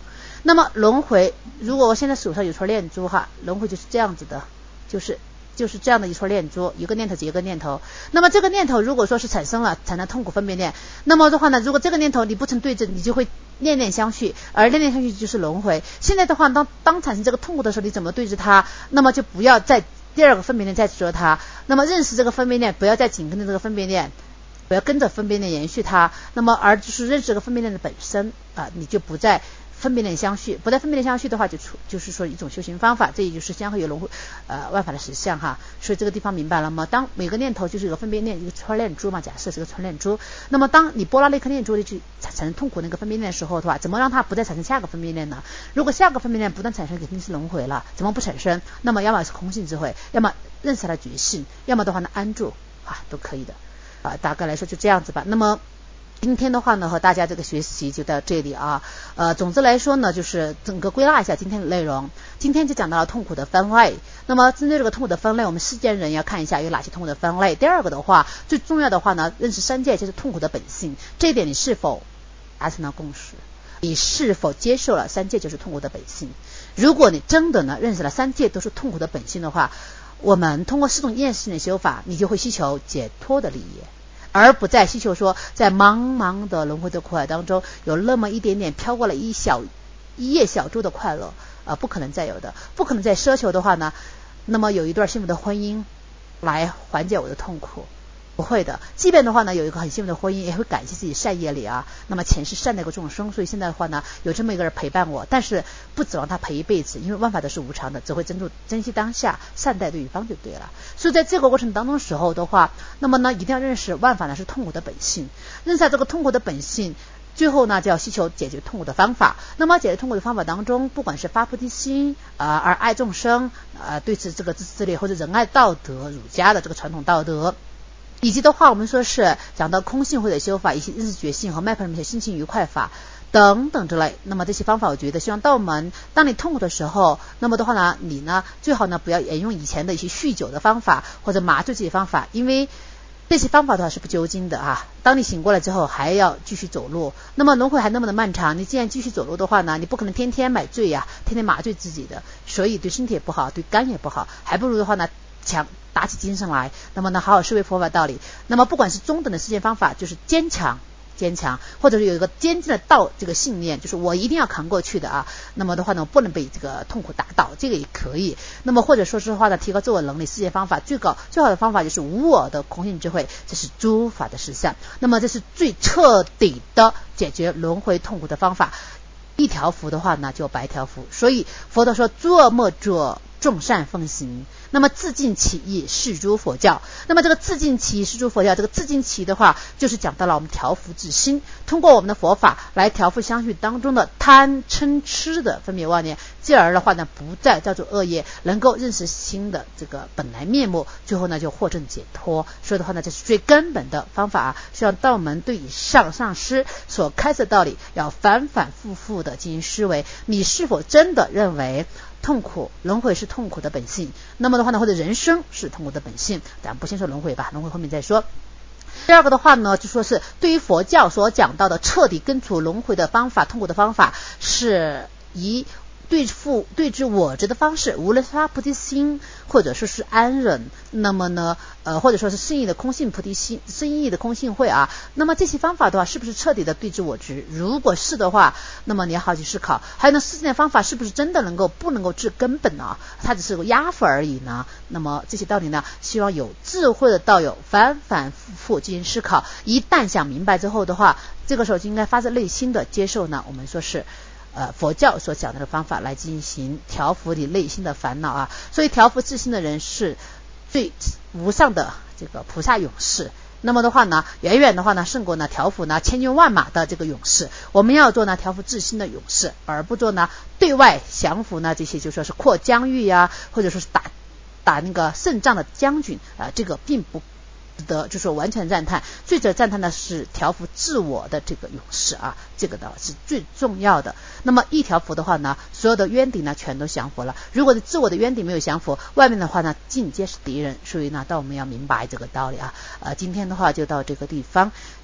那么轮回，如果我现在手上有串念珠哈，轮回就是这样子的，就是这样的一串念珠，一个念头接一个念头。那么这个念头如果说是产生痛苦分别念，那么的话呢，如果这个念头你不成对治，你就会念念相续，而念念相续就是轮回。现在的话，当产生这个痛苦的时候，你怎么对治它？那么就不要再第二个分别念再说它，那么认识这个分别念，不要再紧跟着这个分别念，不要跟着分别念延续它，那么而就是认识这个分别念的本身你就不再分别念相续，不再分别念相续的话，就是说一种修行方法，这也就是相会有轮回万法的实相哈。所以这个地方明白了吗？当每个念头就是一个分别念，一个串念珠嘛，假设是个串念珠，那么当你拨拉那颗念珠去产生痛苦那个分别念的时候的话，怎么让它不再产生下个分别念呢？如果下个分别念不断产生，肯定是轮回了，怎么不产生？那么要么是空性智慧，要么认识它的觉性，要么的话呢安住都可以的大概来说就这样子吧。那么今天的话呢，和大家这个学习就到这里总之来说呢，就是整个归纳一下今天的内容。今天就讲到了痛苦的分类。那么针对这个痛苦的分类，我们世间人要看一下有哪些痛苦的分类。第二个的话，最重要的话呢，认识三界就是痛苦的本性。这一点你是否达成了共识？你是否接受了三界就是痛苦的本性？如果你真的呢认识了三界都是痛苦的本性的话，我们通过四种厌世性的修法，你就会需求解脱的利益，而不再需求说在茫茫的轮回的苦海当中有那么一点点飘过了一叶小舟的快乐不可能再有的，不可能再奢求的话呢，那么有一段幸福的婚姻来缓解我的痛苦，不会的。即便的话呢有一个很幸福的婚姻，也会感谢自己善业里那么前世善待过众生，所以现在的话呢有这么一个人陪伴我，但是不指望他陪一辈子，因为万法都是无常的，只会珍惜当下，善待对方就对了。所以在这个过程当中时候的话，那么呢一定要认识万法呢是痛苦的本性，认识这个痛苦的本性，最后呢就要需求解决痛苦的方法。那么解决痛苦的方法当中，不管是发菩提心而爱众生对此这个自私自利，或者仁爱道德，儒家的这个传统道德，以及的话我们说是讲到空性会的修法，以及认识觉性和脉派那些心情愉快法等等之类。那么这些方法我觉得希望道门当你痛苦的时候，那么的话呢你呢最好呢不要沿用以前的一些酗酒的方法或者麻醉这些方法，因为这些方法的话是不究竟的当你醒过来之后还要继续走路，那么轮回还那么的漫长，你既然继续走路的话呢，你不可能天天买醉天天麻醉自己的，所以对身体也不好，对肝也不好，还不如的话呢打起精神来，那么呢好好思维佛法道理。那么不管是中等的实践方法，就是坚强，或者是有一个坚定的这个信念，就是我一定要扛过去的那么的话呢不能被这个痛苦打倒，这个也可以。那么或者说实话呢，提高自我能力，实践方法最好的方法就是无我的空性智慧，这是诸法的实相。那么这是最彻底的解决轮回痛苦的方法。一条符的话呢就百条符，所以佛陀说诸恶莫作，众善奉行，那么自净其意，是诸佛教。那么这个自净其意是诸佛教，这个自净其意的话就是讲到了我们调伏自心，通过我们的佛法来调伏相续当中的贪嗔痴的分别妄念，继而的话呢不再叫做恶业，能够认识心的这个本来面目，最后呢就获证解脱。所以的话呢这是最根本的方法希望道门对以上师所开设道理要反反复复的进行思维，你是否真的认为痛苦轮回是痛苦的本性？那么的话呢，或者人生是痛苦的本性，咱不先说轮回吧，轮回后面再说。第二个的话呢，就说是对于佛教所讲到的彻底根除轮回的方法，痛苦的方法，是以对治我执的方式，无论是发菩提心，或者说是安忍，那么呢或者说是深意的空性菩提心，深意的空性慧那么这些方法的话是不是彻底的对治我执？如果是的话，那么你要好去思考，还有呢实践的方法是不是真的不能够治根本它只是个压伏而已呢？那么这些道理呢，希望有智慧的道友反反复复进行思考，一旦想明白之后的话，这个时候就应该发自内心的接受呢我们说是佛教所讲的方法来进行调伏你内心的烦恼所以调伏自心的人是最无上的这个菩萨勇士。那么的话呢，远远的话呢胜过呢调伏呢千军万马的这个勇士。我们要做呢调伏自心的勇士，而不做呢对外降服呢这些就说是扩疆域或者说是打那个胜仗的将军这个并不的就是完全赞叹，最值得赞叹的是调伏自我的这个勇士这个呢是最重要的。那么一调伏的话呢，所有的冤敌呢全都降服了。如果自我的冤敌没有降服，外面的话呢尽皆是敌人。所以呢，到我们要明白这个道理今天的话就到这个地方。